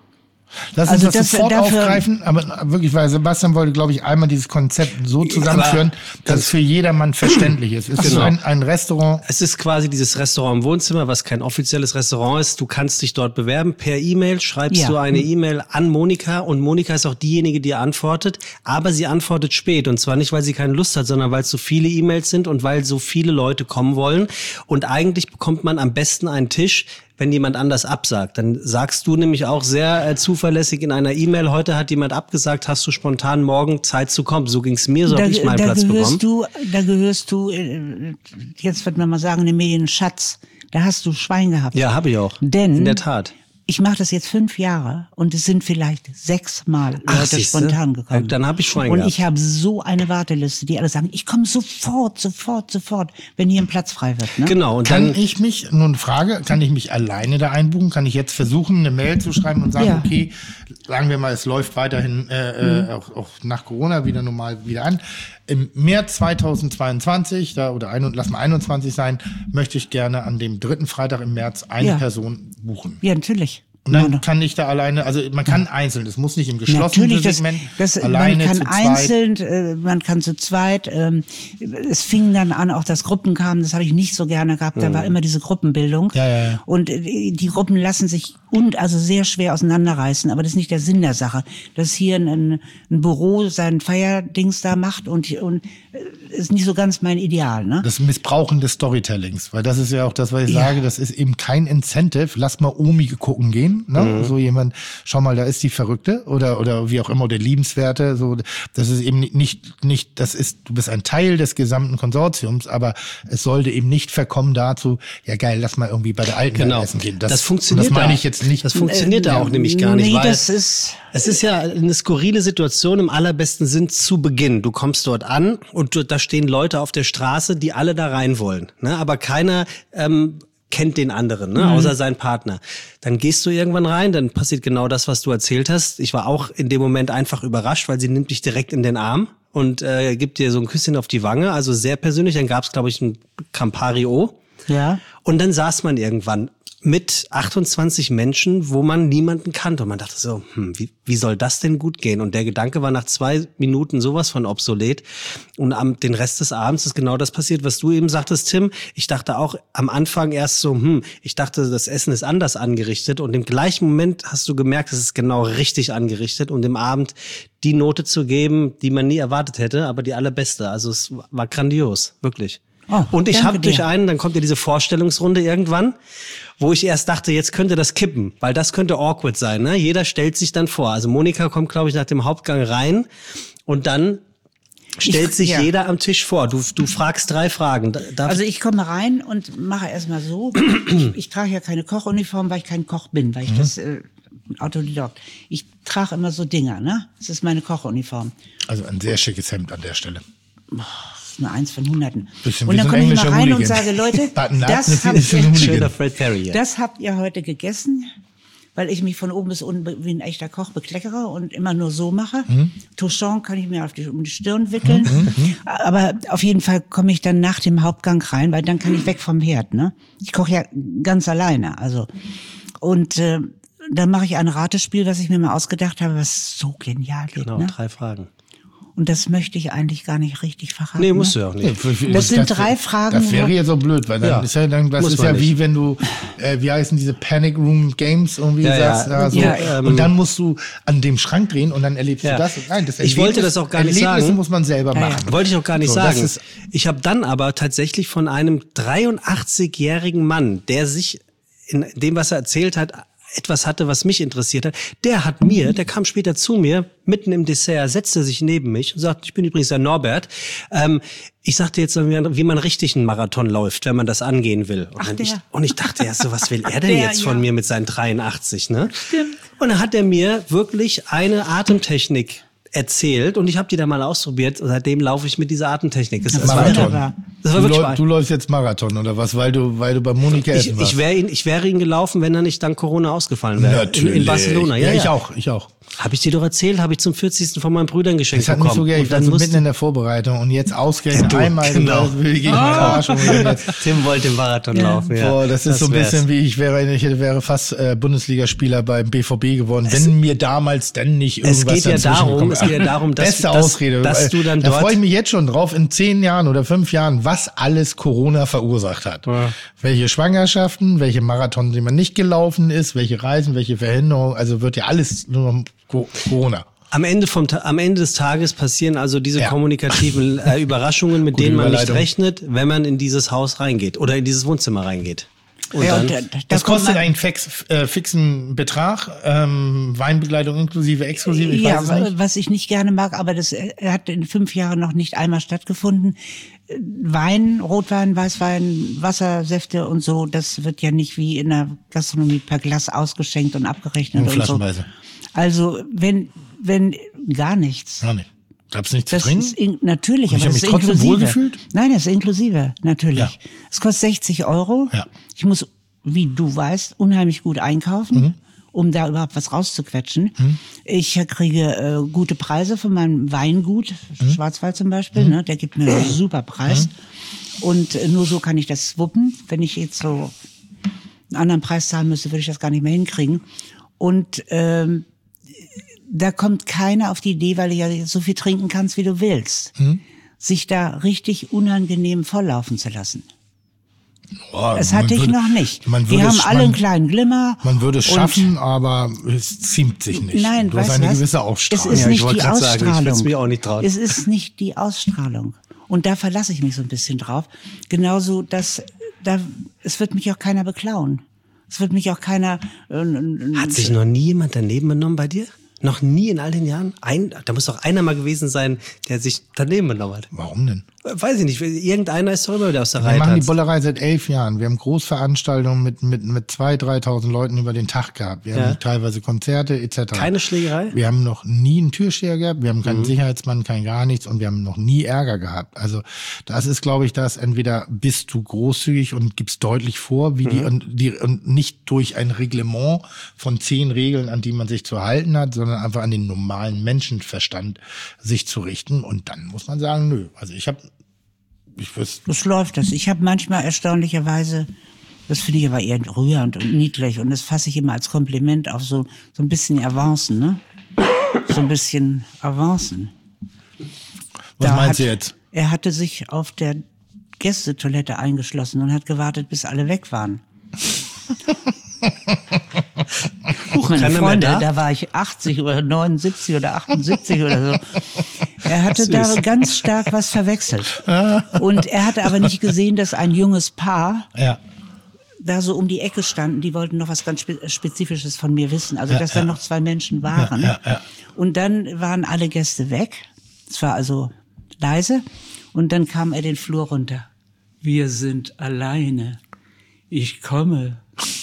Lass Also uns das, das- sofort dafür- aufgreifen, aber wirklich, weil Sebastian wollte, glaube ich, einmal dieses Konzept so zusammenführen, dass es für jedermann verständlich ist. Es ist Genau. ein, ein Restaurant. Es ist quasi dieses Restaurant im Wohnzimmer, was kein offizielles Restaurant ist. Du kannst dich dort bewerben. Per E-Mail schreibst Ja. du eine E-Mail an Monika und Monika ist auch diejenige, die antwortet. Aber sie antwortet spät und zwar nicht, weil sie keine Lust hat, sondern weil es so viele E-Mails sind und weil so viele Leute kommen wollen. Und eigentlich bekommt man am besten einen Tisch, wenn jemand anders absagt. Dann sagst du nämlich auch sehr äh, zuverlässig in einer E-Mail, heute hat jemand abgesagt, hast du spontan morgen Zeit zu kommen. So ging's mir, so habe ich meinen da Platz bekommen. gehörst du, da gehörst du, äh, jetzt wird man mal sagen, in den Medien Schatz. Da hast du Schwein gehabt. Ja, habe ich auch. Denn in der Tat. ich mache das jetzt fünf Jahre und es sind vielleicht sechsmal Ach, Leute siehste. spontan gekommen. Dann hab ich Schwein Und gehabt. ich habe so eine Warteliste, die alle sagen, ich komme sofort, sofort, sofort, wenn hier ein Platz frei wird. Ne? Genau. Und Kann dann ich mich, nur eine Frage, kann ich mich alleine da einbuchen? Kann ich jetzt versuchen, eine Mail zu schreiben und sagen, Ja. okay, sagen wir mal, es läuft weiterhin äh, Mhm. äh, auch, auch nach Corona wieder normal wieder an. Im März zweitausendzweiundzwanzig, da, oder ein, lass mal einundzwanzig sein, möchte ich gerne an dem dritten Freitag im März eine Ja. Person buchen. Ja, natürlich. Und dann Ja, kann ich da alleine, also man kann einzeln, das muss nicht im geschlossenen Natürlich, das, Segment, das, alleine man kann zu zweit. einzeln, äh, man kann zu zweit. Ähm, es fing dann an, auch dass Gruppen kamen, das habe ich nicht so gerne gehabt. Da war immer diese Gruppenbildung. Ja, ja, ja. Und äh, die Gruppen lassen sich und also sehr schwer auseinanderreißen, aber das ist nicht der Sinn der Sache. Dass hier ein, ein Büro sein Feierdings da macht und, und äh, ist nicht so ganz mein Ideal, ne? Das Missbrauchen des Storytellings, weil das ist ja auch das, was ich Ja. sage, das ist eben kein Incentive. Lass mal Omi gucken gehen, ne? Mhm. So jemand, schau mal, da ist die Verrückte oder oder wie auch immer, der Liebenswerte. So, das ist eben nicht nicht, das ist, du bist ein Teil des gesamten Konsortiums, aber es sollte eben nicht verkommen dazu, ja geil, lass mal irgendwie bei der Alten Genau. essen gehen. Das funktioniert Das meine da. ich jetzt nicht. Das funktioniert da auch nämlich gar nicht, Nee, weil das ist es ist ja eine skurrile Situation im allerbesten Sinn zu Beginn. Du kommst dort an und du, da stehen Leute auf der Straße, die alle da rein wollen, ne? Aber keiner ähm, kennt den anderen, ne? Außer sein Partner. Dann gehst du irgendwann rein, dann passiert genau das, was du erzählt hast. Ich war auch in dem Moment einfach überrascht, weil sie nimmt dich direkt in den Arm und äh, gibt dir so ein Küsschen auf die Wange, also sehr persönlich. Dann gab es, glaube ich, ein Campari O. ja. Und dann saß man irgendwann mit achtundzwanzig Menschen, wo man niemanden kannte. Und man dachte so, hm, wie, wie soll das denn gut gehen? Und der Gedanke war nach zwei Minuten sowas von obsolet. Und am den Rest des Abends ist genau das passiert, was du eben sagtest, Tim. Ich dachte auch am Anfang erst so, hm, ich dachte, das Essen ist anders angerichtet. Und im gleichen Moment hast du gemerkt, es ist genau richtig angerichtet. Und im Abend die Note zu geben, die man nie erwartet hätte, aber die allerbeste. Also es war grandios, wirklich. Oh, und ich habe durch dir. einen, dann kommt ja diese Vorstellungsrunde irgendwann, wo ich erst dachte, jetzt könnte das kippen, weil das könnte awkward sein. Ne? Jeder stellt sich dann vor. Also Monika kommt, glaube ich, nach dem Hauptgang rein und dann stellt Ich- sich ja. jeder am Tisch vor. Du, du fragst drei Fragen. Darf Also ich komme rein und mache erstmal so. Ich, ich trage ja keine Kochuniform, weil ich kein Koch bin, weil ich das äh, Autodidakt. Ich trage immer so Dinger, ne? Das ist meine Kochuniform. Also ein sehr schickes Hemd an der Stelle. Das ist nur eins von Hunderten. Bisschen Und wie dann so ein komme ich mal englischer rein und Hooligan. sage, Leute, Button up, das das habt, ist ein ihr, Hooligan. schöner Fred Perry. das habt ihr heute gegessen, weil ich mich von oben bis unten wie ein echter Koch bekleckere und immer nur so mache. Mhm. Touchon kann ich mir auf die, um die Stirn wickeln. Aber auf jeden Fall komme ich dann nach dem Hauptgang rein, weil dann kann ich weg vom Herd. Ne? Ich koche ja ganz alleine. Also und äh, dann mache ich ein Ratespiel, was ich mir mal ausgedacht habe, was so genial geht. Genau, Ne? drei Fragen. Und das möchte ich eigentlich gar nicht richtig verraten. Nee, musst ne? du ja auch nicht. Das sind drei Fragen, Das wäre wo- ja so blöd, weil dann Ja. ist ja dann, das Muss ist man ja nicht. wie wenn du, äh, wie heißen diese Panic Room Games irgendwie Ja, ja. sagst, ja, so. Ja, ähm, und dann musst du an dem Schrank drehen und dann erlebst Ja. du das. Nein, das Ich wollte das auch gar nicht Erlebnisse sagen. muss man selber Ja, ja. machen. Wollte ich auch gar nicht So, das sagen. ist- Ich habe dann aber tatsächlich von einem dreiundachtzigjährigen Mann, der sich in dem, was er erzählt hat, etwas hatte, was mich interessiert hat. Der hat mir, der kam später zu mir, mitten im Dessert, setzte sich neben mich und sagte, ich bin übrigens der Norbert. Ähm, ich sagte jetzt, wie man, wie man richtig einen Marathon läuft, wenn man das angehen will. Und, Ach, dann der. ich, und ich dachte erst so, was will er denn Der, jetzt von ja. mir mit seinen dreiundachtzig, ne? Stimmt. Und dann hat er mir wirklich eine Atemtechnik erzählt und ich habe die dann mal ausprobiert und seitdem laufe ich mit dieser Atemtechnik. Das, das, war, Marathon. wunderbar. das war Du, wirklich läu- wahr. du läufst jetzt Marathon oder was, weil du, weil du bei Monika Ich, essen warst? ich wäre ihn, ich wäre ihn gelaufen, wenn er nicht dank Corona ausgefallen wäre. In, in Barcelona. Ja, Ja, ja. ich auch, ich auch. Habe ich dir doch erzählt, habe ich zum vierzigsten von meinen Brüdern geschenkt Das hat mich bekommen. so geil, ich Und war dann so musste, mitten in der Vorbereitung und jetzt ausgerechnet Du, einmal genau. genau. gegen meine Arschung. Und jetzt- Tim wollte den Marathon laufen. Ja. Boah, das ist so ein wär's. bisschen wie ich wäre, ich wäre fast äh, Bundesligaspieler beim B V B geworden, wenn mir damals denn nicht es irgendwas geht ja dazwischen darum, gekommen es geht ja darum, dass, Beste dass, Ausrede. dass weil du dann da dort freue ich mich jetzt schon drauf, in zehn Jahren oder fünf Jahren, was alles Corona verursacht hat. Ja. Welche Schwangerschaften, welche Marathon, die man nicht gelaufen ist, welche Reisen, welche Verhinderungen, also wird ja alles nur noch Co- Corona. Am Ende, vom, Ta- am Ende des Tages passieren also diese Ja. kommunikativen äh, Überraschungen, mit Gute denen man nicht Überleitung. rechnet, wenn man in dieses Haus reingeht oder in dieses Wohnzimmer reingeht. Und Ja, dann, und da, da Das kommt kostet man- einen fix, äh, fixen Betrag, ähm, Weinbegleitung inklusive, exklusive, ich ja, weiß es nicht. was ich nicht gerne mag, aber das äh, hat in fünf Jahren noch nicht einmal stattgefunden. Äh, Wein, Rotwein, Weißwein, Wassersäfte und so, das wird ja nicht wie in der Gastronomie per Glas ausgeschenkt und abgerechnet Nur und so. flaschenweise. Also wenn, wenn gar nichts. Ja, nicht. Gab's nichts zu Das trinken? ist in, natürlich, Und ich aber hab das mich ist trotzdem inklusive. wohlgefühlt? Nein, das ist inklusive, natürlich. Ja. Es kostet sechzig Euro. Ja. Ich muss, wie du weißt, unheimlich gut einkaufen, Mhm. um da überhaupt was rauszuquetschen. Ich kriege äh, gute Preise von meinem Weingut, Mhm. Schwarzwald zum Beispiel, ne? Der gibt mir einen super Preis. Und äh, nur so kann ich das wuppen. Wenn ich jetzt so einen anderen Preis zahlen müsste, würde ich das gar nicht mehr hinkriegen. Und ähm, da kommt keiner auf die Idee, weil du ja so viel trinken kannst, wie du willst, sich da richtig unangenehm volllaufen zu lassen. Boah, Das man hatte ich würde- noch nicht. Man Die würde haben es- alle man, einen kleinen Glimmer. Man würde es und- schaffen, aber es ziemt sich nicht. Nein, du hast weißt eine du was? gewisse Es Ausstrahlung. ist Ja, ich nicht wollte die grad sagen, ich würd's Ausstrahlung. mir auch nicht trauen. Es ist nicht die Ausstrahlung. Und da verlasse ich mich so ein bisschen drauf. Genauso, dass da es wird mich auch keiner beklauen. Es wird mich auch keiner. Äh, äh, hat sich noch nie jemand daneben benommen bei dir? Noch nie in all den Jahren? Ein, da muss doch einer mal gewesen sein, der sich daneben benommen hat. Warum denn? Weiß ich nicht, irgendeiner ist doch immer wieder aus der Wir Reihe. machen die tanzt. Bollerei seit elf Jahren. Wir haben Großveranstaltungen mit mit mit zwei, dreitausend Leuten über den Tag gehabt. Wir Ja. haben teilweise Konzerte et cetera. Keine Schlägerei? Wir haben noch nie einen Türsteher gehabt. Wir haben keinen Mhm. Sicherheitsmann, kein gar nichts und wir haben noch nie Ärger gehabt. Also das ist, glaube ich, das. Entweder bist du großzügig und gibst deutlich vor, wie die Mhm. und die und nicht durch ein Reglement von zehn Regeln, an die man sich zu halten hat, sondern einfach an den normalen Menschenverstand sich zu richten. Und dann muss man sagen, nö. Also ich habe Ich wüsste. Das läuft das. Ich habe manchmal erstaunlicherweise Das finde ich aber eher rührend und niedlich und das fasse ich immer als Kompliment auf so, so ein bisschen Avancen, ne? So ein bisschen Avancen. Was Da meinst hat, du jetzt? Er hatte sich auf der Gästetoilette eingeschlossen und hat gewartet, bis alle weg waren. Huch, meine Keiner mehr Freunde, da? da war ich achtzig oder neunundsiebzig oder achtundsiebzig oder so. Er hatte Süß. da ganz stark was verwechselt. Und er hatte aber nicht gesehen, dass ein junges Paar Ja. da so um die Ecke standen, die wollten noch was ganz Spe- Spezifisches von mir wissen. Also, Ja, dass da ja. noch zwei Menschen waren. Ja, ja, ja. Und dann waren alle Gäste weg. Es war also leise. Und dann kam er den Flur runter. Wir sind alleine. Ich komme.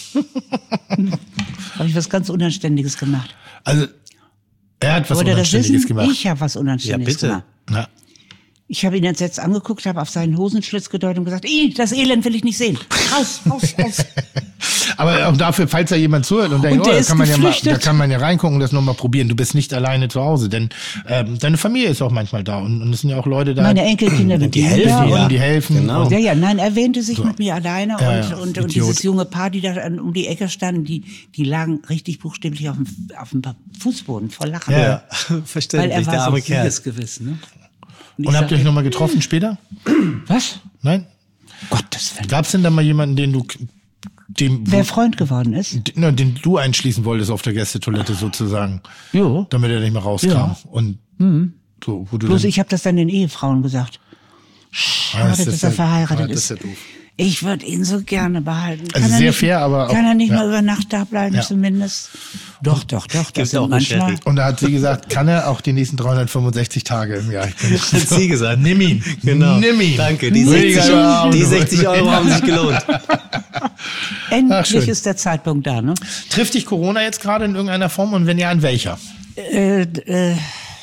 Habe ich was ganz Unanständiges gemacht. Also, er hat was Wollt ihr das Unanständiges wissen? gemacht. Ich habe was Unanständiges Ja, bitte. gemacht. Na, Ich habe ihn entsetzt angeguckt, habe auf seinen Hosenschlitz gedeutet und gesagt, Ih, das Elend will ich nicht sehen. Raus, raus, raus. aber auch dafür, falls da jemand zuhört und denkt, Und oh, der da ist kann, man ja mal, geflüchtet. da kann man ja reingucken und das nochmal probieren. Du bist nicht alleine zu Hause, denn ähm, deine Familie ist auch manchmal da und, und es sind ja auch Leute da, Meine Enkelkinder mit Die ihm helfen da die, ja. und die helfen. Genau. Und, Ja, ja, nein, er erwähnte sich mit mir alleine Ja, und, ja, und, und Idiot. dieses junge Paar, die da an- um die Ecke standen, die, die lagen richtig buchstäblich auf dem, auf dem Fußboden vor Lachen. Ja, Ja, Weil verständlich, er der war so arme Kerl. siegesgewiss, ne? Und, und ich habt ihr euch sagte, nochmal getroffen später? was? Nein? Gottes Willen. Gab es denn da mal jemanden, den du dem, Wer Freund geworden ist? den, na, den du einschließen wolltest auf der Gästetoilette sozusagen, Jo. damit er nicht mehr rauskam? Ja. Und so, wo du Bloß dann, ich habe das dann den Ehefrauen gesagt. Ah, Schade, das ist dass er ja- verheiratet ah, das ist. ist ja doof. Ich würde ihn so gerne behalten. Also er sehr nicht, fair, aber auch- Kann er nicht ja. mal über Nacht da bleiben Ja. zumindest? Doch, doch, doch. Das Gibt's sind auch einen manchmal. Sherry. Und da hat sie gesagt, kann er auch die nächsten dreihundertfünfundsechzig Tage im Jahr. Ich bin Hat sie gesagt. Nimm ihn. Genau. Nimm ihn. Danke, die Rüdiger, sechzig, ja, die und- sechzig Euro haben sich gelohnt. Endlich schön. ist der Zeitpunkt da, ne? Trifft dich Corona jetzt gerade in irgendeiner Form und wenn ja, in welcher? Äh, äh,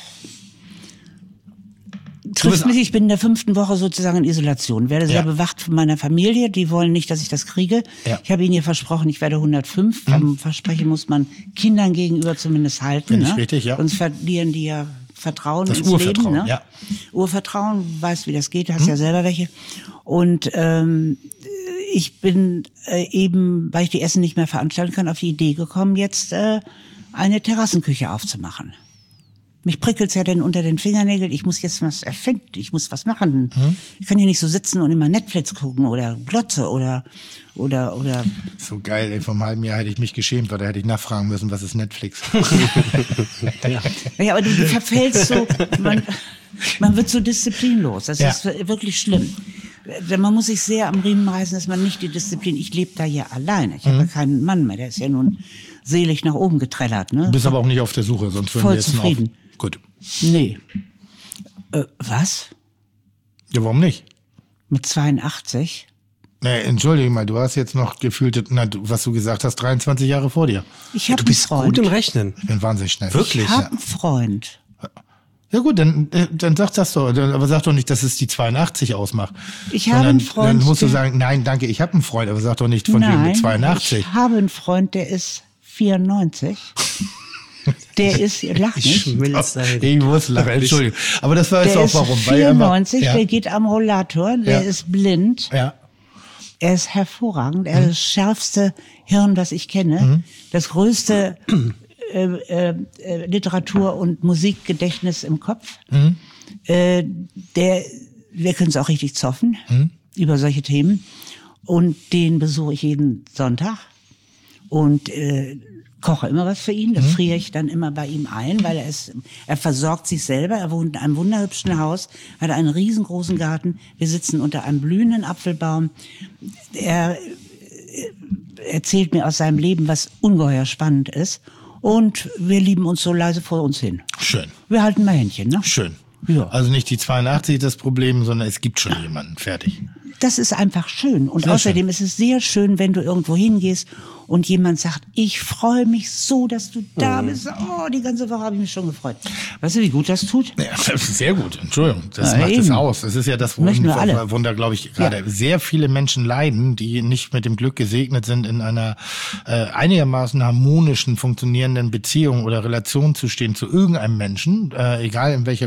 bist- trifft mich, ich bin in der fünften Woche sozusagen in Isolation, werde sehr Ja. bewacht von meiner Familie, die wollen nicht, dass ich das kriege. Ja. Mhm. Ich habe ihnen ja versprochen, ich werde hundertfünf. Vom Versprechen muss man Kindern gegenüber zumindest halten. Finde ich ne? richtig, ja. Sonst verlieren die ja Vertrauen Das ins Urvertrauen, Leben. Ne? ja. Urvertrauen, weißt, wie das geht, du hast ja selber welche. Und ähm, ich bin äh, eben, weil ich die Essen nicht mehr veranstalten kann, auf die Idee gekommen, jetzt äh, eine Terrassenküche aufzumachen. Mich prickelt's ja denn unter den Fingernägeln. Ich muss jetzt was erfinden. Ich muss was machen. Ich kann hier nicht so sitzen und immer Netflix gucken oder Glotze oder oder oder. So geil, ey, vor einem halben Jahr hätte ich mich geschämt, weil da hätte ich nachfragen müssen, was ist Netflix? Ja, aber du, du verfällst so. Man, man wird so disziplinlos. Das Ja. ist wirklich schlimm. Denn man muss sich sehr am Riemen reißen, dass man nicht die Disziplin. Ich lebe da ja alleine. Ich habe ja keinen Mann mehr. Der ist ja nun selig nach oben getrellert. Ne? Du bist aber auch nicht auf der Suche, sonst würden Voll wir jetzt noch zufrieden. auf. Gut. Nee. Äh, was? Ja, warum nicht? Mit zweiundachtzig? Nee, entschuldige mal, du hast jetzt noch gefühlt, na, du, was du gesagt hast, dreiundzwanzig Jahre vor dir. Ich habe Du einen bist Freund. gut im Rechnen. Ich bin wahnsinnig schnell. Wirklich? Ich habe einen Freund. Ja gut, dann, äh, dann sag das doch. Dann, aber sag doch nicht, dass es die zweiundachtzig ausmacht. Ich habe Sondern einen Freund, Dann musst du der- sagen, nein, danke, ich habe einen Freund. Aber sag doch nicht von wegen Nein, mit zweiundachtzig. ich habe einen Freund, der ist vierundneunzig. Der ist, lach Ich nicht. schmilze dahin. Ich muss lachen, Entschuldigung. Aber das weißt du Der auch ist warum. Weil er immer- vierundneunzig, ja, der geht am Rollator, der Ja. ist blind, ja. er ist hervorragend, er ist das schärfste Hirn, das ich kenne, Mhm. das größte äh, äh, äh, Literatur- und Musikgedächtnis im Kopf. Mhm. Äh, der, wir können es auch richtig zoffen Mhm. über solche Themen. Und den besuche ich jeden Sonntag und äh, koche immer was für ihn. Das Mhm. friere ich dann immer bei ihm ein, weil er ist, er versorgt sich selber. Er wohnt in einem wunderhübschen Haus, hat einen riesengroßen Garten. Wir sitzen unter einem blühenden Apfelbaum. Er äh, erzählt mir aus seinem Leben, was ungeheuer spannend ist. Und wir lieben uns so leise vor uns hin. Schön, Wir halten mal Händchen, ne? schön. Ja. Also nicht die zweiundachtzig das Problem, sondern es gibt schon jemanden. Fertig. Das ist einfach schön. Und Sehr außerdem schön. ist es sehr schön, wenn du irgendwo hingehst und jemand sagt, ich freue mich so, dass du da bist. Oh, die ganze Woche habe ich mich schon gefreut. Weißt du, wie gut das tut? Ja, das ist sehr gut, Entschuldigung. Das Ja, macht es eben. aus. Das ist ja das, Möchten wir alle. worunter, glaube ich, gerade sehr viele Menschen leiden, die nicht mit dem Glück gesegnet sind, in einer äh, einigermaßen harmonischen, funktionierenden Beziehung oder Relation zu stehen zu irgendeinem Menschen, äh, egal in welcher Couleur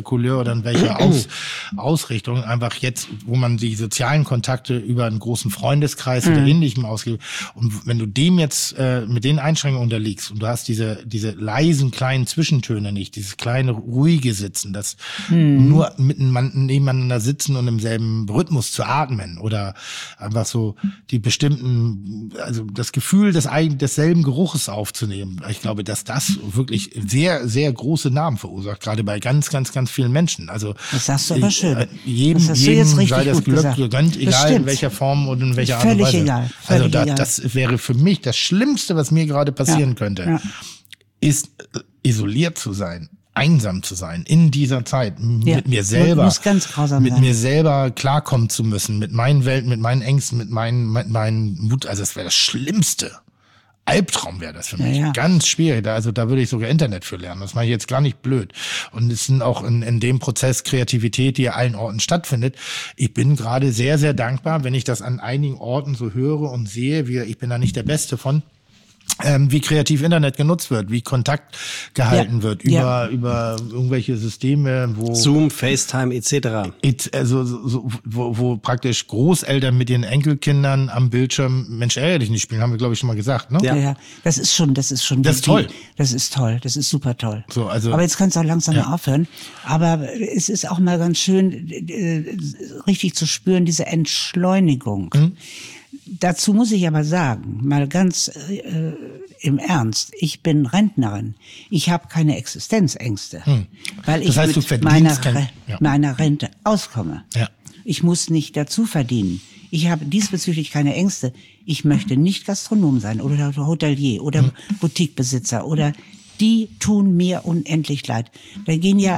oder in welcher Aus, Ausrichtung. Einfach jetzt, wo man die sozialen Kontakte über einen großen Freundeskreis mhm. oder ähnlichem ausgibt. Und wenn du dem jetzt äh, mit den Einschränkungen unterliegst und du hast diese diese leisen kleinen Zwischentöne nicht, dieses kleine ruhige Sitzen, das mhm. nur miteinander nebeneinander sitzen und im selben Rhythmus zu atmen oder einfach so die bestimmten, also das Gefühl des eigen, desselben Geruches aufzunehmen. Ich glaube, dass das wirklich sehr, sehr große Namen verursacht, gerade bei ganz, ganz, ganz vielen Menschen. Also das sagst du aber schön. Äh, jedem, das jedem jetzt sei das Glück gegönnt, egal in welcher Form und in welcher Art und Weise. Völlig egal. Also da, egal. Das wäre für mich das Schlimmste, was mir gerade passieren ja. könnte, ja. ist isoliert zu sein. Einsam zu sein in dieser Zeit, ja, mit mir selber, muss ganz grausam mit sein. mir selber klarkommen zu müssen, mit meinen Welten, mit meinen Ängsten, mit meinen, mit meinen Mut. Also das wäre das Schlimmste. Albtraum wäre das für mich. Ja, ja. Ganz schwierig. Also da würde ich sogar Internet für lernen. Das mache ich jetzt gar nicht blöd. Und es sind auch in, in dem Prozess Kreativität, die an allen Orten stattfindet. Ich bin gerade sehr, sehr dankbar, wenn ich das an einigen Orten so höre und sehe, wie, ich bin da nicht der Beste von, Ähm, wie kreativ Internet genutzt wird, wie Kontakt gehalten ja. wird über ja. über irgendwelche Systeme, wo Zoom, FaceTime et cetera. It, also so, so, wo, wo praktisch Großeltern mit ihren Enkelkindern am Bildschirm Mensch ärgere dich nicht spielen, haben wir glaube ich schon mal gesagt, ne? Ja, ja, das ist schon, das ist schon. Das ist die, toll. Das ist toll, das ist super toll. So, also, aber jetzt kannst du auch langsam ja. mal aufhören. Aber es ist auch mal ganz schön, äh, richtig zu spüren, diese Entschleunigung. Mhm. Dazu muss ich aber sagen, mal ganz äh, im Ernst, ich bin Rentnerin. Ich habe keine Existenzängste, hm. weil das ich heißt, mit meiner, kein, Re- ja. meiner Rente auskomme. Ja. Ich muss nicht dazu verdienen. Ich habe diesbezüglich keine Ängste. Ich möchte nicht Gastronom sein oder Hotelier oder hm. Boutiquebesitzer oder die tun mir unendlich leid. Da gehen ja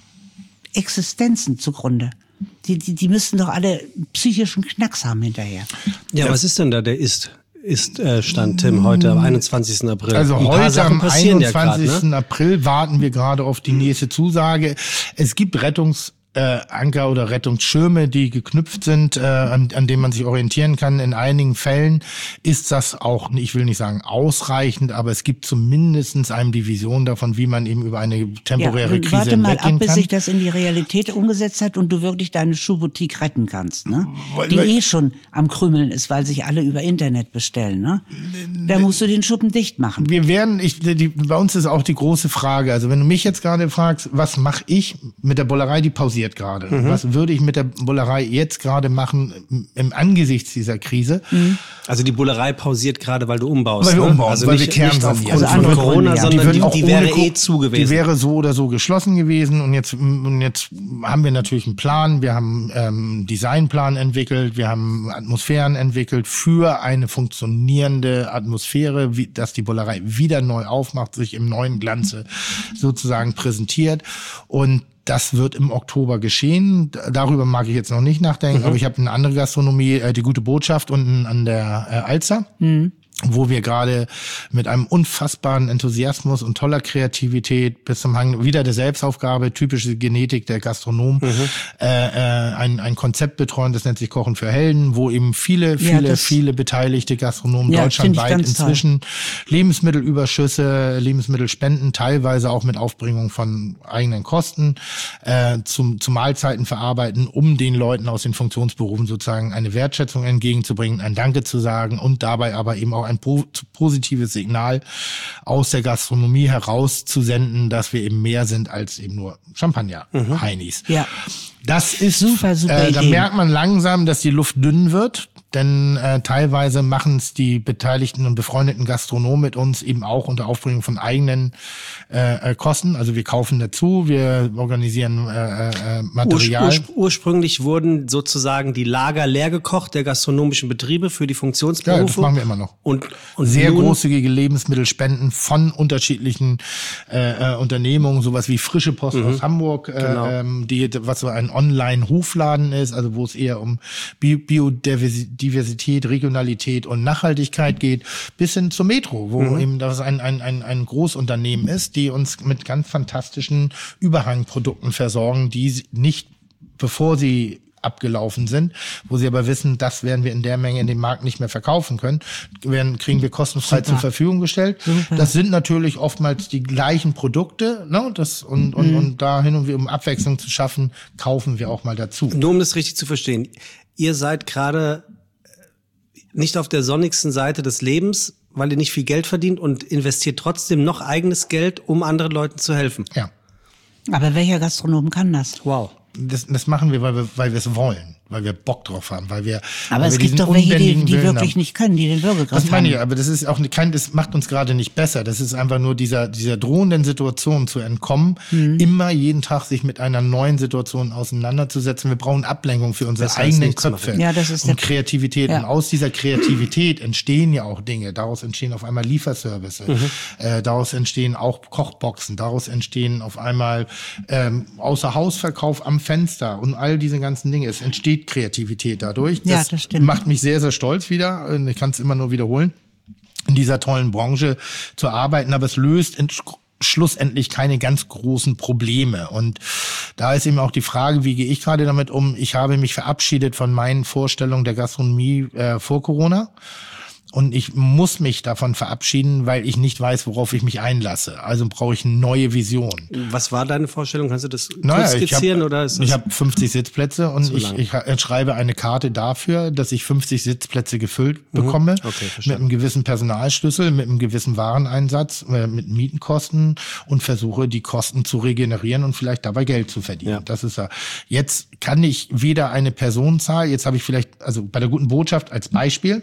Existenzen zugrunde. Die, die, die müssten doch alle psychischen Knacks haben hinterher. Ja, ja. Was ist denn da der Ist? Ist äh, Stand, Tim, heute am einundzwanzigsten April. Also Ein paar heute Sachen am passieren einundzwanzigsten Ja grad, ne? April warten wir gerade auf die nächste Zusage. Es gibt Rettungs Äh, Anker oder Rettungsschirme, die geknüpft sind, äh, an, an denen man sich orientieren kann. In einigen Fällen ist das auch, ich will nicht sagen ausreichend, aber es gibt zumindestens einem die Vision davon, wie man eben über eine temporäre ja, Krise warte mal hinweggehen ab, bis kann. sich das in die Realität umgesetzt hat und du wirklich deine Schuhboutique retten kannst, ne? Weil, die weil, eh schon am Krümmeln ist, weil sich alle über Internet bestellen, ne? Da musst du den Schuppen dicht machen. Wir werden, ich, die, bei uns ist auch die große Frage, also wenn du mich jetzt gerade fragst, was mache ich mit der Bullerei, die pausiert gerade. Mhm. Was würde ich mit der Bullerei jetzt gerade machen im Angesichts dieser Krise? Mhm. Also die Bullerei pausiert gerade, weil du umbaust. Weil wir umbauen, ne? also weil nicht, wir Kern nicht aufgrund also von Corona, ja. sondern die, die, die wäre ohne, eh zu gewesen. Die wäre so oder so geschlossen gewesen und jetzt, und jetzt haben wir natürlich einen Plan. Wir haben ähm, Designplan entwickelt, wir haben Atmosphären entwickelt für eine funktionierende Atmosphäre, wie, dass die Bullerei wieder neu aufmacht, sich im neuen Glanze sozusagen präsentiert und das wird im Oktober geschehen. Darüber mag ich jetzt noch nicht nachdenken, mhm. aber ich habe eine andere Gastronomie, äh, die Gute Botschaft unten an der äh, Alster. Mhm. Wo wir gerade mit einem unfassbaren Enthusiasmus und toller Kreativität bis zum Hang wieder der Selbstaufgabe, typische Genetik der Gastronomen, mhm. äh, äh, ein, ein Konzept betreuen, das nennt sich Kochen für Helden, wo eben viele, viele, ja, viele beteiligte Gastronomen ja, deutschlandweit inzwischen toll. Lebensmittelüberschüsse, Lebensmittelspenden, teilweise auch mit Aufbringung von eigenen Kosten, äh, zum, zu Mahlzeiten verarbeiten, um den Leuten aus den Funktionsberufen sozusagen eine Wertschätzung entgegenzubringen, ein Danke zu sagen und dabei aber eben auch ein positives Signal aus der Gastronomie herauszusenden, dass wir eben mehr sind als eben nur Champagner-Heinis. Mhm. Ja. Das ist super, super. Äh, da merkt man langsam, dass die Luft dünn wird, denn äh, teilweise machen es die beteiligten und befreundeten Gastronomen mit uns eben auch unter Aufbringung von eigenen äh, Kosten. Also wir kaufen dazu, wir organisieren äh, äh, Material. Urspr- ursprünglich wurden sozusagen die Lager leer gekocht der gastronomischen Betriebe für die Funktionsberufe. Ja, das machen wir immer noch. Und, und sehr nun, großzügige Lebensmittelspenden von unterschiedlichen äh, äh, Unternehmungen, sowas wie Frische Post mhm. aus Hamburg, äh, genau. ähm, die was so ein Online-Hofladen ist, also wo es eher um Bi- Biodiversität, Regionalität und Nachhaltigkeit geht, bis hin zur Metro, wo mhm. eben das ein, ein, ein, ein Großunternehmen ist, die uns mit ganz fantastischen Überhangprodukten versorgen, die nicht, bevor sie abgelaufen sind, wo sie aber wissen, das werden wir in der Menge in dem Markt nicht mehr verkaufen können, werden, kriegen wir kostenfrei Super. zur Verfügung gestellt. Super. Das sind natürlich oftmals die gleichen Produkte, ne? Das, und, und, mhm. und da hin und wieder, um Abwechslung zu schaffen, kaufen wir auch mal dazu. Nur um das richtig zu verstehen, ihr seid gerade nicht auf der sonnigsten Seite des Lebens, weil ihr nicht viel Geld verdient und investiert trotzdem noch eigenes Geld, um anderen Leuten zu helfen. Ja. Aber welcher Gastronom kann das? Wow. Das, das machen wir, weil wir, weil wir es wollen, weil wir Bock drauf haben, weil wir. Aber weil es wir gibt doch welche, die, die wirklich haben. nicht können, die den Würgegriff haben. Das meine ich, aber das ist auch kein, das macht uns gerade nicht besser. Das ist einfach nur dieser, dieser drohenden Situation zu entkommen, mhm. immer jeden Tag sich mit einer neuen Situation auseinanderzusetzen. Wir brauchen Ablenkung für unsere eigenen Köpfe ja, das ist und Kreativität. Ja. Und aus dieser Kreativität entstehen ja auch Dinge. Daraus entstehen auf einmal Lieferservice. Mhm. Äh, daraus entstehen auch Kochboxen. Daraus entstehen auf einmal ähm, Außerhausverkauf am Fenster und all diese ganzen Dinge. Es entsteht Kreativität dadurch. Das, ja, das stimmt. macht mich sehr, sehr stolz wieder. Ich kann es immer nur wiederholen, in dieser tollen Branche zu arbeiten. Aber es löst schlussendlich keine ganz großen Probleme. Und da ist eben auch die Frage, wie gehe ich gerade damit um? Ich habe mich verabschiedet von meinen Vorstellungen der Gastronomie äh, vor Corona. Und ich muss mich davon verabschieden, weil ich nicht weiß, worauf ich mich einlasse. Also brauche ich eine neue Vision. Was war deine Vorstellung? Kannst du das naja, kurz skizzieren? Ich hab, oder ist das ich habe fünfzig Sitzplätze und ich, ich schreibe eine Karte dafür, dass ich fünfzig Sitzplätze gefüllt mhm. bekomme. Okay, mit einem gewissen Personalschlüssel, mit einem gewissen Wareneinsatz, mit Mietenkosten und versuche, die Kosten zu regenerieren und vielleicht dabei Geld zu verdienen. Ja. Das ist ja. Jetzt kann ich weder eine Personenzahl, jetzt habe ich vielleicht, also bei der guten Botschaft als Beispiel,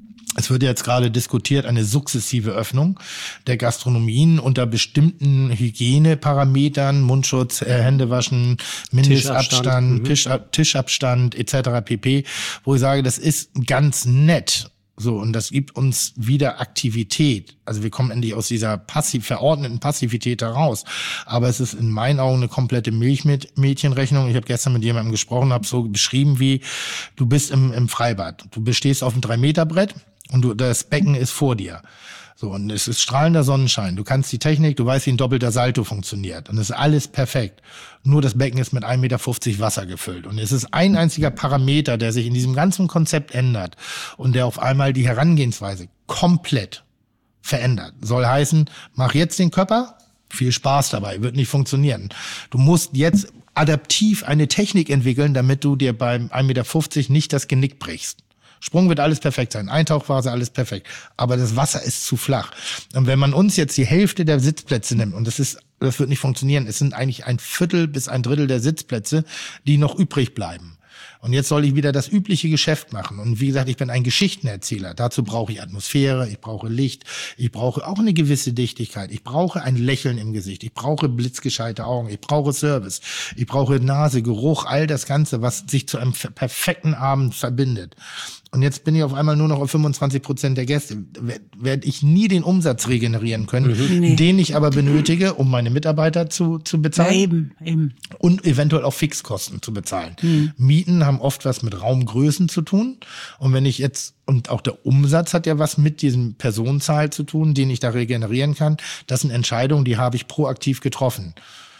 es wird jetzt gerade diskutiert, eine sukzessive Öffnung der Gastronomien unter bestimmten Hygieneparametern, Mundschutz, äh, Händewaschen, Mindestabstand, Tischabstand, mhm. Tischabstand et cetera pp., wo ich sage, das ist ganz nett. So, und das gibt uns wieder Aktivität. Also wir kommen endlich aus dieser passiv verordneten Passivität heraus. Aber es ist in meinen Augen eine komplette Milchmädchenrechnung. Ich habe gestern mit jemandem gesprochen, habe so beschrieben wie, du bist im, im Freibad. Du stehst auf einem drei Meter Brett und du, das Becken ist vor dir. So, und es ist strahlender Sonnenschein. Du kannst die Technik, du weißt, wie ein doppelter Salto funktioniert. Und es ist alles perfekt. Nur das Becken ist mit ein Meter fünfzig Wasser gefüllt. Und es ist ein einziger Parameter, der sich in diesem ganzen Konzept ändert und der auf einmal die Herangehensweise komplett verändert. Soll heißen, mach jetzt den Körper, viel Spaß dabei, wird nicht funktionieren. Du musst jetzt adaptiv eine Technik entwickeln, damit du dir beim ein Meter fünfzig nicht das Genick brichst. Sprung wird alles perfekt sein, Eintauchphase alles perfekt, aber das Wasser ist zu flach. Und wenn man uns jetzt die Hälfte der Sitzplätze nimmt, und das ist, das wird nicht funktionieren, es sind eigentlich ein Viertel bis ein Drittel der Sitzplätze, die noch übrig bleiben. Und jetzt soll ich wieder das übliche Geschäft machen. Und wie gesagt, ich bin ein Geschichtenerzähler. Dazu brauche ich Atmosphäre, ich brauche Licht, ich brauche auch eine gewisse Dichtigkeit. Ich brauche ein Lächeln im Gesicht, ich brauche blitzgescheite Augen, ich brauche Service, ich brauche Nase, Geruch, all das Ganze, was sich zu einem perfekten Abend verbindet. Und jetzt bin ich auf einmal nur noch auf fünfundzwanzig Prozent der Gäste. Werde ich nie den Umsatz regenerieren können, mhm. nee. den ich aber benötige, um meine Mitarbeiter zu, zu bezahlen. Ja, eben, eben. Und eventuell auch Fixkosten zu bezahlen. Mhm. Mieten haben oft was mit Raumgrößen zu tun. Und wenn ich jetzt, und auch der Umsatz hat ja was mit diesem Personenzahl zu tun, den ich da regenerieren kann. Das sind Entscheidungen, die habe ich proaktiv getroffen.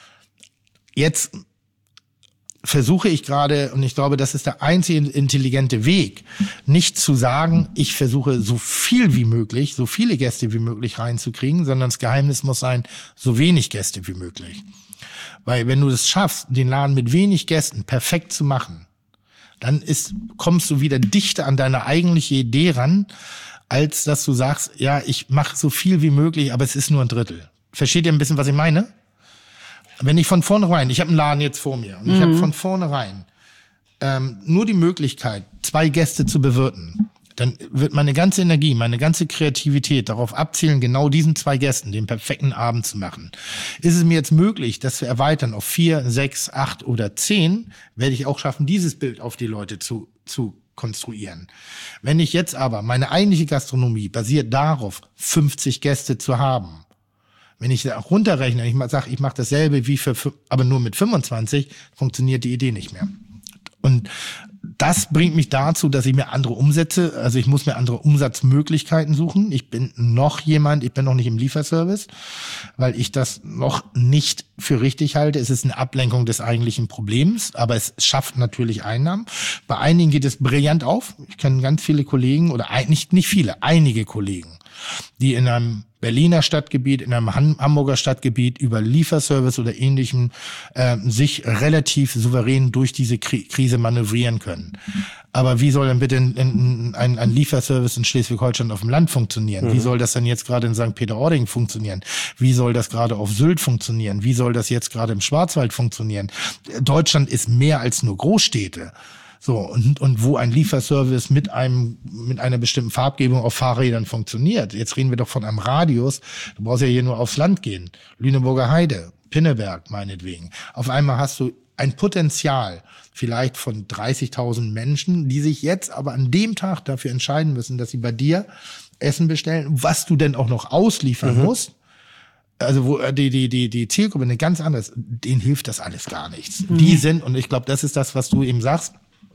Jetzt versuche ich gerade, und ich glaube, das ist der einzige intelligente Weg, nicht zu sagen, ich versuche so viel wie möglich, so viele Gäste wie möglich reinzukriegen, sondern das Geheimnis muss sein, so wenig Gäste wie möglich. Weil wenn du es schaffst, den Laden mit wenig Gästen perfekt zu machen, dann ist, kommst du wieder dichter an deine eigentliche Idee ran, als dass du sagst, ja, ich mache so viel wie möglich, aber es ist nur ein Drittel. Versteht ihr ein bisschen, was ich meine? Wenn ich von vornherein, ich habe einen Laden jetzt vor mir, und ich mhm. habe von vornherein ähm, nur die Möglichkeit, zwei Gäste zu bewirten, dann wird meine ganze Energie, meine ganze Kreativität darauf abzielen, genau diesen zwei Gästen den perfekten Abend zu machen. Ist es mir jetzt möglich, das zu erweitern auf vier, sechs, acht oder zehn, werde ich auch schaffen, dieses Bild auf die Leute zu, zu konstruieren. Wenn ich jetzt aber, meine eigentliche Gastronomie basiert darauf, fünfzig Gäste zu haben. Wenn ich runterrechne, ich sage, ich mache dasselbe wie für, aber nur mit fünfundzwanzig, funktioniert die Idee nicht mehr. Und das bringt mich dazu, dass ich mir andere Umsätze, also ich muss mir andere Umsatzmöglichkeiten suchen. Ich bin noch jemand, ich bin noch nicht im Lieferservice, weil ich das noch nicht für richtig halte. Es ist eine Ablenkung des eigentlichen Problems, aber es schafft natürlich Einnahmen. Bei einigen geht es brillant auf. Ich kenne ganz viele Kollegen, oder nicht, nicht viele, einige Kollegen, die in einem Berliner Stadtgebiet, in einem Hamburger Stadtgebiet über Lieferservice oder Ähnlichem äh, sich relativ souverän durch diese Krise manövrieren können. Aber wie soll denn bitte ein, ein, ein Lieferservice in Schleswig-Holstein auf dem Land funktionieren? Mhm. Wie soll das denn jetzt gerade in Sankt Peter-Ording funktionieren? Wie soll das gerade auf Sylt funktionieren? Wie soll das jetzt gerade im Schwarzwald funktionieren? Deutschland ist mehr als nur Großstädte. So, und, und wo ein Lieferservice mit einem, mit einer bestimmten Farbgebung auf Fahrrädern funktioniert. Jetzt reden wir doch von einem Radius. Du brauchst ja hier nur aufs Land gehen. Lüneburger Heide, Pinneberg meinetwegen. Auf einmal hast du ein Potenzial vielleicht von dreißigtausend Menschen, die sich jetzt aber an dem Tag dafür entscheiden müssen, dass sie bei dir Essen bestellen, was du denn auch noch ausliefern mhm. musst. Also wo die die die die Zielgruppe eine ganz andere ist, denen hilft das alles gar nichts. Mhm. Die sind, und ich glaube, das ist das, was du eben sagst,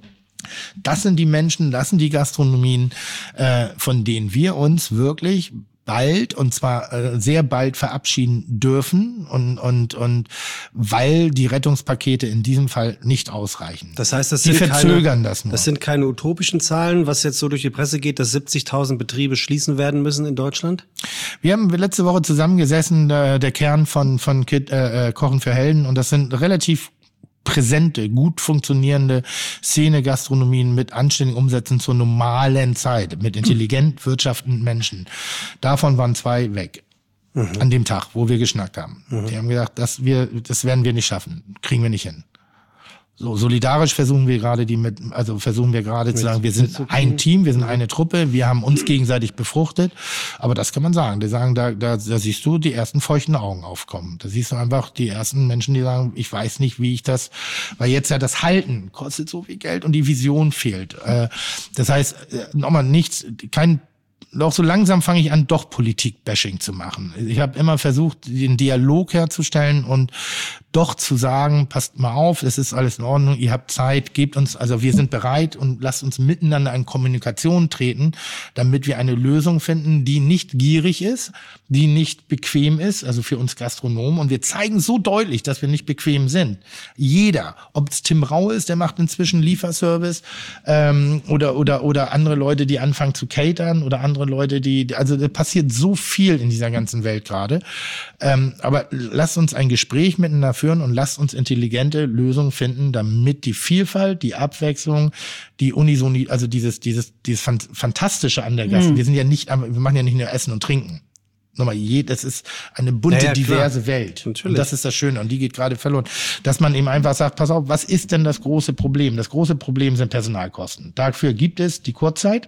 das sind die Menschen, das sind die Gastronomien, äh, von denen wir uns wirklich bald, und zwar äh, sehr bald verabschieden dürfen, und und und weil die Rettungspakete in diesem Fall nicht ausreichen. Das heißt, das die sind verzögern keine, das nur. Das sind keine utopischen Zahlen, was jetzt so durch die Presse geht, dass siebzigtausend Betriebe schließen werden müssen in Deutschland? Wir haben letzte Woche zusammengesessen, äh, der Kern von von Kid, äh, Kochen für Helden, und das sind relativ präsente, gut funktionierende Szene-Gastronomien mit anständigen Umsätzen zur normalen Zeit, mit intelligent wirtschaftenden Menschen. Davon waren zwei weg. Mhm. An dem Tag, wo wir geschnackt haben. Mhm. Die haben gesagt, das, wir, das werden wir nicht schaffen. Kriegen wir nicht hin. So, solidarisch versuchen wir gerade die mit, also versuchen wir gerade zu sagen, wir sind ein Team, wir sind eine Truppe, wir haben uns gegenseitig befruchtet. Aber das kann man sagen. Die sagen, da, da, da siehst du die ersten feuchten Augen aufkommen. Da siehst du einfach die ersten Menschen, die sagen, ich weiß nicht, wie ich das, weil jetzt ja das Halten kostet so viel Geld und die Vision fehlt. Das heißt, nochmal nichts, kein Auch so langsam fange ich an, doch Politik-Bashing zu machen. Ich habe immer versucht, den Dialog herzustellen und doch zu sagen, passt mal auf, es ist alles in Ordnung, ihr habt Zeit, gebt uns, also wir sind bereit und lasst uns miteinander in Kommunikation treten, damit wir eine Lösung finden, die nicht gierig ist, die nicht bequem ist, also für uns Gastronomen. Und wir zeigen so deutlich, dass wir nicht bequem sind. Jeder, ob es Tim Rau ist, der macht inzwischen Lieferservice, ähm, oder oder oder andere Leute, die anfangen zu catern, oder andere Leute, die, also da passiert so viel in dieser ganzen Welt gerade. Ähm, aber lasst uns ein Gespräch miteinander führen und lasst uns intelligente Lösungen finden, damit die Vielfalt, die Abwechslung, die Unisonie, also dieses dieses dieses Fantastische an der Gast. Mhm. Wir sind ja nicht, wir machen ja nicht nur Essen und Trinken. Nochmal, je, das ist eine bunte, ja, ja, diverse klar. Welt. Natürlich. Und das ist das Schöne. Und die geht gerade verloren. Dass man eben einfach sagt, pass auf, was ist denn das große Problem? Das große Problem sind Personalkosten. Dafür gibt es die Kurzzeit.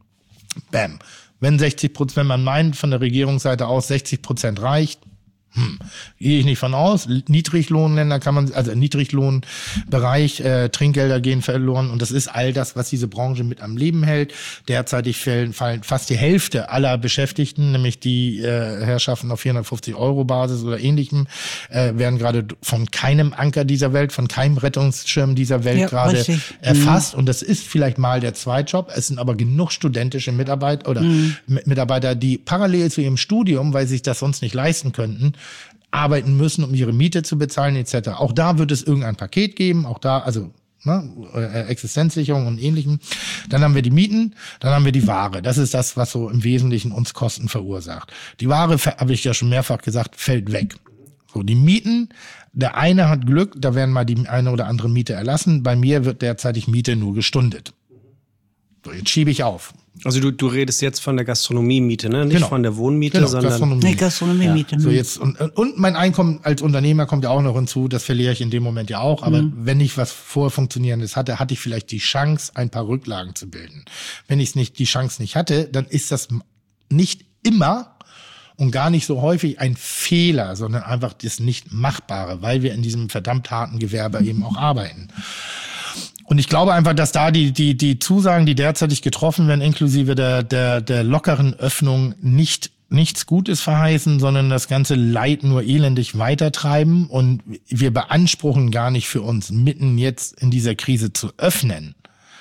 Bam. Wenn sechzig Prozent, wenn man meint, von der Regierungsseite aus sechzig Prozent reicht, Hm, gehe ich nicht von aus. Niedriglohnländer kann man, also Niedriglohnbereich, äh, Trinkgelder gehen verloren, und das ist all das, was diese Branche mit am Leben hält. Derzeitig fallen, fallen fast die Hälfte aller Beschäftigten, nämlich die äh, Herrschaften auf vierhundertfünfzig Euro Basis oder ähnlichem, äh, werden gerade von keinem Anker dieser Welt, von keinem Rettungsschirm dieser Welt ja, gerade richtig. erfasst. Mhm. Und das ist vielleicht mal der Zweitjob. Es sind aber genug studentische Mitarbeiter oder mhm. Mitarbeiter, die parallel zu ihrem Studium, weil sie sich das sonst nicht leisten könnten, arbeiten müssen, um ihre Miete zu bezahlen et cetera. Auch da wird es irgendein Paket geben, auch da, also ne, Existenzsicherung und Ähnlichem. Dann haben wir die Mieten, dann haben wir die Ware. Das ist das, was so im Wesentlichen uns Kosten verursacht. Die Ware, habe ich ja schon mehrfach gesagt, fällt weg. So, die Mieten, der eine hat Glück, da werden mal die eine oder andere Miete erlassen. Bei mir wird derzeitig Miete nur gestundet. So, jetzt schiebe ich auf. Also du, du redest jetzt von der Gastronomiemiete, ne? Nicht genau. von der Wohnmiete, genau, sondern Gastronomie. Nee, Gastronomiemiete. Ja. So jetzt und, und mein Einkommen als Unternehmer kommt ja auch noch hinzu. Das verliere ich in dem Moment ja auch. Aber mhm. wenn ich was Vorfunktionierendes hatte, hatte ich vielleicht die Chance, ein paar Rücklagen zu bilden. Wenn ich nicht die Chance nicht hatte, dann ist das nicht immer und gar nicht so häufig ein Fehler, sondern einfach das Nicht-Machbare, weil wir in diesem verdammt harten Gewerbe eben auch arbeiten. Und ich glaube einfach, dass da die die die Zusagen, die derzeitig getroffen werden, inklusive der der der lockeren Öffnung, nicht nichts Gutes verheißen, sondern das ganze Leid nur elendig weitertreiben. Und wir beanspruchen gar nicht für uns, mitten jetzt in dieser Krise zu öffnen.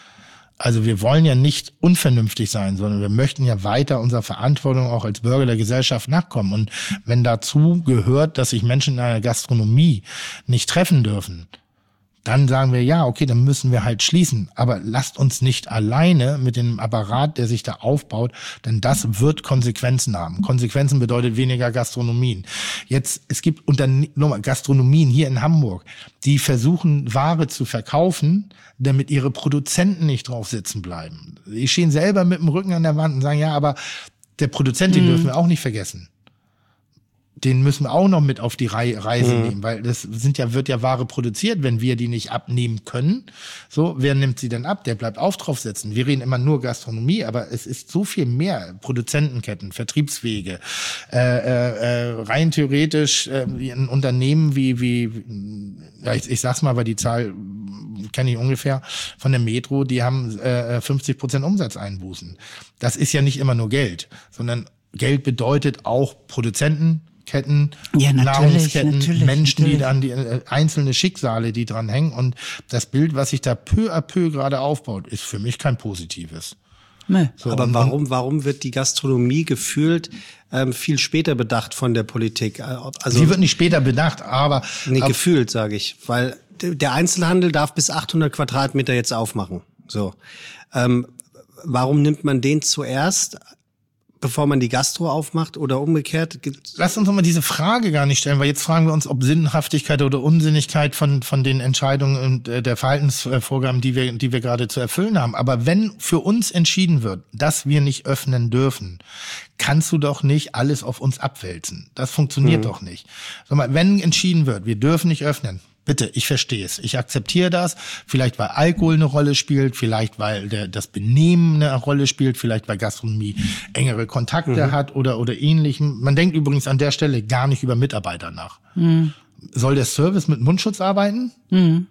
Also wir wollen ja nicht unvernünftig sein, sondern wir möchten ja weiter unserer Verantwortung auch als Bürger der Gesellschaft nachkommen. Und wenn dazu gehört, dass sich Menschen in einer Gastronomie nicht treffen dürfen, dann sagen wir, ja, okay, dann müssen wir halt schließen. Aber lasst uns nicht alleine mit dem Apparat, der sich da aufbaut, denn das wird Konsequenzen haben. Konsequenzen bedeutet weniger Gastronomien. Jetzt, es gibt Unterne- nochmal, Gastronomien hier in Hamburg, die versuchen, Ware zu verkaufen, damit ihre Produzenten nicht drauf sitzen bleiben. Die stehen selber mit dem Rücken an der Wand und sagen, ja, aber der Produzent, den mhm. dürfen wir auch nicht vergessen. Den müssen wir auch noch mit auf die Reise mhm. nehmen, weil das sind ja, wird ja Ware produziert, wenn wir die nicht abnehmen können. So, wer nimmt sie denn ab? Der bleibt auf drauf sitzen. Wir reden immer nur Gastronomie, aber es ist so viel mehr. Produzentenketten, Vertriebswege, äh, äh, rein theoretisch äh, ein Unternehmen wie, wie, ja, ich, ich sag's mal, weil die Zahl kenne ich ungefähr von der Metro, die haben äh, fünfzig Prozent Umsatzeinbußen. Das ist ja nicht immer nur Geld, sondern Geld bedeutet auch Produzenten, Ketten, ja, natürlich, Nahrungsketten, natürlich, Menschen, natürlich. die dann die äh, einzelne Schicksale, die dran hängen. Und das Bild, was sich da peu à peu gerade aufbaut, ist für mich kein positives. Nee. So, Aber und, warum, warum wird die Gastronomie gefühlt ähm, viel später bedacht von der Politik? Also sie wird nicht später bedacht, aber nee, aber, gefühlt, sage ich, weil der Einzelhandel darf bis achthundert Quadratmeter jetzt aufmachen. So, ähm, warum nimmt man den zuerst, bevor man die Gastro aufmacht oder umgekehrt? Lass uns doch mal diese Frage gar nicht stellen, weil jetzt fragen wir uns, ob Sinnhaftigkeit oder Unsinnigkeit von von den Entscheidungen und äh, der Verhaltensvorgaben, die wir die wir gerade zu erfüllen haben. Aber wenn für uns entschieden wird, dass wir nicht öffnen dürfen, kannst du doch nicht alles auf uns abwälzen. Das funktioniert mhm. doch nicht. Sag mal, wenn entschieden wird, wir dürfen nicht öffnen, bitte, ich verstehe es. Ich akzeptiere das. Vielleicht, weil Alkohol eine Rolle spielt, vielleicht, weil der, das Benehmen eine Rolle spielt, vielleicht, weil Gastronomie engere Kontakte mhm. hat oder, oder ähnlichem. Man denkt übrigens an der Stelle gar nicht über Mitarbeiter nach. Mhm. Soll der Service mit Mundschutz arbeiten? Mhm.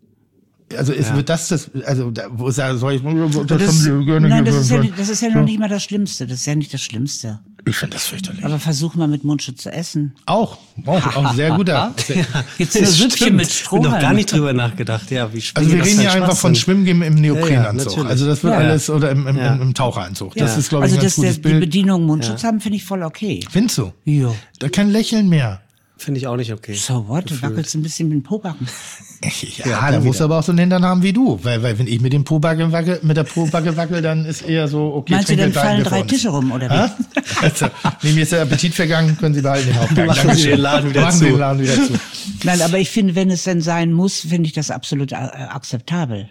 Also ist, ja. wird das das, also da, wo soll ich, das, das, nein, das ist ja, das ist ja noch nicht mal das Schlimmste. Das ist ja nicht das Schlimmste. Ich finde das fürchterlich. Aber versuch mal mit Mundschutz zu essen. Auch, auch, auch sehr guter. Gibt's ein Süppchen mit Stroh? Ich habe noch gar nicht drüber nachgedacht. Ja, wie also wir reden ja einfach von Schwimmen im Neoprenanzug. Ja, ja, also das wird ja. alles oder im, im, ja. im, im Taucheranzug. Das ja. ist, glaube also ich, ein ganz das, gutes der, Bild. Die Bedienung Mundschutz ja. haben, finde ich voll okay. Findest du? Ja. Da kein Lächeln mehr. Finde ich auch nicht okay. So what? Du wackelst ein bisschen mit dem Pobacken. Ja, ja da musst du aber auch so einen Hintern haben wie du. Weil, weil wenn ich mit dem Pobacke wackel, mit der Pobacke wackel, dann ist eher so, okay, meinst du, dann fallen drei Tische rum, oder wie? Also, nee, mir ist der Appetit vergangen, können Sie behalten den Hauptgang. Machen Sie den Laden wieder Machen zu. Sie den Laden wieder zu. Nein, aber ich finde, wenn es denn sein muss, finde ich das absolut äh, akzeptabel.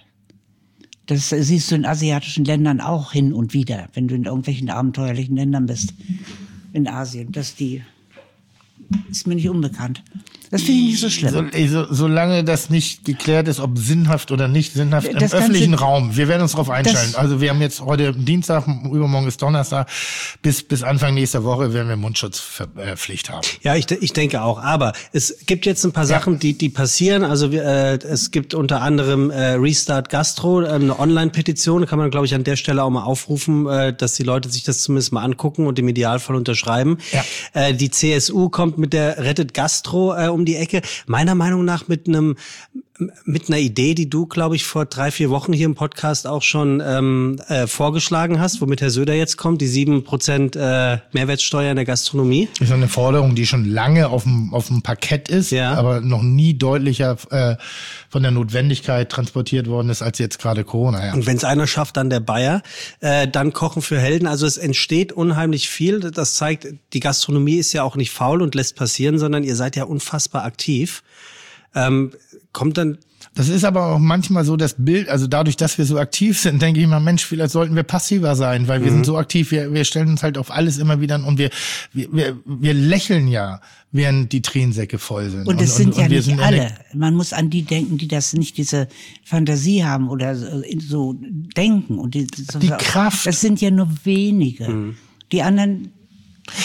Das siehst du in asiatischen Ländern auch hin und wieder, wenn du in irgendwelchen abenteuerlichen Ländern bist. In Asien, dass die, ist mir nicht unbekannt. Das finde ich nicht so schlimm. So, ey, so, solange das nicht geklärt ist, ob sinnhaft oder nicht sinnhaft das im öffentlichen Ganze, Raum. Wir werden uns darauf einstellen. Also wir haben jetzt heute Dienstag, übermorgen ist Donnerstag. Bis, bis Anfang nächster Woche werden wir Mundschutzpflicht haben. Ja, ich, ich denke auch. Aber es gibt jetzt ein paar Sachen, ja. die, die passieren. Also wir, äh, es gibt unter anderem äh, Restart Gastro, äh, eine Online-Petition. Kann man, glaube ich, an der Stelle auch mal aufrufen, äh, dass die Leute sich das zumindest mal angucken und im Idealfall unterschreiben. Ja. Äh, die C S U kommt mit der Rettet Gastro äh, um die Ecke. Meiner Meinung nach mit einem mit einer Idee, die du, glaube ich, vor drei, vier Wochen hier im Podcast auch schon ähm, äh, vorgeschlagen hast, womit Herr Söder jetzt kommt, die sieben Prozent äh, Mehrwertsteuer in der Gastronomie. Das ist eine Forderung, die schon lange auf dem, auf dem Parkett ist, ja. aber noch nie deutlicher äh, von der Notwendigkeit transportiert worden ist, als jetzt gerade Corona. Ja. Und wenn es einer schafft, dann der Bayer. Äh, dann Kochen für Helden. Also es entsteht unheimlich viel. Das zeigt, die Gastronomie ist ja auch nicht faul und lässt passieren, sondern ihr seid ja unfassbar aktiv. Ähm, kommt dann... Das ist aber auch manchmal so das Bild, also dadurch, dass wir so aktiv sind, denke ich mal, Mensch, vielleicht sollten wir passiver sein, weil wir mhm. sind so aktiv, wir, wir stellen uns halt auf alles immer wieder und wir, wir, wir, wir lächeln ja, während die Tränensäcke voll sind. Und es und, sind und, ja und wir nicht sind alle. Man muss an die denken, die das nicht diese Fantasie haben oder so denken. Und die, so die Kraft. Das sind ja nur wenige. Mhm. Die anderen...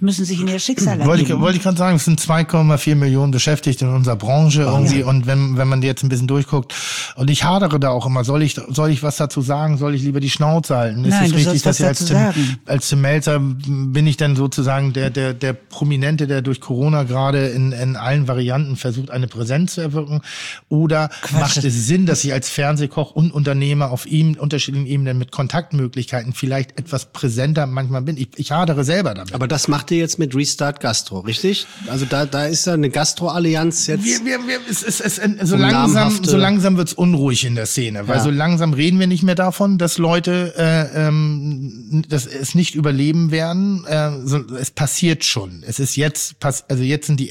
müssen sich in ihr Schicksal Wollte ich, ergeben. wollte ich gerade sagen, es sind zwei Komma vier Millionen Beschäftigte in unserer Branche irgendwie ja. und wenn wenn man jetzt ein bisschen durchguckt und ich hadere da auch immer, soll ich soll ich was dazu sagen, soll ich lieber die Schnauze halten? Ist Nein, es du richtig, sollst dass was ich als dazu Tim, sagen. als Tim Melzer bin ich dann sozusagen der der der Prominente, der durch Corona gerade in in allen Varianten versucht, eine Präsenz zu erwirken, oder Quatsch. macht es Sinn, dass ich als Fernsehkoch und Unternehmer auf ihm unterschiedlichen Ebenen mit Kontaktmöglichkeiten vielleicht etwas präsenter manchmal bin? Ich, ich hadere selber damit. Aber das macht ihr jetzt mit Restart Gastro, richtig? Also da, da ist ja eine Gastro-Allianz jetzt. Wir, wir, wir, es, es, es, so Um langsam, namhafte- so langsam wird's unruhig in der Szene, weil Ja. so langsam reden wir nicht mehr davon, dass Leute äh, ähm, dass es nicht überleben werden. Äh, so, es passiert schon. Es ist jetzt, pass, also jetzt sind die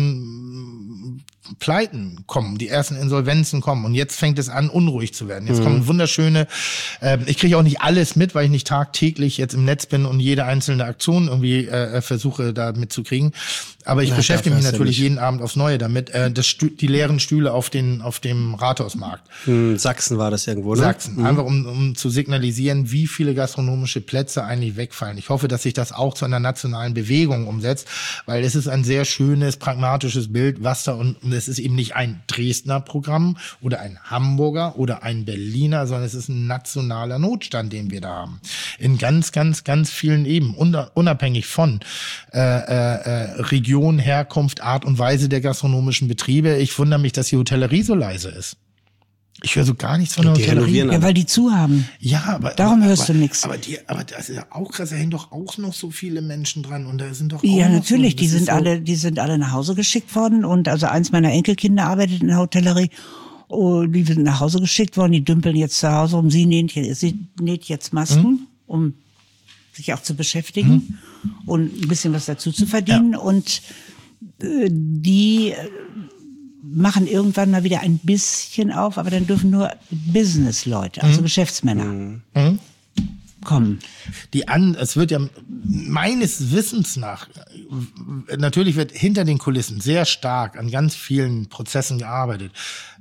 ersten Pleiten kommen, die ersten Insolvenzen kommen und jetzt fängt es an, unruhig zu werden. Jetzt Mhm. kommen wunderschöne, äh, ich kriege auch nicht alles mit, weil ich nicht tagtäglich jetzt im Netz bin und jede einzelne Aktion irgendwie äh, versuche da mitzukriegen. Aber ich Na, beschäftige dafür mich hast du natürlich nicht. jeden Abend aufs Neue damit. Äh, das Stü die leeren Stühle auf den auf dem Rathausmarkt. Hm, Sachsen war das irgendwo, ne? Sachsen. Einfach um, um zu signalisieren, wie viele gastronomische Plätze eigentlich wegfallen. Ich hoffe, dass sich das auch zu einer nationalen Bewegung umsetzt, weil es ist ein sehr schönes, pragmatisches Bild, was da, und es ist eben nicht ein Dresdner Programm oder ein Hamburger oder ein Berliner, sondern es ist ein nationaler Notstand, den wir da haben. In ganz, ganz, ganz vielen Ebenen, unabhängig von äh, äh, Region, Herkunft, Art und Weise der gastronomischen Betriebe. Ich wundere mich, dass die Hotellerie so leise ist. Ich höre so gar nichts von der Die Hotellerie. renovieren Ja, weil die zu haben. Ja, aber Darum aber, hörst du nix. Aber die, aber das ist ja auch krass. Da hängen doch auch noch so viele Menschen dran und da sind doch auch Ja, noch natürlich, so, die das ist sind so, alle, die sind alle nach Hause geschickt worden und also eins meiner Enkelkinder arbeitet in der Hotellerie. Oh, die sind nach Hause geschickt worden, die dümpeln jetzt zu Hause um. Sie näht, sie näht jetzt Masken, Mhm. um sich auch zu beschäftigen Mhm. und ein bisschen was dazu zu verdienen. Und äh, die äh, machen irgendwann mal wieder ein bisschen auf, aber dann dürfen nur Business-Leute, also Geschäftsmänner, Mhm. kommen. Die an, es wird ja meines Wissens nach, natürlich wird hinter den Kulissen sehr stark an ganz vielen Prozessen gearbeitet.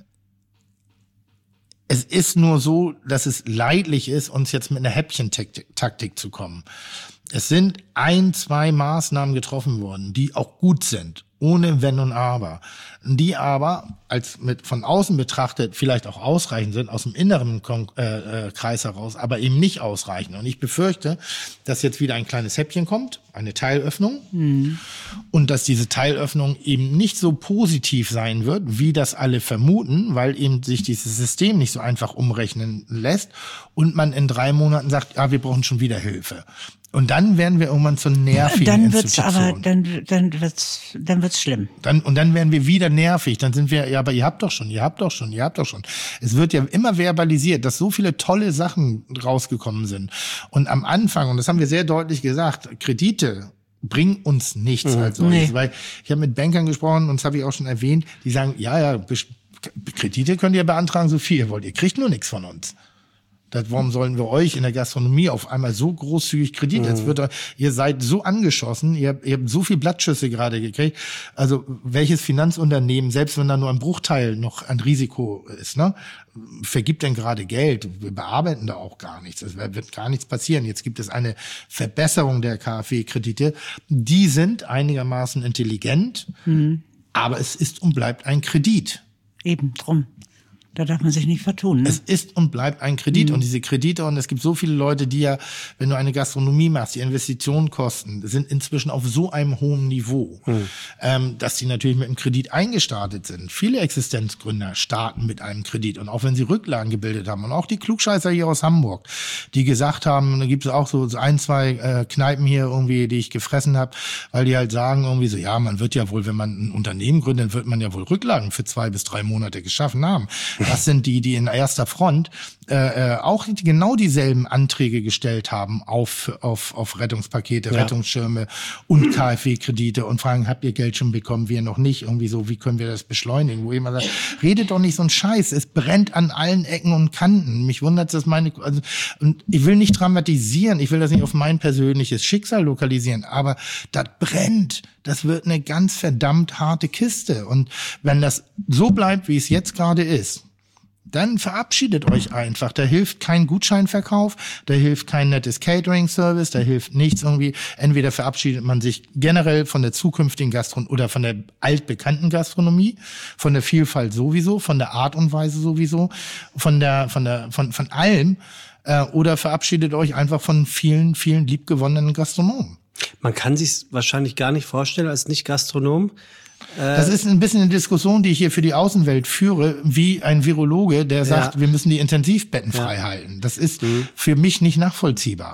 Es ist nur so, dass es leidlich ist, uns jetzt mit einer Häppchentaktik zu kommen. Es sind ein, zwei Maßnahmen getroffen worden, die auch gut sind, ohne Wenn und Aber. Die aber als mit von außen betrachtet vielleicht auch ausreichend sind, aus dem inneren Kon äh, äh, Kreis heraus, aber eben nicht ausreichen. Und ich befürchte, dass jetzt wieder ein kleines Häppchen kommt, eine Teilöffnung, mhm. und dass diese Teilöffnung eben nicht so positiv sein wird, wie das alle vermuten, weil eben sich dieses System nicht so einfach umrechnen lässt und man in drei Monaten sagt, ja, wir brauchen schon wieder Hilfe. Und dann werden wir irgendwann zur nervigen Dann wird's Institution. aber, dann, dann wird's, dann wird's schlimm. Dann, und dann werden wir wieder nervig. Dann sind wir, ja, aber ihr habt doch schon, ihr habt doch schon, ihr habt doch schon. Es wird ja immer verbalisiert, dass so viele tolle Sachen rausgekommen sind. Und am Anfang, und das haben wir sehr deutlich gesagt, Kredite bringen uns nichts als solches. Nee. Weil ich habe mit Bankern gesprochen, und das habe ich auch schon erwähnt, die sagen, ja, ja, Kredite könnt ihr beantragen, so viel ihr wollt. Ihr kriegt nur nichts von uns. Das, warum sollen wir euch in der Gastronomie auf einmal so großzügig Kredit? Jetzt wird, ihr seid so angeschossen, ihr, ihr habt so viel Blattschüsse gerade gekriegt. Also welches Finanzunternehmen, selbst wenn da nur ein Bruchteil noch ein Risiko ist, ne, vergibt denn gerade Geld? Wir bearbeiten da auch gar nichts. Es wird gar nichts passieren. Jetzt gibt es eine Verbesserung der KfW-Kredite. Die sind einigermaßen intelligent, mhm. aber es ist und bleibt ein Kredit. Eben drum. Da darf man sich nicht vertun. Ne? Es ist und bleibt ein Kredit. Mhm. Und diese Kredite, und es gibt so viele Leute, die ja, wenn du eine Gastronomie machst, die Investitionskosten sind inzwischen auf so einem hohen Niveau, mhm. ähm, dass die natürlich mit einem Kredit eingestartet sind. Viele Existenzgründer starten mit einem Kredit. Und auch wenn sie Rücklagen gebildet haben, und auch die Klugscheißer hier aus Hamburg, die gesagt haben, da gibt es auch so ein, zwei äh, Kneipen hier irgendwie, die ich gefressen habe, weil die halt sagen irgendwie so, ja, man wird ja wohl, wenn man ein Unternehmen gründet, dann wird man ja wohl Rücklagen für zwei bis drei Monate geschaffen haben. Das sind die, die in erster Front äh, auch genau dieselben Anträge gestellt haben auf auf auf Rettungspakete, ja. Rettungsschirme und KfW-Kredite und fragen, habt ihr Geld schon bekommen? Wir noch nicht. Irgendwie so, wie können wir das beschleunigen? Wo jemand sagt, redet doch nicht so ein Scheiß. Es brennt an allen Ecken und Kanten. Mich wundert, dass meine, also, und ich will nicht dramatisieren. Ich will das nicht auf mein persönliches Schicksal lokalisieren. Aber das brennt. Das wird eine ganz verdammt harte Kiste. Und wenn das so bleibt, wie es jetzt gerade ist, dann verabschiedet euch einfach. Da hilft kein Gutscheinverkauf, da hilft kein nettes Catering-Service, da hilft nichts irgendwie. Entweder verabschiedet man sich generell von der zukünftigen Gastronomie oder von der altbekannten Gastronomie, von der Vielfalt sowieso, von der Art und Weise sowieso, von der, von der, von, von allem, äh, oder verabschiedet euch einfach von vielen, vielen liebgewonnenen Gastronomen. Man kann sich wahrscheinlich gar nicht vorstellen als Nicht-Gastronom. Das ist ein bisschen eine Diskussion, die ich hier für die Außenwelt führe, wie ein Virologe, der sagt, ja. wir müssen die Intensivbetten frei ja. halten. Das ist mhm. für mich nicht nachvollziehbar.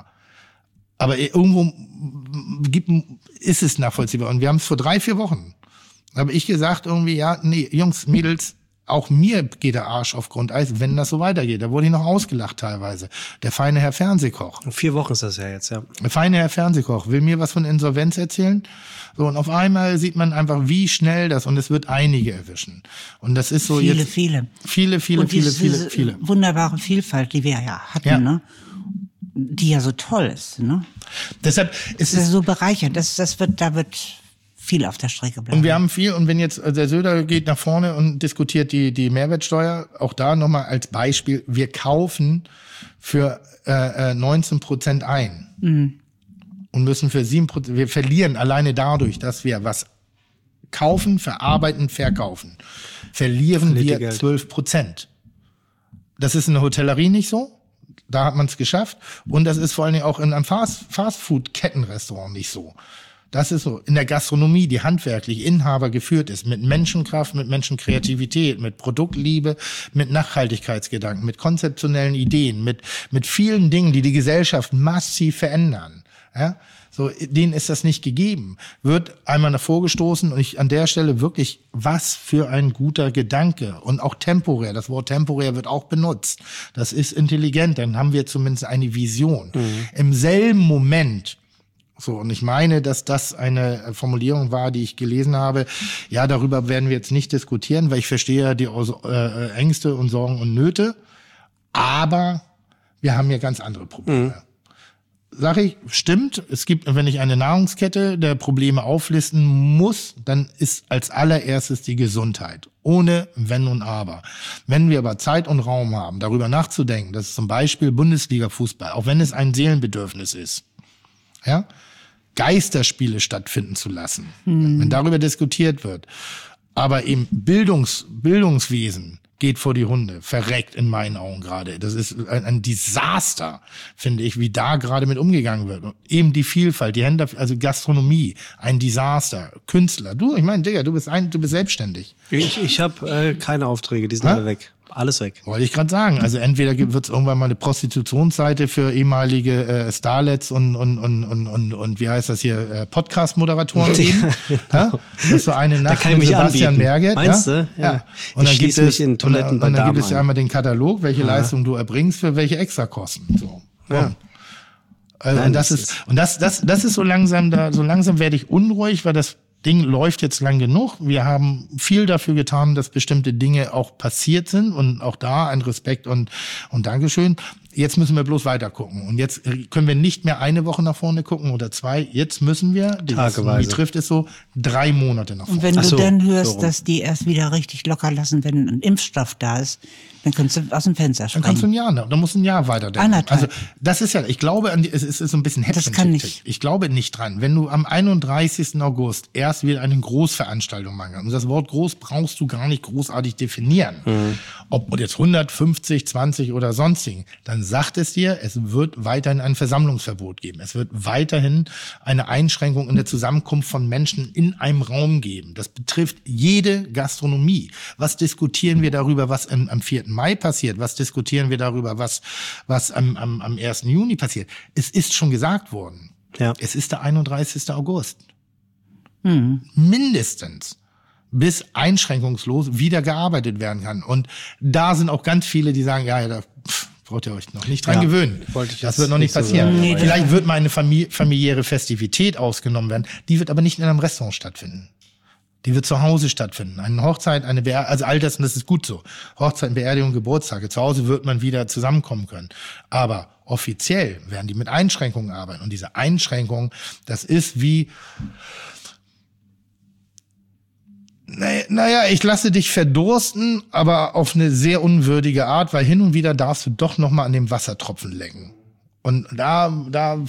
Aber irgendwo gibt, ist es nachvollziehbar. Und wir haben es vor drei, vier Wochen, habe ich gesagt irgendwie, ja, nee, Jungs, Mädels, auch mir geht der Arsch auf Grundeis, wenn das so weitergeht. Da wurde ich noch ausgelacht teilweise. Der feine Herr Fernsehkoch. Vier Wochen ist das ja jetzt, ja. Der feine Herr Fernsehkoch will mir was von Insolvenz erzählen. So, und auf einmal sieht man einfach, wie schnell das, und es wird einige erwischen. Und das ist so viele, jetzt. Viele, viele. Viele, viele, und diese, viele, viele, viele. Wunderbare Vielfalt, die wir ja hatten, ja. ne? Die ja so toll ist, ne? Deshalb ist das es so bereichernd. Das, das wird, da wird viel auf der Strecke bleiben. Und wir haben viel, und wenn jetzt der Söder geht nach vorne und diskutiert die die Mehrwertsteuer, auch da nochmal als Beispiel, wir kaufen für äh, neunzehn Prozent ein mhm. und müssen für sieben Prozent, wir verlieren alleine dadurch, dass wir was kaufen, verarbeiten, verkaufen, verlieren wir Geld. zwölf Prozent. Das ist in der Hotellerie nicht so. Da hat man es geschafft. Und das ist vor allen Dingen auch in einem Fast, Fast-Food-Kettenrestaurant nicht so. Das ist so. In der Gastronomie, die handwerklich Inhaber geführt ist, mit Menschenkraft, mit Menschenkreativität, mit Produktliebe, mit Nachhaltigkeitsgedanken, mit konzeptionellen Ideen, mit, mit vielen Dingen, die die Gesellschaft massiv verändern. Ja? So, denen ist das nicht gegeben. Wird einmal davor gestoßen, und ich an der Stelle wirklich, was für ein guter Gedanke. Und auch temporär. Das Wort temporär wird auch benutzt. Das ist intelligent. Dann haben wir zumindest eine Vision. Mhm. Im selben Moment, so, und ich meine, dass das eine Formulierung war, die ich gelesen habe. Ja, darüber werden wir jetzt nicht diskutieren, weil ich verstehe ja die äh, Ängste und Sorgen und Nöte. Aber wir haben ja ganz andere Probleme. Mhm. Sag ich, stimmt. Es gibt, wenn ich eine Nahrungskette der Probleme auflisten muss, dann ist als allererstes die Gesundheit. Ohne Wenn und Aber. Wenn wir aber Zeit und Raum haben, darüber nachzudenken, dass zum Beispiel Bundesliga-Fußball, auch wenn es ein Seelenbedürfnis ist, ja, Geisterspiele stattfinden zu lassen, mhm. wenn darüber diskutiert wird. Aber eben Bildungs, Bildungswesen geht vor die Hunde, verreckt in meinen Augen gerade. Das ist ein, ein Desaster, finde ich, wie da gerade mit umgegangen wird. Und eben die Vielfalt, die Hände, also Gastronomie, ein Desaster. Künstler, du, ich meine, Digga, du bist ein, du bist selbstständig. Ich, ich habe äh, keine Aufträge, die sind alle weg. Alles weg. Wollte ich gerade sagen. Also entweder wird es irgendwann mal eine Prostitutionsseite für ehemalige äh, Starlets und, und, und, und, und, und wie heißt das hier, äh, Podcast-Moderatoren geben. Ja? Das ist so eine Nacht mit Sebastian Merget. Meinst ja? du? Ja. ja. Und ich dann gibt es, in Toiletten und, und dann gibt es ja einmal den Katalog, welche ja. Leistung du erbringst für welche Extrakosten. So. Ja. Also, Nein, und das, das ist, ist und das, das, das ist so langsam da, so langsam werde ich unruhig, weil das Ding läuft jetzt lang genug. Wir haben viel dafür getan, dass bestimmte Dinge auch passiert sind, und auch da ein Respekt und, und Dankeschön. Jetzt müssen wir bloß weiter gucken. Und jetzt können wir nicht mehr eine Woche nach vorne gucken oder zwei. Jetzt müssen wir, die Gastronomie trifft es so, drei Monate nach vorne. Und wenn Ach du so, dann hörst, so dass die erst wieder richtig locker lassen, wenn ein Impfstoff da ist, dann kannst du aus dem Fenster springen. Dann kannst du ein Jahr, dann musst du ein Jahr weiterdenken. Anderthalb. Also das ist ja, ich glaube, an die, es ist so ein bisschen Häppchen. Das kann nicht. Ich glaube nicht dran. Wenn du am einunddreißigsten August erst wieder eine Großveranstaltung machen kannst, und das Wort groß brauchst du gar nicht großartig definieren, mhm. ob jetzt hundertfünfzig, zwanzig oder sonstigen, dann sagt es dir, es wird weiterhin ein Versammlungsverbot geben. Es wird weiterhin eine Einschränkung in der Zusammenkunft von Menschen in einem Raum geben. Das betrifft jede Gastronomie. Was diskutieren wir darüber, was im, am vierten Mai passiert? Was diskutieren wir darüber, was, was am, am, am ersten Juni passiert? Es ist schon gesagt worden. Ja. Es ist der einunddreißigste August. Mhm. Mindestens. Bis einschränkungslos wieder gearbeitet werden kann. Und da sind auch ganz viele, die sagen, ja, ja, da pff, braucht ihr euch noch nicht dran ja, gewöhnen. Das wird noch nicht passieren. So nee, Vielleicht wird mal eine famili- familiäre Festivität ausgenommen werden. Die wird aber nicht in einem Restaurant stattfinden. Die wird zu Hause stattfinden. Eine Hochzeit, eine Beerdigung, also all das, und das ist gut so. Hochzeit, Beerdigung, Geburtstage. Zu Hause wird man wieder zusammenkommen können. Aber offiziell werden die mit Einschränkungen arbeiten. Und diese Einschränkungen, das ist wie, naja, Naja, ich lasse dich verdursten, aber auf eine sehr unwürdige Art, weil hin und wieder darfst du doch noch mal an dem Wassertropfen lecken. Und da, da,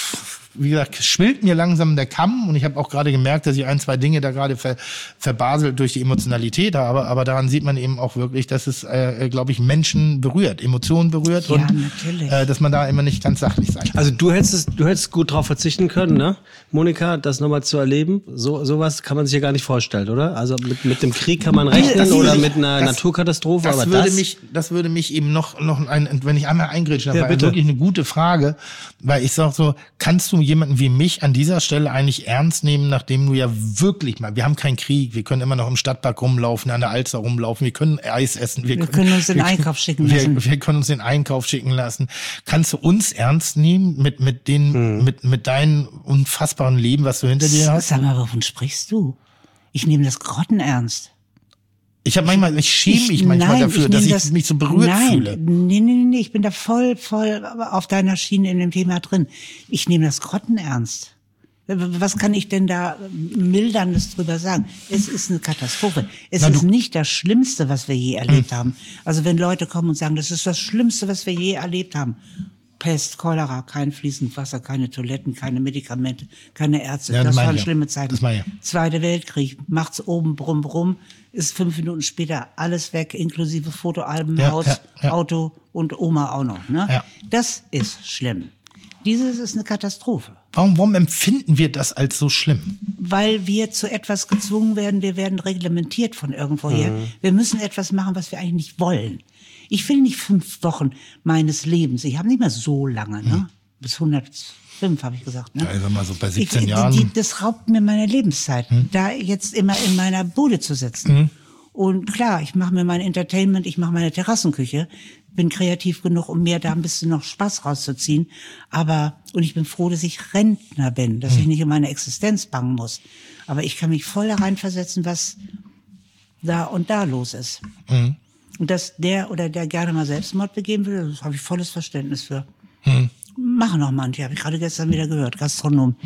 wie gesagt, schwillt mir langsam der Kamm und ich habe auch gerade gemerkt, dass ich ein, zwei Dinge da gerade ver, verbaselt durch die Emotionalität habe, aber daran sieht man eben auch wirklich, dass es, äh, glaube ich, Menschen berührt, Emotionen berührt Ja, und natürlich. äh, dass man da immer nicht ganz sachlich sein kann. Also du hättest, du hättest gut drauf verzichten können, ne? Monika, das nochmal zu erleben, so sowas kann man sich ja gar nicht vorstellen, oder? Also mit, mit dem Krieg kann man rechnen Das- oder mit einer das- Naturkatastrophe, Das aber würde das... mich, das würde mich eben noch, noch ein, wenn ich einmal eingrätschen darf, Ja, war bitte. wirklich eine gute Frage, weil ich sag so, kannst du jemanden wie mich an dieser Stelle eigentlich ernst nehmen, nachdem du ja wirklich mal, wir haben keinen Krieg, wir können immer noch im Stadtpark rumlaufen, an der Alster rumlaufen, wir können Eis essen, wir, Wir können uns den Einkauf schicken wir, lassen. Wir können uns den Einkauf schicken lassen. Kannst du uns ernst nehmen mit, mit den, Hm. mit, mit deinem unfassbaren Leben, was du hinter dir hast? Sag mal, wovon sprichst du? Ich nehme das grottenernst. Ich habe manchmal, ich schäme mich manchmal nein, dafür, nehm dass ich das- mich so berührt nein, fühle. Nee, nee, nee, ich bin da voll, voll auf deiner Schiene in dem Thema drin. Ich nehme das grottenernst. Was kann ich denn da Milderndes drüber sagen? Es ist eine Katastrophe. Es Na, ist du- nicht das Schlimmste, was wir je erlebt haben. Also wenn Leute kommen und sagen, das ist das Schlimmste, was wir je erlebt haben. Pest, Cholera, kein fließendes Wasser, keine Toiletten, keine Medikamente, keine Ärzte. Ja, das das meine waren ich ja. schlimme Zeiten. Das meine ich ja. Zweiter Weltkrieg, macht's oben brumm brumm, ist fünf Minuten später alles weg, inklusive Fotoalben, Ja, Haus, ja, ja. Auto und Oma auch noch. Ne? Ja. Das ist schlimm. Dieses ist eine Katastrophe. Warum, warum empfinden wir das als so schlimm? Weil wir zu etwas gezwungen werden, wir werden reglementiert von irgendwoher. Mhm. Wir müssen etwas machen, was wir eigentlich nicht wollen. Ich will nicht fünf Wochen meines Lebens, ich habe nicht mehr so lange, ne? Bis hundertfünf habe ich gesagt. Ne? Mhm. Ja, ich sag mal so bei siebzehn ich, Jahren. Die, das raubt mir meine Lebenszeit, da jetzt immer in meiner Bude zu sitzen. Und klar, ich mache mir mein Entertainment, ich mache meine Terrassenküche, bin kreativ genug, um mir da ein bisschen noch Spaß rauszuziehen. Aber, und ich bin froh, dass ich Rentner bin, dass ich nicht um meine Existenz bangen muss. Aber ich kann mich voll da reinversetzen, was da und da los ist. Und dass der oder der gerne mal Selbstmord begehen will, das habe ich volles Verständnis für. Machen auch manche, habe ich gerade gestern wieder gehört, Gastronom.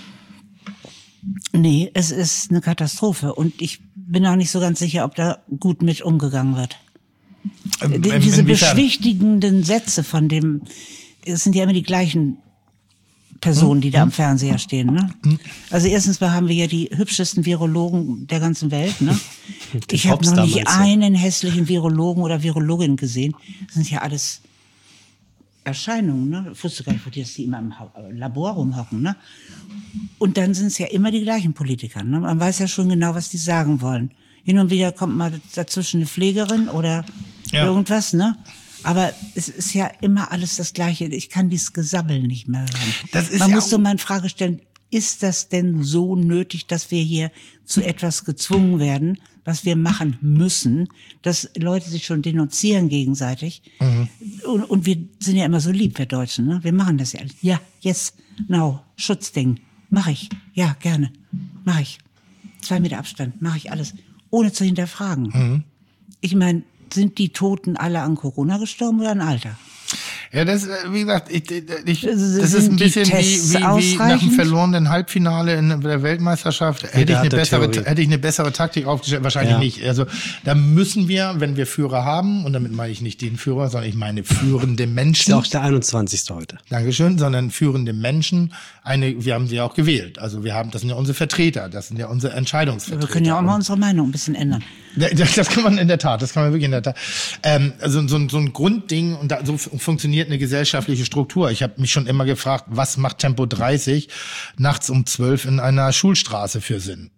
Nee, es ist eine Katastrophe und ich bin auch nicht so ganz sicher, ob da gut mit umgegangen wird. Ähm, Die- in- Diese inwiefern? beschwichtigenden Sätze von dem, es sind ja immer die gleichen Personen, die da am Fernseher stehen. Ne? Also erstens mal haben wir ja die hübschesten Virologen der ganzen Welt. Ne? Ich habe noch Popstar, nicht meinst du? einen hässlichen Virologen oder Virologin gesehen. Das sind ja alles Erscheinungen. Ne? Ich wusste gar nicht, wo die, dass die immer im Ha- Labor rumhocken. Ne? Und dann sind es ja immer die gleichen Politiker. Ne? Man weiß ja schon genau, was die sagen wollen. Hin und wieder kommt mal dazwischen eine Pflegerin oder Ja. irgendwas, ne? Aber es ist ja immer alles das Gleiche. Ich kann dieses Gesabbel nicht mehr hören. Das ist Man ja muss auch- so mal in Frage stellen, ist das denn so nötig, dass wir hier zu etwas gezwungen werden, was wir machen müssen, dass Leute sich schon denunzieren gegenseitig? Mhm. Und, und wir sind ja immer so lieb, wir Deutschen, ne? Wir machen das ja. Ja, yes, now, Schutzding. Mach ich. Ja, gerne. Mach ich. Zwei Meter Abstand. Mach ich alles. Ohne zu hinterfragen. Mhm. Ich meine, sind die Toten alle an Corona gestorben oder an Alter? Ja, das, äh, wie gesagt, ich, ich, das Sind ist ein die bisschen wie, Tests wie, wie nach dem ausreichend? verlorenen Halbfinale in der Weltmeisterschaft. Hätte ich, hat eine eine bessere, Theorie. hätte ich eine bessere Taktik aufgestellt? Wahrscheinlich Ja. nicht. Also da müssen wir, wenn wir Führer haben, und damit meine ich nicht den Führer, sondern ich meine führende Ist Menschen. ja auch der einundzwanzigste heute. Dankeschön, sondern führende Menschen. Eine, wir haben sie ja auch gewählt. Also wir haben, das sind ja unsere Vertreter, das sind ja unsere Entscheidungsvertreter. Wir können ja auch mal Und- unsere Meinung ein bisschen ändern. Ja, das das kann man in der Tat, das kann man wirklich in der Tat. Ähm, also so, ein- so ein Grundding, und da, so f- funktioniert eine gesellschaftliche Struktur. Ich habe mich schon immer gefragt, was macht Tempo dreißig nachts um zwölf in einer Schulstraße für Sinn?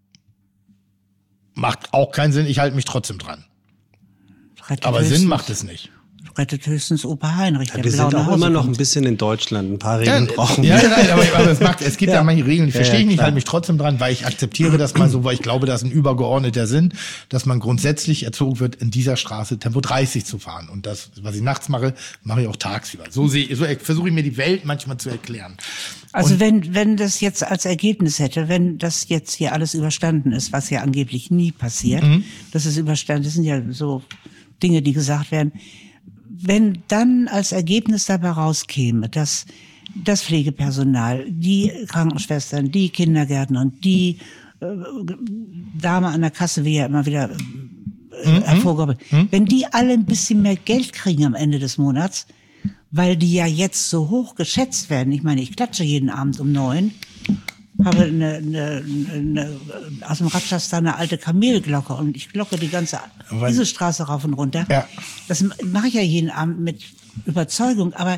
Macht auch keinen Sinn, ich halte mich trotzdem dran. Rettet Aber höchstens, Sinn macht es nicht. Rettet höchstens Opa Heinrich, der Wir blau sind nach auch Hause immer noch ein kommt. bisschen in Deutschland. Ein paar Regeln brauchen ja, wir. nein, aber, aber es, macht, es gibt ja. Ja. manche Regeln, die Ja, verstehe ja, ich nicht, klar. halte mich trotzdem dran, weil ich akzeptiere das mal so, weil ich glaube, dass ein übergeordneter Sinn, dass man grundsätzlich erzogen wird, in dieser Straße Tempo dreißig zu fahren. Und das, was ich nachts mache, mache ich auch tagsüber. So sehe ich, so versuche ich mir die Welt manchmal zu erklären. Also wenn, wenn das jetzt als Ergebnis hätte, wenn das jetzt hier alles überstanden ist, was ja angeblich nie passiert, Mhm. das ist überstanden, das sind ja so Dinge, die gesagt werden, wenn dann als Ergebnis dabei rauskäme, dass das Pflegepersonal, die Krankenschwestern, die Kindergärtner und die Dame an der Kasse, wie ja immer wieder äh, mhm. hervorgehoben. Mhm. Wenn die alle ein bisschen mehr Geld kriegen am Ende des Monats, weil die ja jetzt so hoch geschätzt werden. Ich meine, ich klatsche jeden Abend um neun, habe eine, eine, eine, aus dem Ratschast eine alte Kamelglocke und ich glocke die ganze diese Straße rauf und runter. Ja. Das mache ich ja jeden Abend mit Überzeugung, aber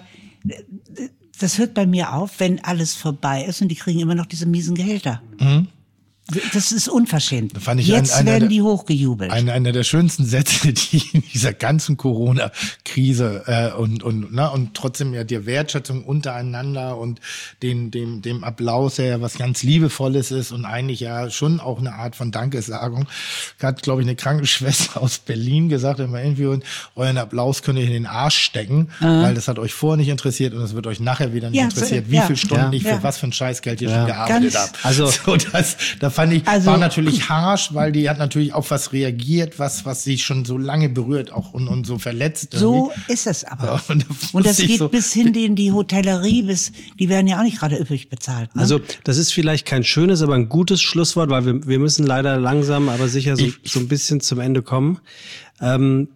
das hört bei mir auf, wenn alles vorbei ist und die kriegen immer noch diese miesen Gehälter. Mhm. Das ist unverschämt. Das fand ich Jetzt ein, werden der, die hochgejubelt. Einer einer der schönsten Sätze, die in dieser ganzen Corona-Krise äh, und und na, und trotzdem ja die Wertschätzung untereinander und den dem dem Applaus, der ja was ganz Liebevolles ist und eigentlich ja schon auch eine Art von Dankesagung. Hat, glaube ich, eine Krankenschwester aus Berlin gesagt, immer irgendwie, und euren Applaus könnt ihr in den Arsch stecken, mhm. weil das hat euch vorher nicht interessiert und es wird euch nachher wieder nicht ja, interessiert, so, wie ja. viele Stunden ja. ich für ja. was für ein Scheißgeld ihr ja. schon gearbeitet habt. Also so, das, da fand ich, also, war natürlich harsch, weil die hat natürlich auf was reagiert, was was sie schon so lange berührt auch und, und so verletzt. So irgendwie. Ist es aber. Ja, und, und das geht so bis hin in die Hotellerie, bis die werden ja auch nicht gerade üppig bezahlt. Ne? Also das ist vielleicht kein schönes, aber ein gutes Schlusswort, weil wir, wir müssen leider langsam, aber sicher so, ich, so ein bisschen zum Ende kommen. Ähm,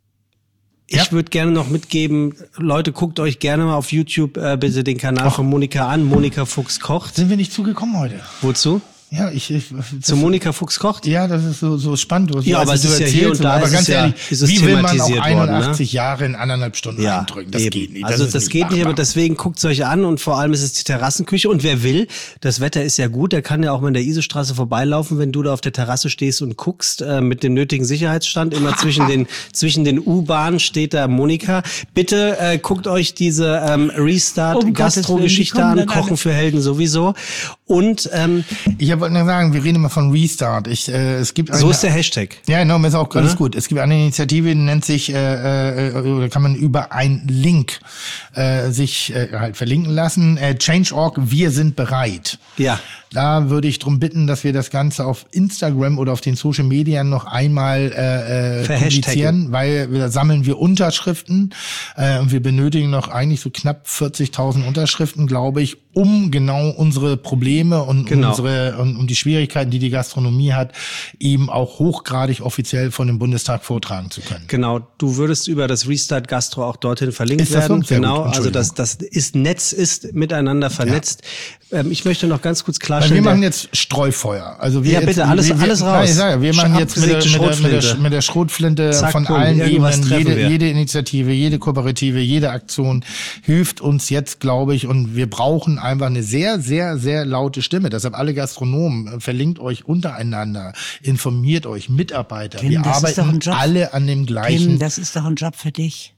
Ich ja. würde gerne noch mitgeben, Leute, guckt euch gerne mal auf YouTube äh, bitte den Kanal Ach. von Monika an. Monika Fuchs kocht. Sind wir nicht zugekommen heute? Wozu? Ja, ich, ich zu Monika Fuchs kocht? Ja, das ist so, so spannend. Ja, aber es ist ja hier und da. Aber ganz ehrlich, ja, wie will man auch einundachtzig worden, ne? Jahre in anderthalb Stunden ja, eindrücken? Das eben. geht nicht. Das also das nicht geht machbar. nicht, aber deswegen guckt es euch an und vor allem ist es die Terrassenküche. Und wer will, das Wetter ist ja gut, der kann ja auch mal in der Isestraße vorbeilaufen, wenn du da auf der Terrasse stehst und guckst, äh, mit dem nötigen Sicherheitsstand. Immer zwischen den zwischen den U-Bahnen steht da Monika. Bitte äh, guckt euch diese ähm, Restart-Gastro-Geschichte an, Kochen für Helden sowieso. Und ähm, ich wollte nur sagen, wir reden immer von Restart. Ich, äh, es gibt eine, so ist der Hashtag. Ja, genau, ist auch alles gut. Es gibt eine Initiative, die nennt sich, äh, äh, oder kann man über einen Link äh, sich äh, halt verlinken lassen. Äh, Change Punkt org, wir sind bereit. Ja. Da würde ich drum bitten, dass wir das Ganze auf Instagram oder auf den Social Media noch einmal äh, äh, publizieren, weil da sammeln wir Unterschriften äh, und wir benötigen noch eigentlich so knapp vierzigtausend Unterschriften, glaube ich, um genau unsere Probleme und genau. unsere und um die Schwierigkeiten, die die Gastronomie hat, eben auch hochgradig offiziell von dem Bundestag vortragen zu können. Genau, du würdest über das Restart Gastro auch dorthin verlinkt ist das werden. So? Genau, also das das ist Netz ist miteinander vernetzt. Ja. Ähm, ich möchte noch ganz kurz klarstellen. Weil wir machen jetzt Streufeuer. Also wir ja, bitte, jetzt, alles, wir, alles raus. Nein, ich sage, wir machen jetzt mit der, mit, der, mit, der, mit der Schrotflinte Zack, von allen Ebenen, jede, jede Initiative, jede Kooperative, jede Aktion hilft uns jetzt, glaube ich, und wir brauchen einfach eine sehr, sehr, sehr laute Stimme. Deshalb alle Gastronomen, verlinkt euch untereinander, informiert euch, Mitarbeiter. Kim, wir arbeiten alle an dem gleichen. Kim, das ist doch ein Job für dich.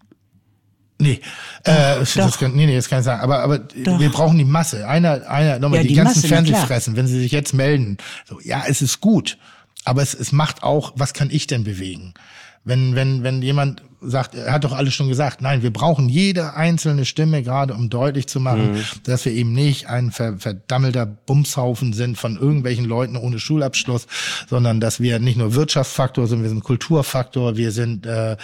Nee, doch, äh, das doch. Kann, nee, nee, das kann ich sagen. Aber, aber wir brauchen die Masse. Einer, einer, nochmal, ja, die, die ganzen Masse, Fernsehfressen, wenn sie sich jetzt melden. So, ja, es ist gut. Aber es, es macht auch, was kann ich denn bewegen? Wenn, wenn, wenn jemand sagt, er hat doch alles schon gesagt, nein, wir brauchen jede einzelne Stimme gerade, um deutlich zu machen, mhm. dass wir eben nicht ein ver, verdammelter Bumshaufen sind von irgendwelchen Leuten ohne Schulabschluss, sondern dass wir nicht nur Wirtschaftsfaktor sind, wir sind Kulturfaktor, wir sind, äh, äh,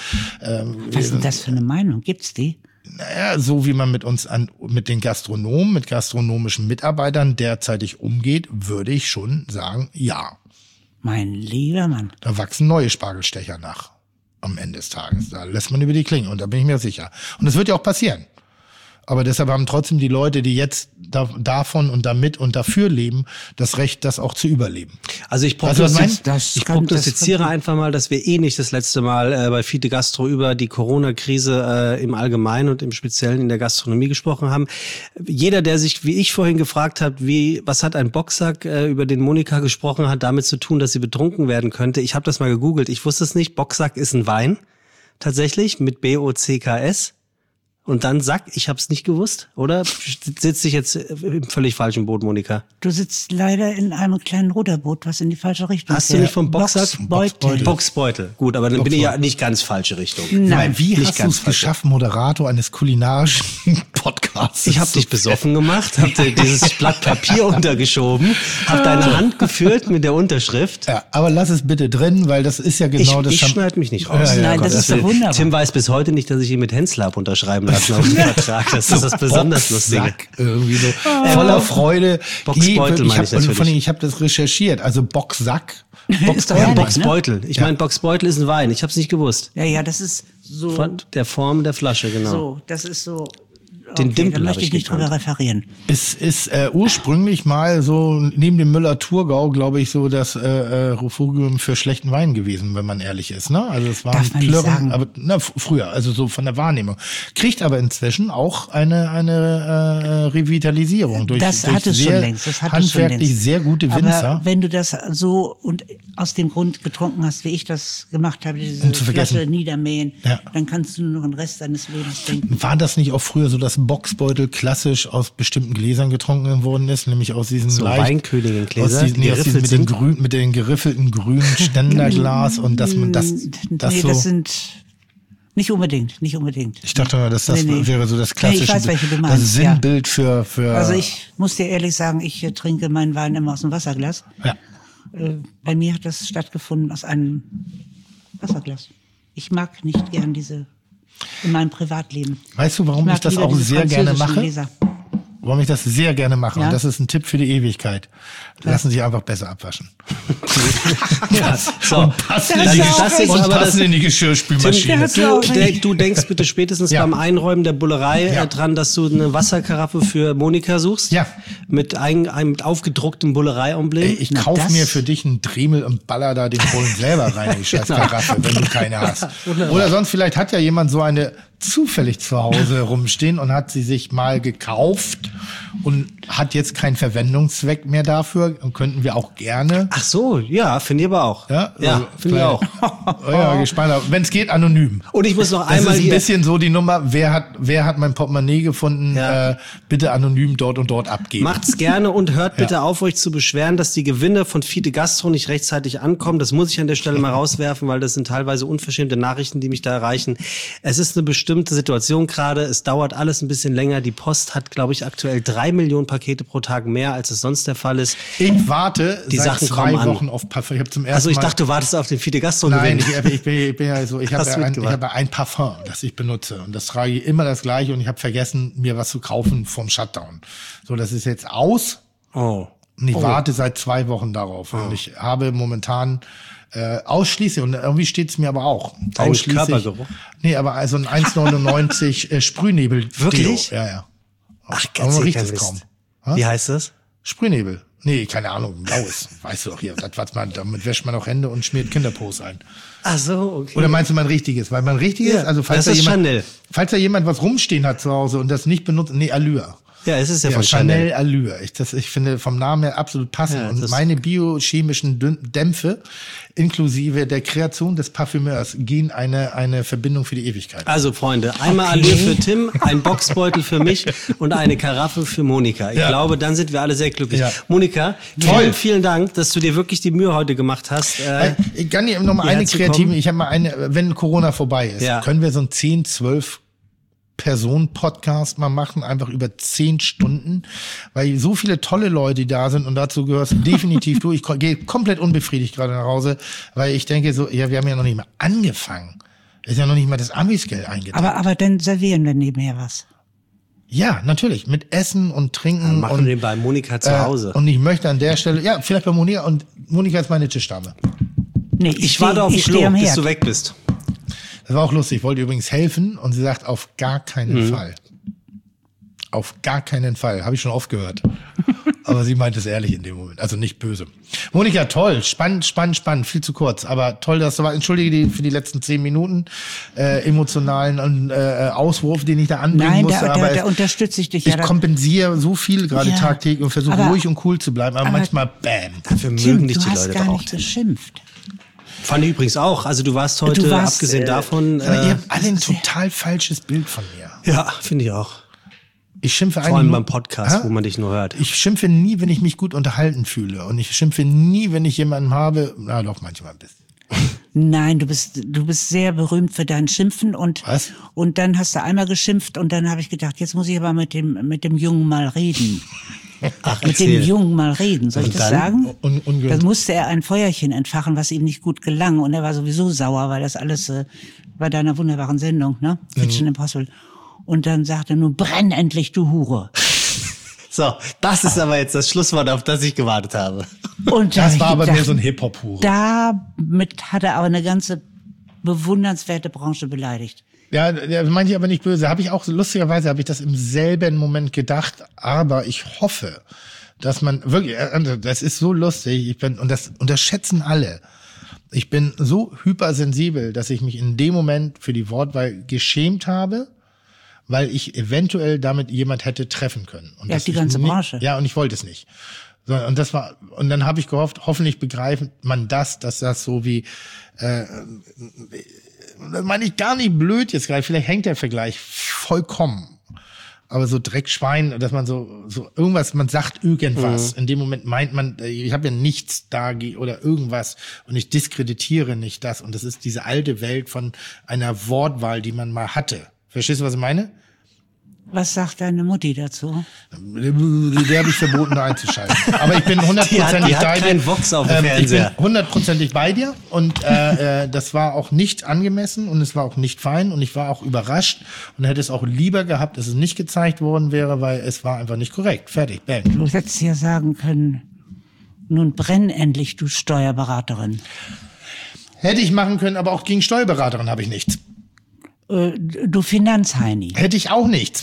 was ist denn das für eine Meinung? Gibt's die? Naja, so wie man mit uns an, mit den Gastronomen, mit gastronomischen Mitarbeitern derzeitig umgeht, würde ich schon sagen, ja. Mein lieber Mann. Da wachsen neue Spargelstecher nach. Am Ende des Tages. Da lässt man über die Klinge und da bin ich mir sicher. Und das wird ja auch passieren. Aber deshalb haben trotzdem die Leute, die jetzt da, davon und damit und dafür leben, das Recht, das auch zu überleben. Also ich prognostiziere, das ich prognostiziere das einfach mal, dass wir eh nicht das letzte Mal äh, bei Fide Gastro über die Corona-Krise äh, im Allgemeinen und im Speziellen in der Gastronomie gesprochen haben. Jeder, der sich, wie ich vorhin gefragt hat, wie was hat ein Boxsack, äh, über den Monika gesprochen hat, damit zu tun, dass sie betrunken werden könnte. Ich habe das mal gegoogelt. Ich wusste es nicht. Boxsack ist ein Wein, tatsächlich, mit B O C K S. Und dann Sack, ich hab's nicht gewusst, oder? Sitze ich jetzt im völlig falschen Boot, Monika? Du sitzt leider in einem kleinen Ruderboot, was in die falsche Richtung Hast fährt. Du nicht vom Boxsack? Boxbeutel. Boxbeutel. Gut, aber dann Boxbeutel. Bin ich ja nicht ganz falsche Richtung. Nein, wie nicht hast du es geschafft, Moderator eines kulinarischen Podcasts? Ich habe dich besoffen gemacht, hab dir dieses Blatt Papier untergeschoben, hab deine Hand geführt mit der Unterschrift. Ja, aber lass es bitte drin, weil das ist ja genau ich, das. Ich schneide mich nicht raus. Ja, ja, Nein, Gott, das ist doch wunderbar. Tim weiß bis heute nicht, dass ich ihn mit Hensler habe unterschreiben lassen. hatten auf dem Vertrag. Das ist das besonders Lustige. Boxsack, irgendwie so voller Freude. Boxbeutel ich meine ich natürlich. habe ich hab das recherchiert. Also Boxsack. Ist doch Ja, herrlich, ne? Boxbeutel. Ich Ja. meine, Boxbeutel ist ein Wein. Ich habe es nicht gewusst. Ja, ja, das ist so. Von der Form der Flasche, genau. So, das ist so. Den okay, Dimpel da hab möchte ich ich nicht gekannt. drüber referieren. Es ist äh, ursprünglich mal so neben dem Müller-Thurgau, glaube ich, so das äh, äh, Refugium für schlechten Wein gewesen, wenn man ehrlich ist. Ne? Also es war Darf man nicht sagen. aber na, f- früher, also so von der Wahrnehmung. Kriegt aber inzwischen auch eine eine äh, Revitalisierung durch, Das durch hat es sehr schon längst. Das hat es schon handwerklich längst. sehr gute Winzer. Aber wenn du das so und aus dem Grund getrunken hast, wie ich das gemacht habe, diese Um zu vergessen. Flasche niedermähen, Ja. dann kannst du nur noch den Rest deines Lebens denken. War das nicht auch früher so, dass Boxbeutel klassisch aus bestimmten Gläsern getrunken worden ist, nämlich aus diesen So leicht, Weinkönigin-Gläser, aus diesen, nee, die aus diesen mit, den geriffelt grün, mit den geriffelten grünen Ständerglas und dass man das, das nee, so. das sind nicht unbedingt, nicht unbedingt. Ich dachte mal, dass das Nee, nee. wäre so das Nee, klassische, ich weiß, welche du das meinst, ja. Sinnbild für für. Also ich muss dir ehrlich sagen, ich äh, trinke meinen Wein immer aus dem Wasserglas. ja. Äh, bei mir hat das stattgefunden aus einem Wasserglas. Ich mag nicht gern diese in meinem Privatleben. Weißt du, warum mag ich das lieber auch diese sehr gerne französischen mache? Gläser. Warum ich das sehr gerne mache. Ja. Und das ist ein Tipp für die Ewigkeit. Lassen sich einfach besser abwaschen. Ja, so. Und passen, Das in, ist die, das jetzt und aber passen das- in die Tim, Geschirrspülmaschine. Das du, glaub ich. denk, du denkst bitte spätestens Ja. beim Einräumen der Bullerei Ja. äh, dran, dass du eine Wasserkaraffe für Monika suchst. Ja. Mit ein, einem mit aufgedrucktem Bullerei-Emblem. Ey, ich Na, kauf das- mir für dich einen Dremel und baller da den Kohlen selber rein, die scheiß Genau. Karaffe, wenn du keine hast. Oder sonst vielleicht hat ja jemand so eine zufällig zu Hause rumstehen und hat sie sich mal gekauft und hat jetzt keinen Verwendungszweck mehr dafür und könnten wir auch gerne. Ach so, ja, finde ich aber auch. Ja, ja also finde ich auch. Oh ja, gespannt. Wenn es geht, anonym. Und ich muss noch Das einmal ist ein hier. bisschen so die Nummer, wer hat, wer hat mein Portemonnaie gefunden, Ja. äh, bitte anonym dort und dort abgeben. Macht's gerne und hört bitte Ja. auf, euch zu beschweren, dass die Gewinne von Fide Gastro nicht rechtzeitig ankommen. Das muss ich an der Stelle mal rauswerfen, weil das sind teilweise unverschämte Nachrichten, die mich da erreichen. Es ist eine bestimmte Situation gerade. Es dauert alles ein bisschen länger. Die Post hat, glaube ich, aktuell drei Millionen Pakete pro Tag mehr, als es sonst der Fall ist. Ich warte Die seit Sachen zwei kommen an. Wochen auf Parfum. Ich habe zum ersten Also ich Mal. dachte, du wartest auf den Fide Gastro Nein, Gewinn. ich, ich, bin, ich bin ja so, ich habe Hast ja ein, ich mitgebracht. habe ein Parfum, das ich benutze und das trage ich immer das gleiche und ich habe vergessen, mir was zu kaufen vom Shutdown. So, das ist jetzt aus Oh. und ich warte seit zwei Wochen darauf und ich habe momentan äh, ausschließlich und irgendwie steht es mir aber auch Dein ausschließlich. Körpergeruch? Nee, aber also ein eins neunundneunzig äh, Sprühnebel. Wirklich? Deo. Ja, ja. Ach, Aber man ganz riecht kein es Mist. kaum. Ha? Wie heißt das? Sprühnebel. Nee, keine Ahnung, blaues. Weißt du doch hier, das, was man, damit wäscht man auch Hände und schmiert Kinderpos ein. Ach so, okay. Oder meinst du mein richtiges? Weil mein richtiges, Ja, also falls das da ist jemand, Chanel. falls da jemand was rumstehen hat zu Hause und das nicht benutzt, nee, Allure. ja, es ist ja, Ja, von Chanel Chanel. Allure. Ich, das, ich finde vom Namen her absolut passend. Ja, und das- meine biochemischen Dün- Dämpfe inklusive der Kreation des Parfümeurs gehen eine, eine Verbindung für die Ewigkeit. Also Freunde, einmal Okay. Allure für Tim, ein Boxbeutel für mich und eine Karaffe für Monika. Ich Ja. glaube, dann sind wir alle sehr glücklich. Ja. Monika, Toll. vielen, vielen Dank, dass du dir wirklich die Mühe heute gemacht hast. Äh, Ich kann dir noch mal hierher eine zu kreative, kommen. ich habe mal eine, wenn Corona vorbei ist, Ja. können wir so ein zehn, zwölf Personen-Podcast mal machen, einfach über zehn Stunden, weil so viele tolle Leute da sind und dazu gehörst definitiv du. Ich ko- gehe komplett unbefriedigt gerade nach Hause, weil ich denke so, ja, wir haben ja noch nicht mal angefangen. Ist ja noch nicht mal das Amisgeld eingetragen. Aber, aber dann servieren wir nebenher was. Ja, natürlich, mit Essen und Trinken machen und wir bei Monika zu äh, Hause. Und ich möchte an der Stelle, ja, vielleicht bei Monika und Monika ist meine Tischdame. Nee, ich steh- warte auf dem ich steh Klo, am bis Herd. du weg bist. Das war auch lustig. Ich wollte übrigens helfen und sie sagt, auf gar keinen Mhm. Fall. Auf gar keinen Fall. Habe ich schon oft gehört. Aber sie meint es ehrlich in dem Moment. Also nicht böse. Monika, toll. Spannend, spannend, spannend. Viel zu kurz. Aber toll, dass du war. Entschuldige die, für die letzten zehn Minuten äh, emotionalen äh, Auswurf, den ich da anbringen Nein, musste. da, aber da, da es- unterstütze ich dich ich ja. da- kompensiere so viel gerade Ja. tagtäglich und versuche Aber- ruhig und cool zu bleiben. Aber, aber- manchmal, bam. Dafür Tim, mögen dich du die hast Leute gar doch auch. nicht geschimpft. Fand ich übrigens auch. Also du warst heute, Du warst, abgesehen äh, davon, Aber ihr äh, habt alle ein total falsches Bild von mir. ja, finde ich auch. Ich schimpfe Vor eigentlich allem nur- beim Podcast, Hä? wo man dich nur hört. Ich schimpfe nie, wenn ich mich gut unterhalten fühle. Und ich schimpfe nie, wenn ich jemanden habe. Na doch, manchmal ein bisschen. Nein, du bist, du bist sehr berühmt für dein Schimpfen und, Was? und dann hast du einmal geschimpft und dann habe ich gedacht, jetzt muss ich aber mit dem, mit dem Jungen mal reden. Ach, Mit dem Jungen mal reden. Soll ich Und das dann? sagen? Un- ungünstig. Dann musste er ein Feuerchen entfachen, was ihm nicht gut gelang. Und er war sowieso sauer, weil das alles äh, bei deiner wunderbaren Sendung, ne? Kitchen Impossible. Und dann sagt er nur, brenn endlich, du Hure. So, das ist aber jetzt das Schlusswort, auf das ich gewartet habe. Und da Das hab war ich aber gedacht, mehr so ein Hip-Hop-Hure. Damit hat er aber eine ganze bewundernswerte Branche beleidigt. Ja, das meinte ich aber nicht böse. Habe ich auch, lustigerweise habe ich das im selben Moment gedacht, aber ich hoffe, dass man wirklich, das ist so lustig, ich bin, und das unterschätzen alle. Ich bin so hypersensibel, dass ich mich in dem Moment für die Wortwahl geschämt habe, weil ich eventuell damit jemand hätte treffen können. Und Ja, das die ich ganze nie, Branche. Ja, und ich wollte es nicht. So, und das war, und dann habe ich gehofft, hoffentlich begreift man das, dass das so wie, äh, das meine ich gar nicht blöd jetzt gerade, vielleicht hängt der Vergleich vollkommen. Aber so Dreckschwein, dass man so, so irgendwas, man sagt irgendwas. Mhm. In dem Moment meint man, ich habe ja nichts da oder irgendwas und ich diskreditiere nicht das. Und das ist diese alte Welt von einer Wortwahl, die man mal hatte. Verstehst du, was ich meine? Was sagt deine Mutti dazu? Der habe ich verboten, da einzuschalten. Aber ich bin hundertprozentig bei dir. Die hat keinen Vox auf dem Fernseher. Ich bin hundertprozentig bei dir und äh, äh, das war auch nicht angemessen und es war auch nicht fein und ich war auch überrascht und hätte es auch lieber gehabt, dass es nicht gezeigt worden wäre, weil es war einfach nicht korrekt. Fertig, bang. Du hättest ja sagen können, nun brenn endlich, du Steuerberaterin. Hätte ich machen können, aber auch gegen Steuerberaterin habe ich nichts. Äh, du Finanzheini. Hätte ich auch nichts.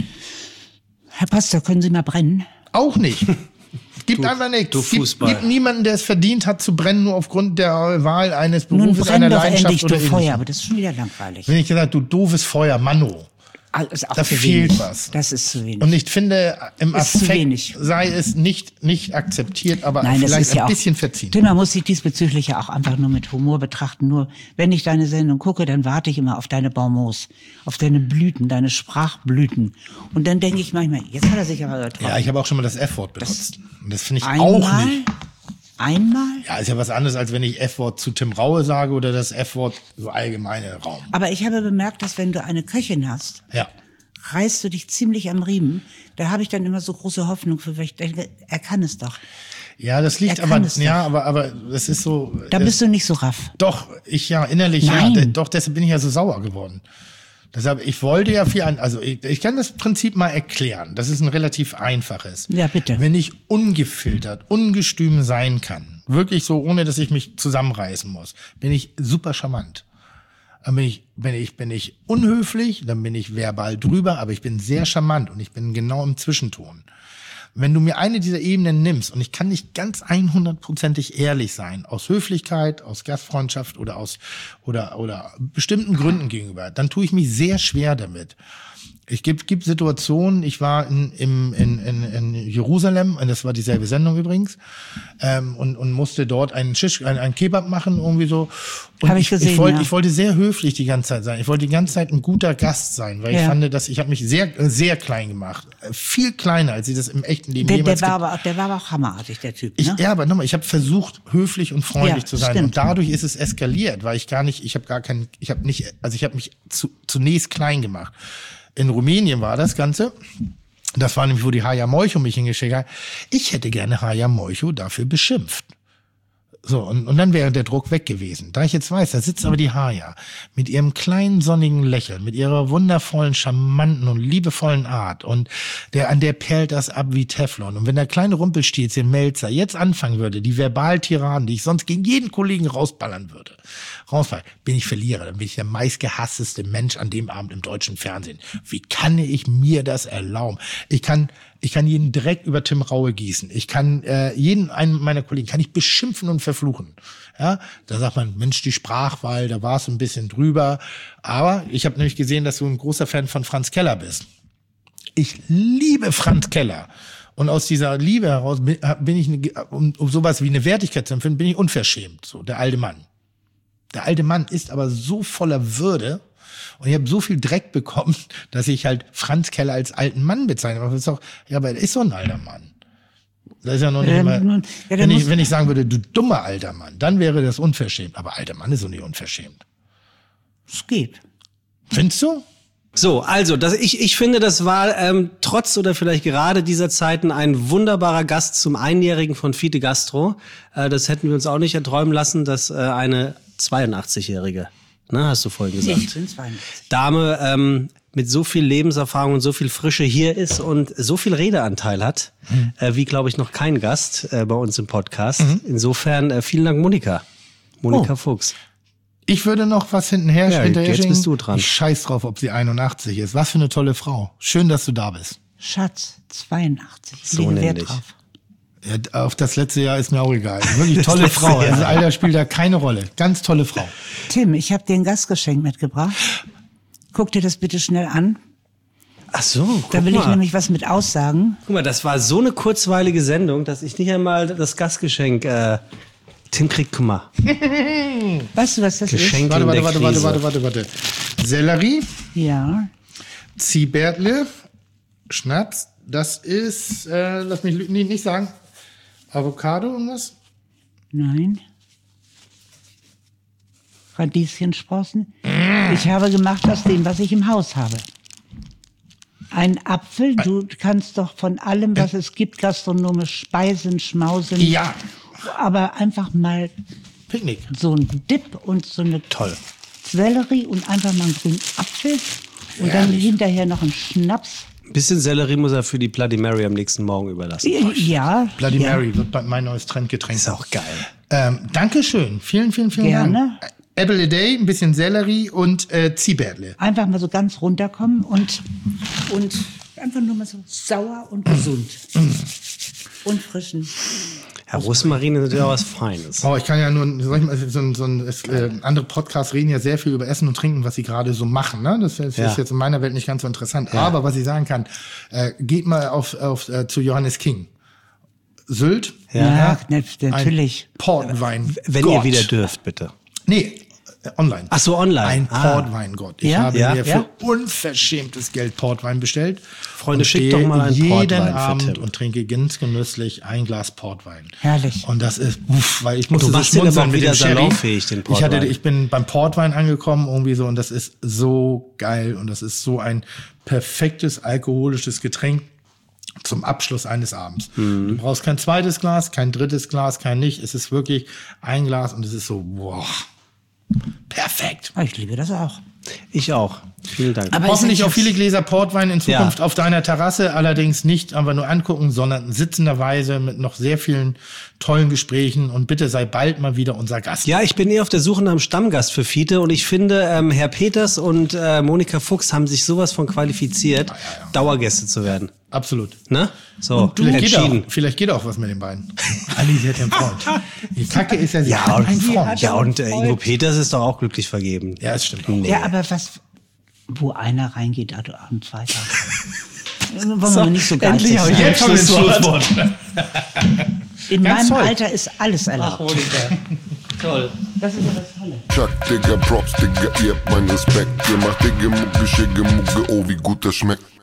Herr Pastor, können Sie mal brennen? Auch nicht. Gibt Du- einfach nichts. du Es gibt, Fußball. gibt niemanden, der es verdient hat zu brennen, nur aufgrund der Wahl eines Nun Berufes, brenn einer doch Leidenschaft endlich, oder du Feuer. ähnlichem. Aber das ist schon wieder langweilig. Wenn ich gesagt, du doofes Feuer, Manno. Ist auch Da zu fehlt wenig. was. Das ist zu wenig. Und ich finde, im Ist zu Affekt wenig. sei es nicht, nicht akzeptiert, aber Nein, das vielleicht ist ja ein auch, bisschen verziehen. Tim, man muss sich diesbezüglich ja auch einfach nur mit Humor betrachten. Nur, wenn ich deine Sendung gucke, dann warte ich immer auf deine Bonmots, auf deine Blüten, deine Sprachblüten. Und dann denke ich manchmal, jetzt hat er sich aber getroffen. Ja, ich habe auch schon mal das F-Wort benutzt. Und das finde ich Einmal? auch nicht. Einmal? Ja, ist ja was anderes, als wenn ich F-Wort zu Tim Raue sage oder das F-Wort so allgemeine Raum. Aber ich habe bemerkt, dass wenn du eine Köchin hast, Ja. reißt du dich ziemlich am Riemen. Da habe ich dann immer so große Hoffnung für, weil ich denke, er kann es doch. Ja, das liegt Er kann aber, es ja, aber, aber das ist so. Da es, bist du nicht so raff. Doch, ich ja, innerlich, Nein. ja, doch, deshalb bin ich ja so sauer geworden. Deshalb, ich wollte ja viel an, also ich, ich kann das Prinzip mal erklären. Das ist ein relativ einfaches. Ja, bitte. Wenn ich ungefiltert, ungestüm sein kann, wirklich so, ohne dass ich mich zusammenreißen muss, bin ich super charmant. Dann bin ich, bin ich, bin ich unhöflich, dann bin ich verbal drüber, aber ich bin sehr charmant und ich bin genau im Zwischenton. Wenn du mir eine dieser Ebenen nimmst und ich kann nicht ganz hundertprozentig ehrlich sein, aus Höflichkeit, aus Gastfreundschaft oder aus oder oder bestimmten Gründen gegenüber, dann tue ich mich sehr schwer damit. Ich gibt gibt Situationen, ich war in, im, in, in, in Jerusalem, und das war dieselbe Sendung übrigens, ähm, und, und musste dort einen Shish, einen, einen Kebab machen, irgendwie so. Und Hab ich gesehen, ich, wollte, ja. ich wollte sehr höflich die ganze Zeit sein. Ich wollte die ganze Zeit ein guter Gast sein, weil ich Ja. fand, dass ich habe mich sehr, sehr klein gemacht. Viel kleiner, als ich das im echten Leben Der, jemals der, war ge- aber, auch- der war aber auch hammerartig, der Typ. ich, Ne? ja, aber nochmal, ich habe versucht, höflich und freundlich Ja, zu sein. stimmt. Und dadurch ist es eskaliert, weil ich gar nicht, ich habe gar keinen, ich habe nicht, also ich habe mich zu, zunächst klein gemacht. In Rumänien war das Ganze. Das war nämlich, wo die Haja Moicho mich hingeschickt hat. Ich hätte gerne Haja Moicho dafür beschimpft. So, und, und dann wäre der Druck weg gewesen. Da ich jetzt weiß, da sitzt aber die Haja mit ihrem kleinen sonnigen Lächeln, mit ihrer wundervollen, charmanten und liebevollen Art und der, an der perlt das ab wie Teflon. Und wenn der kleine Rumpelstilzchen Melzer jetzt anfangen würde, die Verbaltiraden, die ich sonst gegen jeden Kollegen rausballern würde, rausballern, bin ich Verlierer, dann bin ich der meistgehassteste Mensch an dem Abend im deutschen Fernsehen. Wie kann ich mir das erlauben? Ich kann, ich kann jeden Dreck über Tim Raue gießen. Ich kann äh, jeden einen meiner Kollegen kann ich beschimpfen und verfluchen. Ja, da sagt man, Mensch, die Sprachwahl, da war es ein bisschen drüber. Aber ich habe nämlich gesehen, dass du ein großer Fan von Franz Keller bist. Ich liebe Franz Keller. Und aus dieser Liebe heraus bin bin ich, eine, um, um sowas wie eine Wertigkeit zu empfinden, bin ich unverschämt. So, der alte Mann. Der alte Mann ist aber so voller Würde. Und ich habe so viel Dreck bekommen, dass ich halt Franz Keller als alten Mann bezeichne. Aber das ist doch, ja, aber er ist so ein alter Mann. Das ist ja noch nicht Ja, mal, nun- ja, der wenn, ich, muss- wenn ich sagen würde, du dummer alter Mann, dann wäre das unverschämt. Aber alter Mann ist so nicht unverschämt. Es geht. Findest du? So, also das, ich, ich finde, das war ähm, trotz oder vielleicht gerade dieser Zeiten ein wunderbarer Gast zum Einjährigen von Fide Gastro. Äh, das hätten wir uns auch nicht erträumen lassen, dass äh, eine zweiundachtzigjährige, ne, hast du vorhin gesagt, Ich bin zweiundachtzig. Dame ähm, mit so viel Lebenserfahrung und so viel Frische hier ist und so viel Redeanteil hat, mhm. äh, wie, glaube ich, noch kein Gast äh, bei uns im Podcast. Mhm. Insofern äh, vielen Dank, Monika. Monika oh. Fuchs. Ich würde noch was hintenher ja, hinterher jetzt schicken. bist du dran. Ich scheiß drauf, ob sie einundachtzig ist. Was für eine tolle Frau. Schön, dass du da bist. Schatz, zweiundachtzig. So Lege nämlich. Wert drauf. Ja, auf das letzte Jahr ist mir auch egal. Wirklich tolle Frau. Das Alter spielt da keine Rolle. Ganz tolle Frau. Tim, ich habe dir ein Gastgeschenk mitgebracht. Guck dir das bitte schnell an. Ach so, guck Da will mal. ich nämlich was mit aussagen. Guck mal, das war so eine kurzweilige Sendung, dass ich nicht einmal das Gastgeschenk... Äh, Tim kriegt, guck mal. Weißt du, was das Geschenk. ist? Warte, in warte, der warte, warte, Krise. warte, warte, warte. Sellerie, Ja. Ziebertle, Schnaps. Das ist, äh, lass mich lü- nee, nicht sagen, Avocado irgendwas? Nein. Radieschensprossen. Ich habe gemacht aus dem, was ich im Haus habe. Ein Apfel, du kannst doch von allem, was es gibt, gastronomisch speisen, schmausen. Ja, Aber einfach mal Picknick. so ein Dip und so eine Toll. Sellerie und einfach mal einen grünen Apfel. Und dann hinterher noch einen Schnaps. Ein bisschen Sellerie muss er für die Bloody Mary am nächsten Morgen überlassen. Ja. Bloody ja. Mary wird mein neues Trendgetränk. Ist auch geil. Ähm, Dankeschön. Vielen, vielen, vielen Gerne. Dank. Apple a Day, ein bisschen Sellerie und äh, Ziebertle. Einfach mal so ganz runterkommen und, und einfach nur mal so sauer und gesund. Und frischen. Ja, Rosmarin ist natürlich auch was Feines. Oh, ich kann ja nur, sag ich mal, so ein, so ein es, äh, andere Podcasts reden ja sehr viel über Essen und Trinken, was sie gerade so machen. Ne? Das ist, Ja. ist jetzt in meiner Welt nicht ganz so interessant. Aber was ich sagen kann, äh, geht mal auf, auf äh, zu Johannes King. Sylt. Ja, ne- natürlich. Ein Portwein. Wenn Gott. ihr wieder dürft, bitte. Nee, äh, online. Ach so, online. Ein Ah. Portweingott. Ich Ja? habe Ja? mir für Ja? unverschämtes Geld Portwein bestellt. Freunde, und schickt stehe doch mal einen jeden Portwein für Abend Tim. und trinke ganz genüsslich ein Glas Portwein. Herrlich. Und das ist, uff, weil ich musste du so machst den aber schmunzeln auch mit wieder dem Sherry. salonfähig, den Ich, hatte, Portwein. ich bin beim Portwein angekommen irgendwie so und das ist so geil und das ist so ein perfektes alkoholisches Getränk zum Abschluss eines Abends. Mhm. Du brauchst kein zweites Glas, kein drittes Glas, kein nicht. Es ist wirklich ein Glas und es ist so, wow, perfekt. Ah, ich liebe das auch. Ich auch. Vielen Dank. Aber Hoffentlich ist auch nicht viele Gläser Portwein in Zukunft Ja. auf deiner Terrasse, allerdings nicht einfach nur angucken, sondern sitzenderweise mit noch sehr vielen tollen Gesprächen und bitte sei bald mal wieder unser Gast. Ja, ich bin eh auf der Suche nach einem Stammgast für Fiete und ich finde, ähm, Herr Peters und äh, Monika Fuchs haben sich sowas von qualifiziert, Dauergäste zu werden. Absolut. Ne? So, Vielleicht geht, auch, entschieden. vielleicht geht auch was mit den beiden. Ali, sie hat ja einen Freund. Die Kacke ist ja, sie Ja, hat und, einen Freund. ja, und äh, Ingo Peters ist doch auch glücklich vergeben. Ja, das stimmt auch. Nee. Ja, aber was, wo einer reingeht, also ein zweiter. Wollen wir mal nicht so geizig endlich habe ich sein. jetzt Jetzt haben wir das Schlusswort. In Ganz meinem toll. Alter ist alles erlaubt. Toll. Das ist ja das Tolle. Chuck, Digga, Props, Digga, ihr habt meinen Respekt. Ihr macht Digga, Mucke, Schicke, Mucke, oh, wie gut das schmeckt.